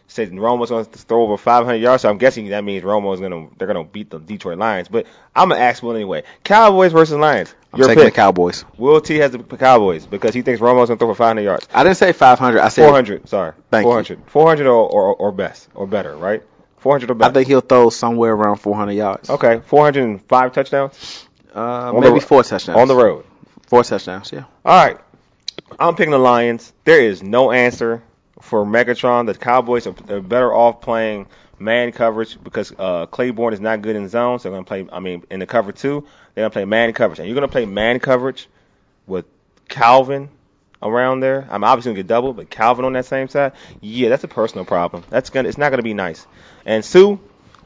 said Romo's going to throw over five hundred yards, so I'm guessing that means Romo's going to they're going to beat the Detroit Lions. But I'm going to ask Will anyway. Cowboys versus Lions. I'm taking pick. the Cowboys. Will T has the Cowboys because he thinks Romo's going to throw for five hundred yards. I didn't say five hundred. I said four hundred. Sorry. Thank four hundred. You. four hundred or, or, or best or better, right? four hundred or better. I think he'll throw somewhere around four hundred yards. Okay. four hundred five touchdowns? Uh, maybe the, four touchdowns. On the road. Four touchdowns, yeah. All right. I'm picking the Lions. There is no answer for Megatron. The Cowboys are they're better off playing man coverage because uh, Claiborne is not good in zone. So they're going to play, I mean, in the cover two, they're going to play man coverage. And you're going to play man coverage with Calvin around there. I'm obviously going to get double, but Calvin on that same side, yeah, that's a personal problem. That's gonna, it's not going to be nice. And Sue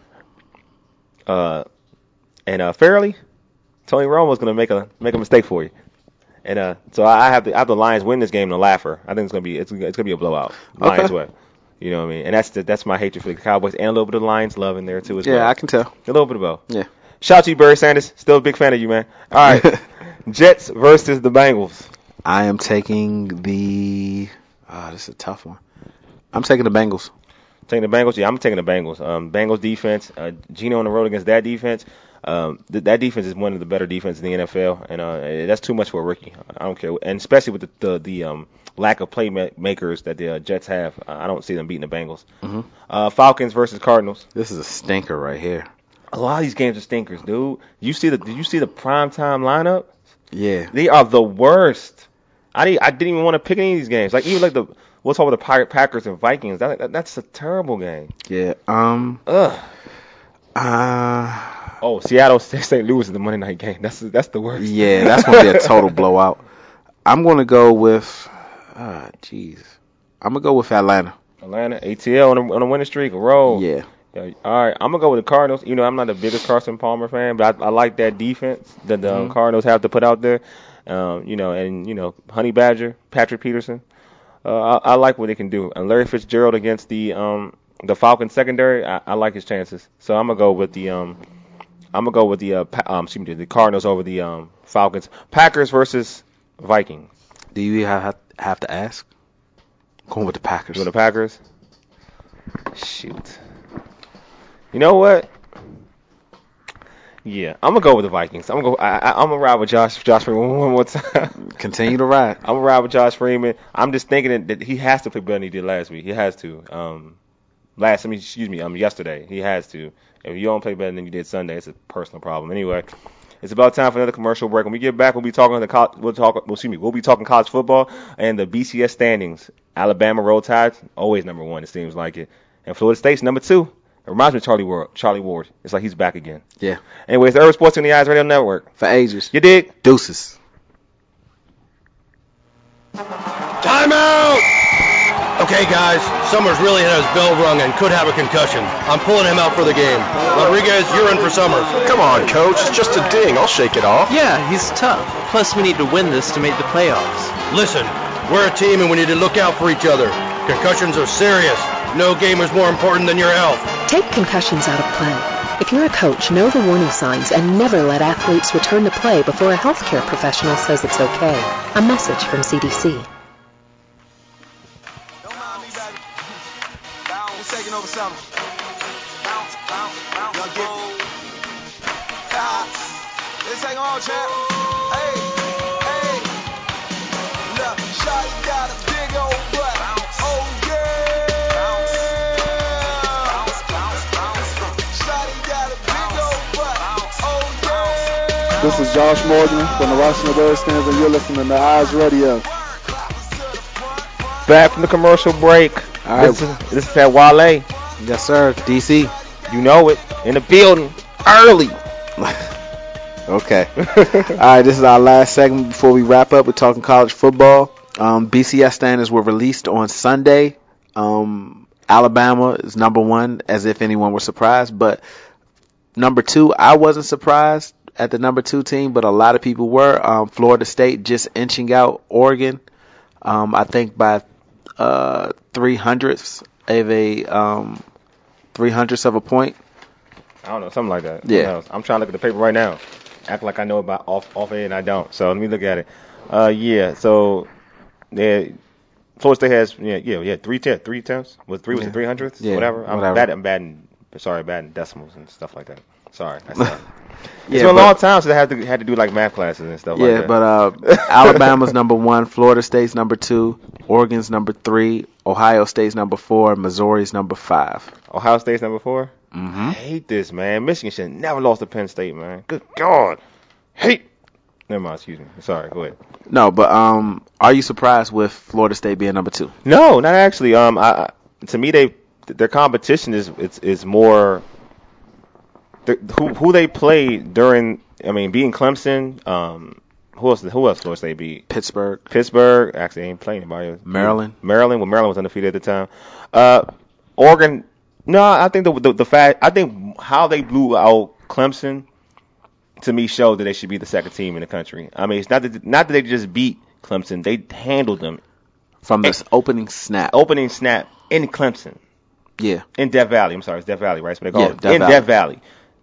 uh, and uh, Fairley, Tony Romo's going to make a make a mistake for you. And uh, so I have the I have the Lions win this game in the laugher. I think it's gonna be it's, it's gonna be a blowout. Lions okay. way. You know what I mean? And that's the, that's my hatred for the Cowboys and a little bit of the Lions love in there too as yeah, well. Yeah, I can tell. A little bit of both. Yeah. Shout out to you, Barry Sanders. Still a big fan of you, man. All right. Jets versus the Bengals. I am taking the. Ah, oh, this is a tough one. I'm taking the Bengals. Taking the Bengals? Yeah, I'm taking the Bengals. Um, Bengals defense. Uh, Geno on the road against that defense. Um, th- that defense is one of the better defenses in the N F L, and uh, that's too much for a rookie. I don't care, and especially with the the, the um, lack of playmakers that the uh, Jets have, I don't see them beating the Bengals. Mm-hmm. Uh, Falcons versus Cardinals. This is a stinker right here. A lot of these games are stinkers, dude. You see the? Did you see the primetime lineup? Yeah, they are the worst. I didn't, I didn't even want to pick any of these games. Like even like the we'll talk about the Pirate Packers and Vikings. That, that that's a terrible game. Yeah. Um. Ugh. Uh. Oh, Seattle, Saint Louis is the Monday night game. That's that's the worst. Yeah, that's gonna be a total blowout. I'm gonna go with, ah, jeez, I'm gonna go with Atlanta. Atlanta, A T L on a, on a winning streak, a roll. Yeah. yeah. All right, I'm gonna go with the Cardinals. You know, I'm not the biggest Carson Palmer fan, but I, I like that defense that the mm-hmm. Cardinals have to put out there. Um, you know, and you know, Honey Badger, Patrick Peterson. Uh, I, I like what they can do. And Larry Fitzgerald against the um the Falcons secondary, I, I like his chances. So I'm gonna go with the um. I'm gonna go with the uh, um, excuse me, the Cardinals over the um, Falcons. Packers versus Vikings. Do you have have to ask? I'm going with the Packers. You with the Packers? Shoot. You know what? Yeah, I'm gonna go with the Vikings. I'm gonna go. I, I, I'm gonna ride with Josh Josh Freeman one more time. Continue to ride. I'm gonna ride with Josh Freeman. I'm just thinking that, that he has to play better than he did last week. He has to. Um, last, I mean, excuse me, um, yesterday he has to. If you don't play better than you did Sunday, it's a personal problem. Anyway, it's about time for another commercial break. When we get back, we'll be talking the co- we'll talk. Well, excuse me, we'll be talking college football and the B C S standings. Alabama Roll Tide, always number one. It seems like it, and Florida State's number two. It reminds me of Charlie Ward. Charlie Ward. It's like he's back again. Yeah. Anyways, the Urban Sports on the Eyes Radio Network for ages. You dig? Deuces. Timeout. Okay, guys, Summers really had his bell rung and could have a concussion. I'm pulling him out for the game. Rodriguez, you're in for Summers. Come on, Coach. It's just a ding. I'll shake it off. Yeah, he's tough. Plus, we need to win this to make the playoffs. Listen, we're a team and we need to look out for each other. Concussions are serious. No game is more important than your health. Take concussions out of play. If you're a coach, know the warning signs and never let athletes return to play before a healthcare professional says it's okay. A message from C D C. Taking over something. Bounce, bounce, bounce. Young Gifted. Ah, let's take them on, champ. Hey, hey. Look, Shawty got a big old butt. Bounce. Oh, yeah. Bounce. Bounce, bounce, bounce. Shawty got a big old butt. Bounce. Oh, yeah. This is Josh Morgan from the Washington Redskins, and you're listening to Eyes Radio. Back from the commercial break. All right. This is, this is that Wale. Yes, sir. D C. You know it. In the building. Early. Okay. All right. This is our last segment before we wrap up. We're talking college football. Um, B C S standings were released on Sunday. Um, Alabama is number one, as if anyone were surprised. But number two, I wasn't surprised at the number two team, but a lot of people were. Um, Florida State just inching out Oregon. Um, I think by uh, three hundredths of a um, three hundredths of a point. I don't know, something like that. Yeah. I'm trying to look at the paper right now. Act like I know about off off air and I don't. So let me look at it. Uh, yeah. So, yeah, Florida State has yeah yeah yeah three tenths three tenths was three was Yeah. it three hundredths Yeah, whatever. I'm whatever. bad I'm bad in, sorry bad in decimals and stuff like that. Sorry. I sorry. Yeah, it's been a but- long time since I had to had to do like math classes and stuff like Yeah, that. but uh, Alabama's number one, Florida State's number two, Oregon's number three, Ohio State's number four, Missouri's number five. Ohio State's number four. Mm-hmm. I hate this, man. Michigan should have never lost to Penn State, man. Good God. Hate. Never mind. Excuse me. Sorry. Go ahead. No, but um, are you surprised with Florida State being number two? No, not actually. Um, I, I to me they their competition is it's is more the, who who they played during. I mean, beating Clemson. Um, who else? Who else? Florida State beat Pittsburgh. Pittsburgh. Actually, they ain't playing anybody. Maryland. Maryland. Well, Maryland was undefeated at the time. Uh, Oregon. No, I think the, the the fact I think how they blew out Clemson to me showed that they should be the second team in the country. I mean, it's not that not that they just beat Clemson; they handled them From this opening snap. opening snap in Clemson, Yeah. in Death Valley. I'm sorry, it's Death Valley, right? That's what they call Yeah, it. Death in Valley. Death Valley.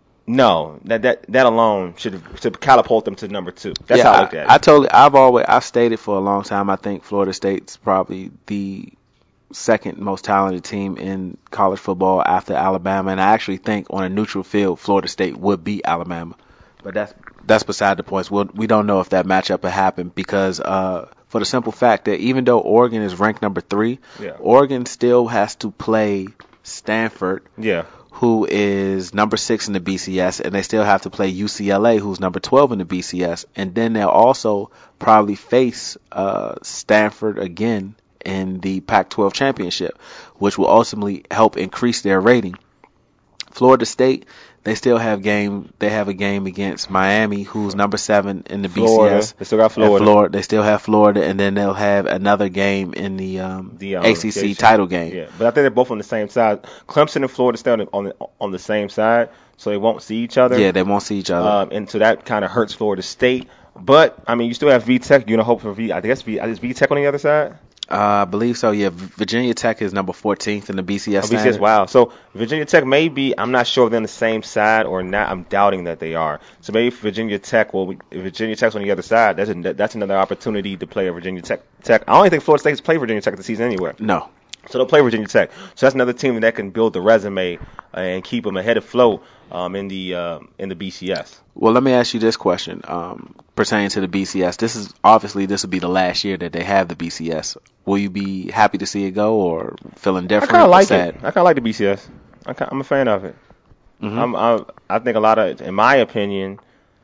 No, that that that alone should should catapult them to number two. That's yeah, how I looked at it. I, I totally. I've always. I've stated for a long time. I think Florida State's probably the second most talented team in college football after Alabama, and I actually think on a neutral field, Florida State would beat Alabama. But that's that's beside the point. We'll, we don't know if that matchup will happen because uh, for the simple fact that even though Oregon is ranked number three, Yeah. Oregon still has to play Stanford, yeah, who is number six in the B C S, and they still have to play U C L A, who's number twelve in the B C S, and then they'll also probably face uh, Stanford again in the Pac twelve championship, which will ultimately help increase their rating. Florida State, they still have game. They have a game against Miami, who's number seven in the Florida. B C S. They still got And Florida. Florida. They still have Florida, and then they'll have another game in the, um, The um, A C C J C. title game. Yeah, but I think they're both on the same side. Clemson and Florida State on the, on the, on the same side, so they won't see each other. Yeah, they won't see each other. Um, and so that kind of hurts Florida State. But I mean, you still have V Tech. You're gonna hope for V. I guess V. Is V Tech on the other side? Uh, I believe so. Yeah, Virginia Tech is number fourteenth in the B C S. Oh, B C S. standard. Wow. So Virginia Tech may be. I'm not sure if they're on the same side or not. I'm doubting that they are. So maybe Virginia Tech. Well, if Virginia Tech's on the other side, that's a, that's another opportunity to play a Virginia Tech. Tech. I don't even think Florida State has played Virginia Tech this season anywhere. No. So they'll play Virginia Tech. So that's another team that can build the resume uh, and keep them ahead of flow um, in the uh, in the B C S. Well, let me ask you this question um, pertaining to the B C S. This is obviously this will be the last year that they have the B C S. Will you be happy to see it go or feeling different? I kind of or like sad? it. I kind of like the B C S. I kinda, I'm a fan of it. Mhm. I'm, I, I think a lot of, in my opinion,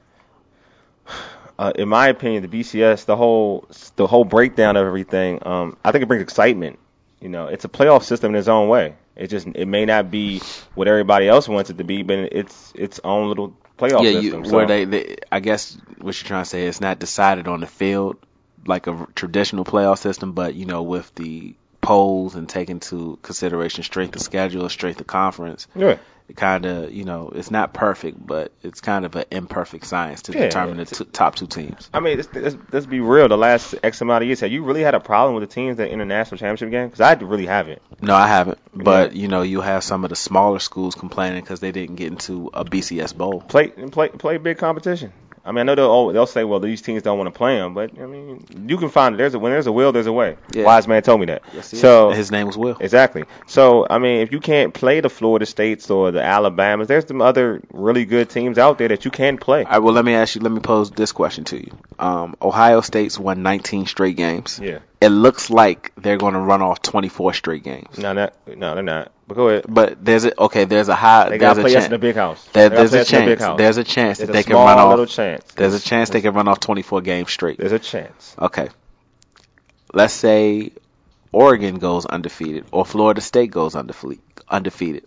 uh, in my opinion, the B C S, the whole the whole breakdown of everything, um, I think it brings excitement. You know, it's a playoff system in its own way. It just it may not be what everybody else wants it to be, but it's its own little playoff yeah, system. you, so. where they, they, I guess what you're trying to say is not decided on the field like a traditional playoff system, but you know, with the polls and taking into consideration strength of schedule, strength of conference. Yeah. It kind of, you know, it's not perfect, but it's kind of an imperfect science to Yeah, determine the t- top two teams. I mean, let's, let's, let's be real. The last X amount of years, have you really had a problem with the teams that in the national championship game? Because I really haven't. No, I haven't. But, you know, you have some of the smaller schools complaining because they didn't get into a B C S bowl. Play play play big competition. I mean, I know they'll oh, they'll say, well, these teams don't want to play them, but I mean, you can find it. There's a when there's a will, there's a way. Yeah. Wise man told me that. Yes, he so is. His name was Will. Exactly. So I mean, if you can't play the Florida States or the Alabamas, there's some other really good teams out there that you can play. All right, well, let me ask you. Let me pose this question to you. Um, Ohio State's won nineteen straight games. Yeah. It looks like they're going to run off twenty-four straight games. No, not no, they're not. But go ahead. But there's a okay. There's a high. They there's gotta a play chance. us in the big house. There, They gotta there's play a us in the big chance. house. There's a chance There's that a they can small run off. little chance. There's a chance they can run off twenty-four games straight. There's a chance. Okay. Let's say Oregon goes undefeated or Florida State goes undefe- undefeated,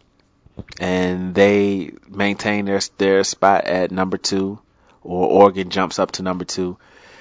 and they maintain their their spot at number two, or Oregon jumps up to number two,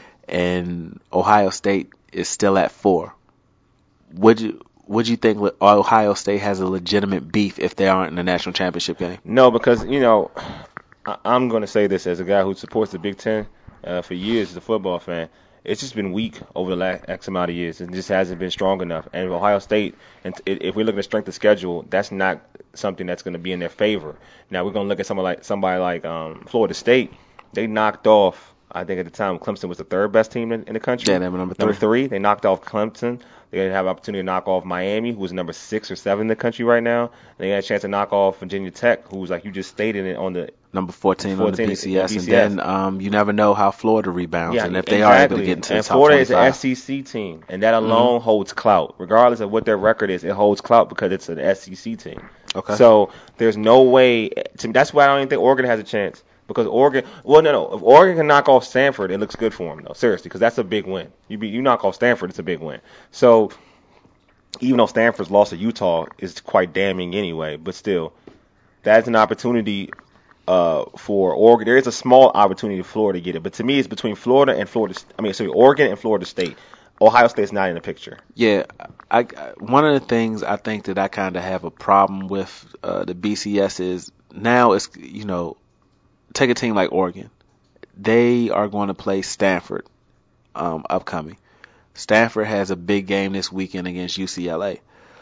and Ohio State is still at four. Would you would you think Ohio State has a legitimate beef if they aren't in the national championship game? No, because you know, I, I'm going to say this as a guy who supports the Big Ten uh, for years as a football fan. It's just been weak over the last X amount of years. It just hasn't been strong enough. And Ohio State, and if we're looking at strength of schedule, that's not something that's going to be in their favor. Now we're going to look at someone like somebody like um, Florida State. They knocked off I think at the time Clemson was the third best team in, in the country. Yeah, they were number three. Number three. They knocked off Clemson. They have an opportunity to knock off Miami, who's number six or seven in the country right now. And they had a chance to knock off Virginia Tech, who's, like you just stated, it on the number fourteen, fourteen on the B C S. B C S. And then um, you never know how Florida rebounds, yeah, and if they exactly. are able to get into and the top Florida twenty-five. is an S E C team, and that alone mm-hmm. holds clout. Regardless of what their record is, it holds clout because it's an S E C team. Okay. So there's no way. To, that's why I don't even think Oregon has a chance. Because Oregon, well, no, no. If Oregon can knock off Stanford, it looks good for them, though. Seriously, because that's a big win. You be, you knock off Stanford, it's a big win. So even though Stanford's loss to Utah is quite damning anyway, but still, that's an opportunity uh, for Oregon. There is a small opportunity for Florida to get it, but to me, it's between Florida and Florida. I mean, sorry, Oregon and Florida State. Ohio State's not in the picture. Yeah, I, I one of the things I think that I kind of have a problem with uh, the B C S is now it's, you know, take a team like Oregon. They are going to play Stanford um, upcoming. Stanford has a big game this weekend against U C L A.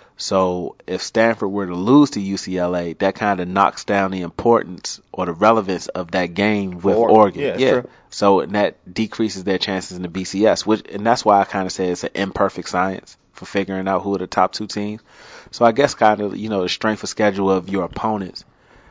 So if Stanford were to lose to U C L A, that kind of knocks down the importance or the relevance of that game with Oregon. Oregon. Yeah, yeah. true. So and that decreases their chances in the B C S, which and that's why I kind of say it's an imperfect science for figuring out who are the top two teams. So I guess kind of, you know, the strength of schedule of your opponents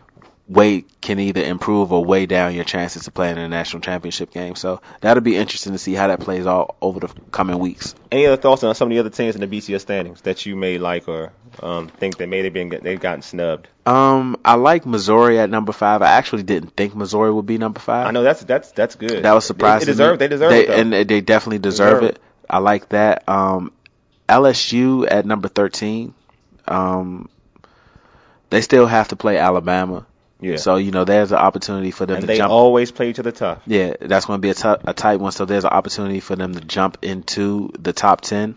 way can either improve or weigh down your chances to play in a national championship game. So that'll be interesting to see how that plays out over the coming weeks. Any other thoughts on some of the other teams in the B C S standings that you may like or um, think that maybe they've been they've gotten snubbed? Um, I like Missouri at number five. I actually didn't think Missouri would be number five. I know that's that's that's good. That was surprising. They, they deserve they deserve they, it though. and they definitely deserve, deserve it. it. I like that. Um, L S U at number thirteen. Um, they still have to play Alabama. Yeah. So, you know, there's an opportunity for them and to they jump. They always play each other tough. Yeah, that's going to be a, t- a tight one. So there's an opportunity for them to jump into the top ten.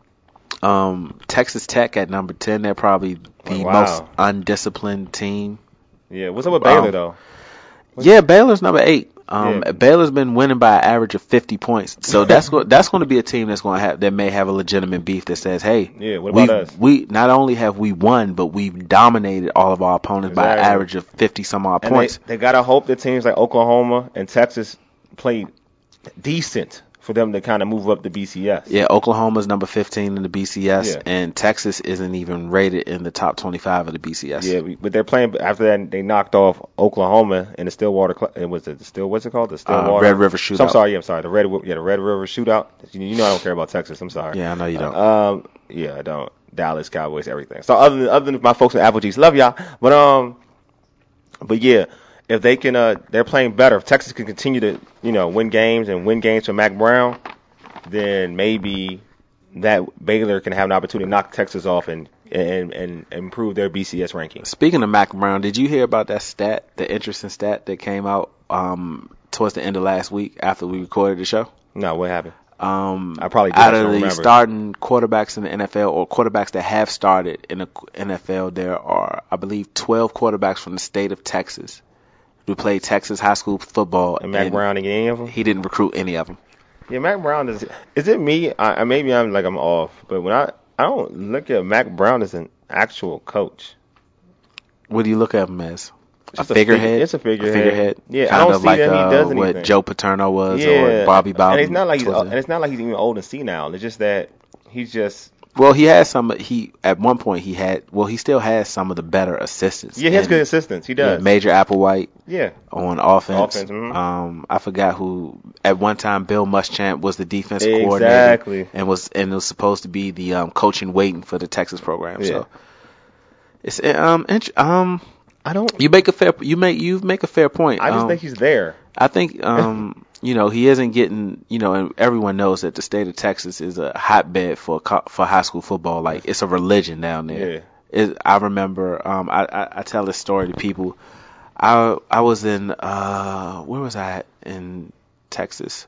Um, Texas Tech at number ten. They're probably the oh, wow. most undisciplined team. Yeah. What's up with Baylor, um, though? What's yeah, Baylor's number eight. Um, yeah. Baylor's been winning by an average of fifty points. So that's go- that's going to be a team that's going to have that may have a legitimate beef that says, hey, yeah, what about us? We not only have we won, but we've dominated all of our opponents exactly. by an average of fifty some odd and points. They, they got to hope that teams like Oklahoma and Texas play decent for them to kind of move up the B C S. Yeah, Oklahoma's number fifteen in the B C S, yeah. and Texas isn't even rated in the top twenty-five of the B C S. Yeah, but they're playing after that. They knocked off Oklahoma in the Stillwater. It was the still what's it called? The Stillwater uh, Red River Shootout. So I'm sorry. Yeah, I'm sorry. The Red yeah the Red River Shootout. You know I don't care about Texas. I'm sorry. Yeah, I know you don't. Uh, um, yeah, I don't. Dallas Cowboys, everything. So other than other than my folks in Applebee's, love y'all. But um, but yeah. If they can, uh, they're playing better. If Texas can continue to, you know, win games and win games for Mac Brown, then maybe that Baylor can have an opportunity to knock Texas off and and, and improve their B C S ranking. Speaking of Mac Brown, did you hear about that stat, the interesting stat that came out um, towards the end of last week after we recorded the show? No, what happened? Um, I probably did, out I of the remember. starting quarterbacks in the N F L or quarterbacks that have started in the N F L, there are, I believe, twelve quarterbacks from the state of Texas who played Texas high school football. And Mac and Brown didn't get any of them? He didn't recruit any of them. Yeah, Mac Brown is. Is it me? I, maybe I'm like I'm off, but when I I don't look at Mac Brown as an actual coach. What do you look at him as? Just a figurehead. It's a figurehead. A figuread. Yeah, kind I don't of see like, that he uh, does anything. What Joe Paterno was, yeah. or Bobby Bowden. And it's not like he's was and it's not like he's even old and senile. It's just that he's just. Well, he has some. He at one point he had. Well, he still has some of the better assistants. Yeah, he has and, good assistants. He does. Yeah, Major Applewhite. Yeah. On offense. Offense. Mm-hmm. Um, I forgot who. At one time, Bill Muschamp was the defense exactly. coordinator. Exactly. And was and was supposed to be the um, coaching waiting for the Texas program. Yeah. So it's um int- um. I don't. You make a fair. You make you make a fair point. I just um, think he's there. I think um. You know, he isn't getting, you know, and everyone knows that the state of Texas is a hotbed for for high school football. Like, it's a religion down there. Yeah. It, I remember, um, I, I, I tell this story to people. I I was in, uh, where was I at in Texas?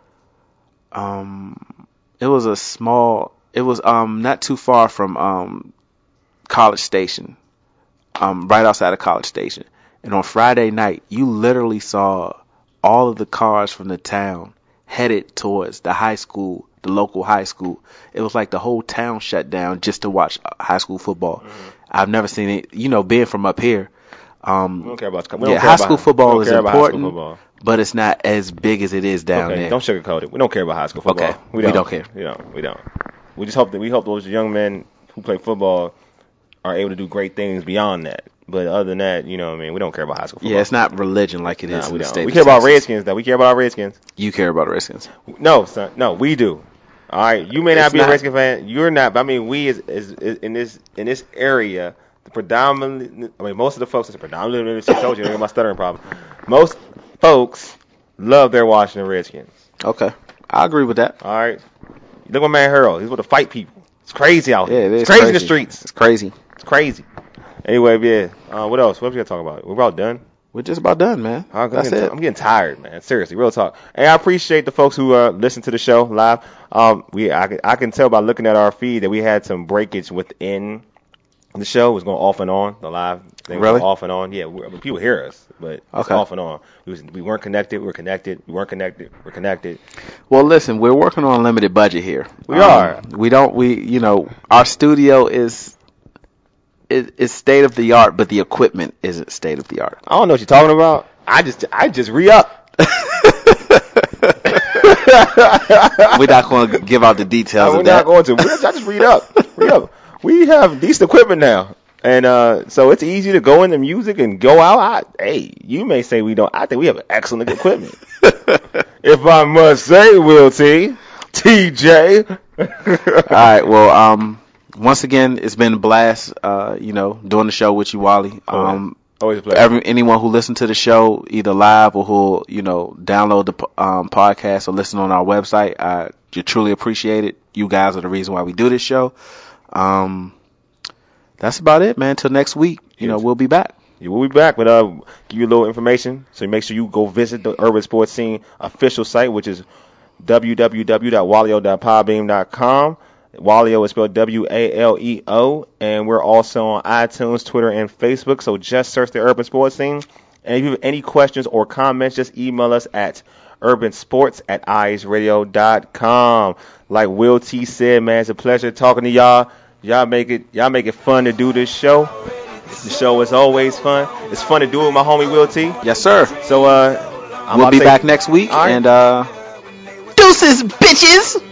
Um, it was a small, it was um not too far from um College Station, um right outside of College Station. And on Friday night, you literally saw all of the cars from the town headed towards the high school, the local high school. It was like the whole town shut down just to watch high school football. Mm-hmm. I've never seen it, you know, being from up here. Um, we don't care about we don't yeah, care high about, school football is important, football. but it's not as big as it is down okay, there. Don't sugarcoat it. We don't care about high school football. Okay, we don't, we don't care. We don't. We don't. We just hope that we hope those young men who play football are able to do great things beyond that. But other than that, you know what I mean? We don't care about high school football. Yeah, it's not religion like it nah, is in we the don't. state We of care Texas. about Redskins, though. We care about our Redskins. You care about the Redskins. No, son. No, we do. All right. You may not It's be not. a Redskin fan. You're not. But I mean, we is, is, is in this in this area, the predominantly, I mean, most of the folks, it's predominantly, I told you, I got my stuttering problem. Most folks love their Washington Redskins. Okay. I agree with that. All right. Look at my man Harold. He's able to fight people. It's crazy out here. Yeah, it is it's crazy, crazy in the streets. It's crazy. It's crazy. Anyway, yeah. Uh, what else? What else we got to talk about? We're about done. We're just about done, man. I'm That's getting, it. I'm getting tired, man. Seriously, real talk. And I appreciate the folks who uh, listen to the show live. Um, we I, can- I can tell by looking at our feed that we had some breakage within the show. It was going off and on. The live thing Really? was off and on. Yeah, we, I mean, people hear us, but it's Okay. off and on. We, was, we weren't connected. We were connected. We weren't connected. We're connected. Well, listen, we're working on a limited budget here. We Um, are. We don't. We, you know, our studio is is, is state of the art, but the equipment isn't state of the art. I don't know what you're talking about. I just I just re up. We're not going to give out the details No, we're of that. not going to. We're- I just read up. Read up. We have decent equipment now, and uh, so it's easy to go into music and go out. I, hey, you may say we don't. I think we have excellent equipment. If I must say, Will T, T J. All right. Well, um, once again, it's been a blast. Uh, you know, doing the show with you, Wally. Um, Always a pleasure. every, anyone who listened to the show, either live or who you know download the um, podcast or listen on our website, I you truly appreciate it. You guys are the reason why we do this show. Um, that's about it, man. Till next week, you know, we'll be back. Yeah, we'll be back with uh, give you a little information. So make sure you go visit the Urban Sports Scene official site, which is w w w dot walio dot podbean dot com. Walio is spelled W A L E O, and we're also on iTunes, Twitter, and Facebook. So just search the Urban Sports Scene. And if you have any questions or comments, just email us at urbansports at eyes radio dot com. Like Will T said, man, it's a pleasure talking to y'all. Y'all make it, y'all make it fun to do this show. The show is always fun. It's fun to do it with my homie Will T. Yes, sir. So uh, I'm we'll about be to say- back next week, All right. and uh, deuces, bitches.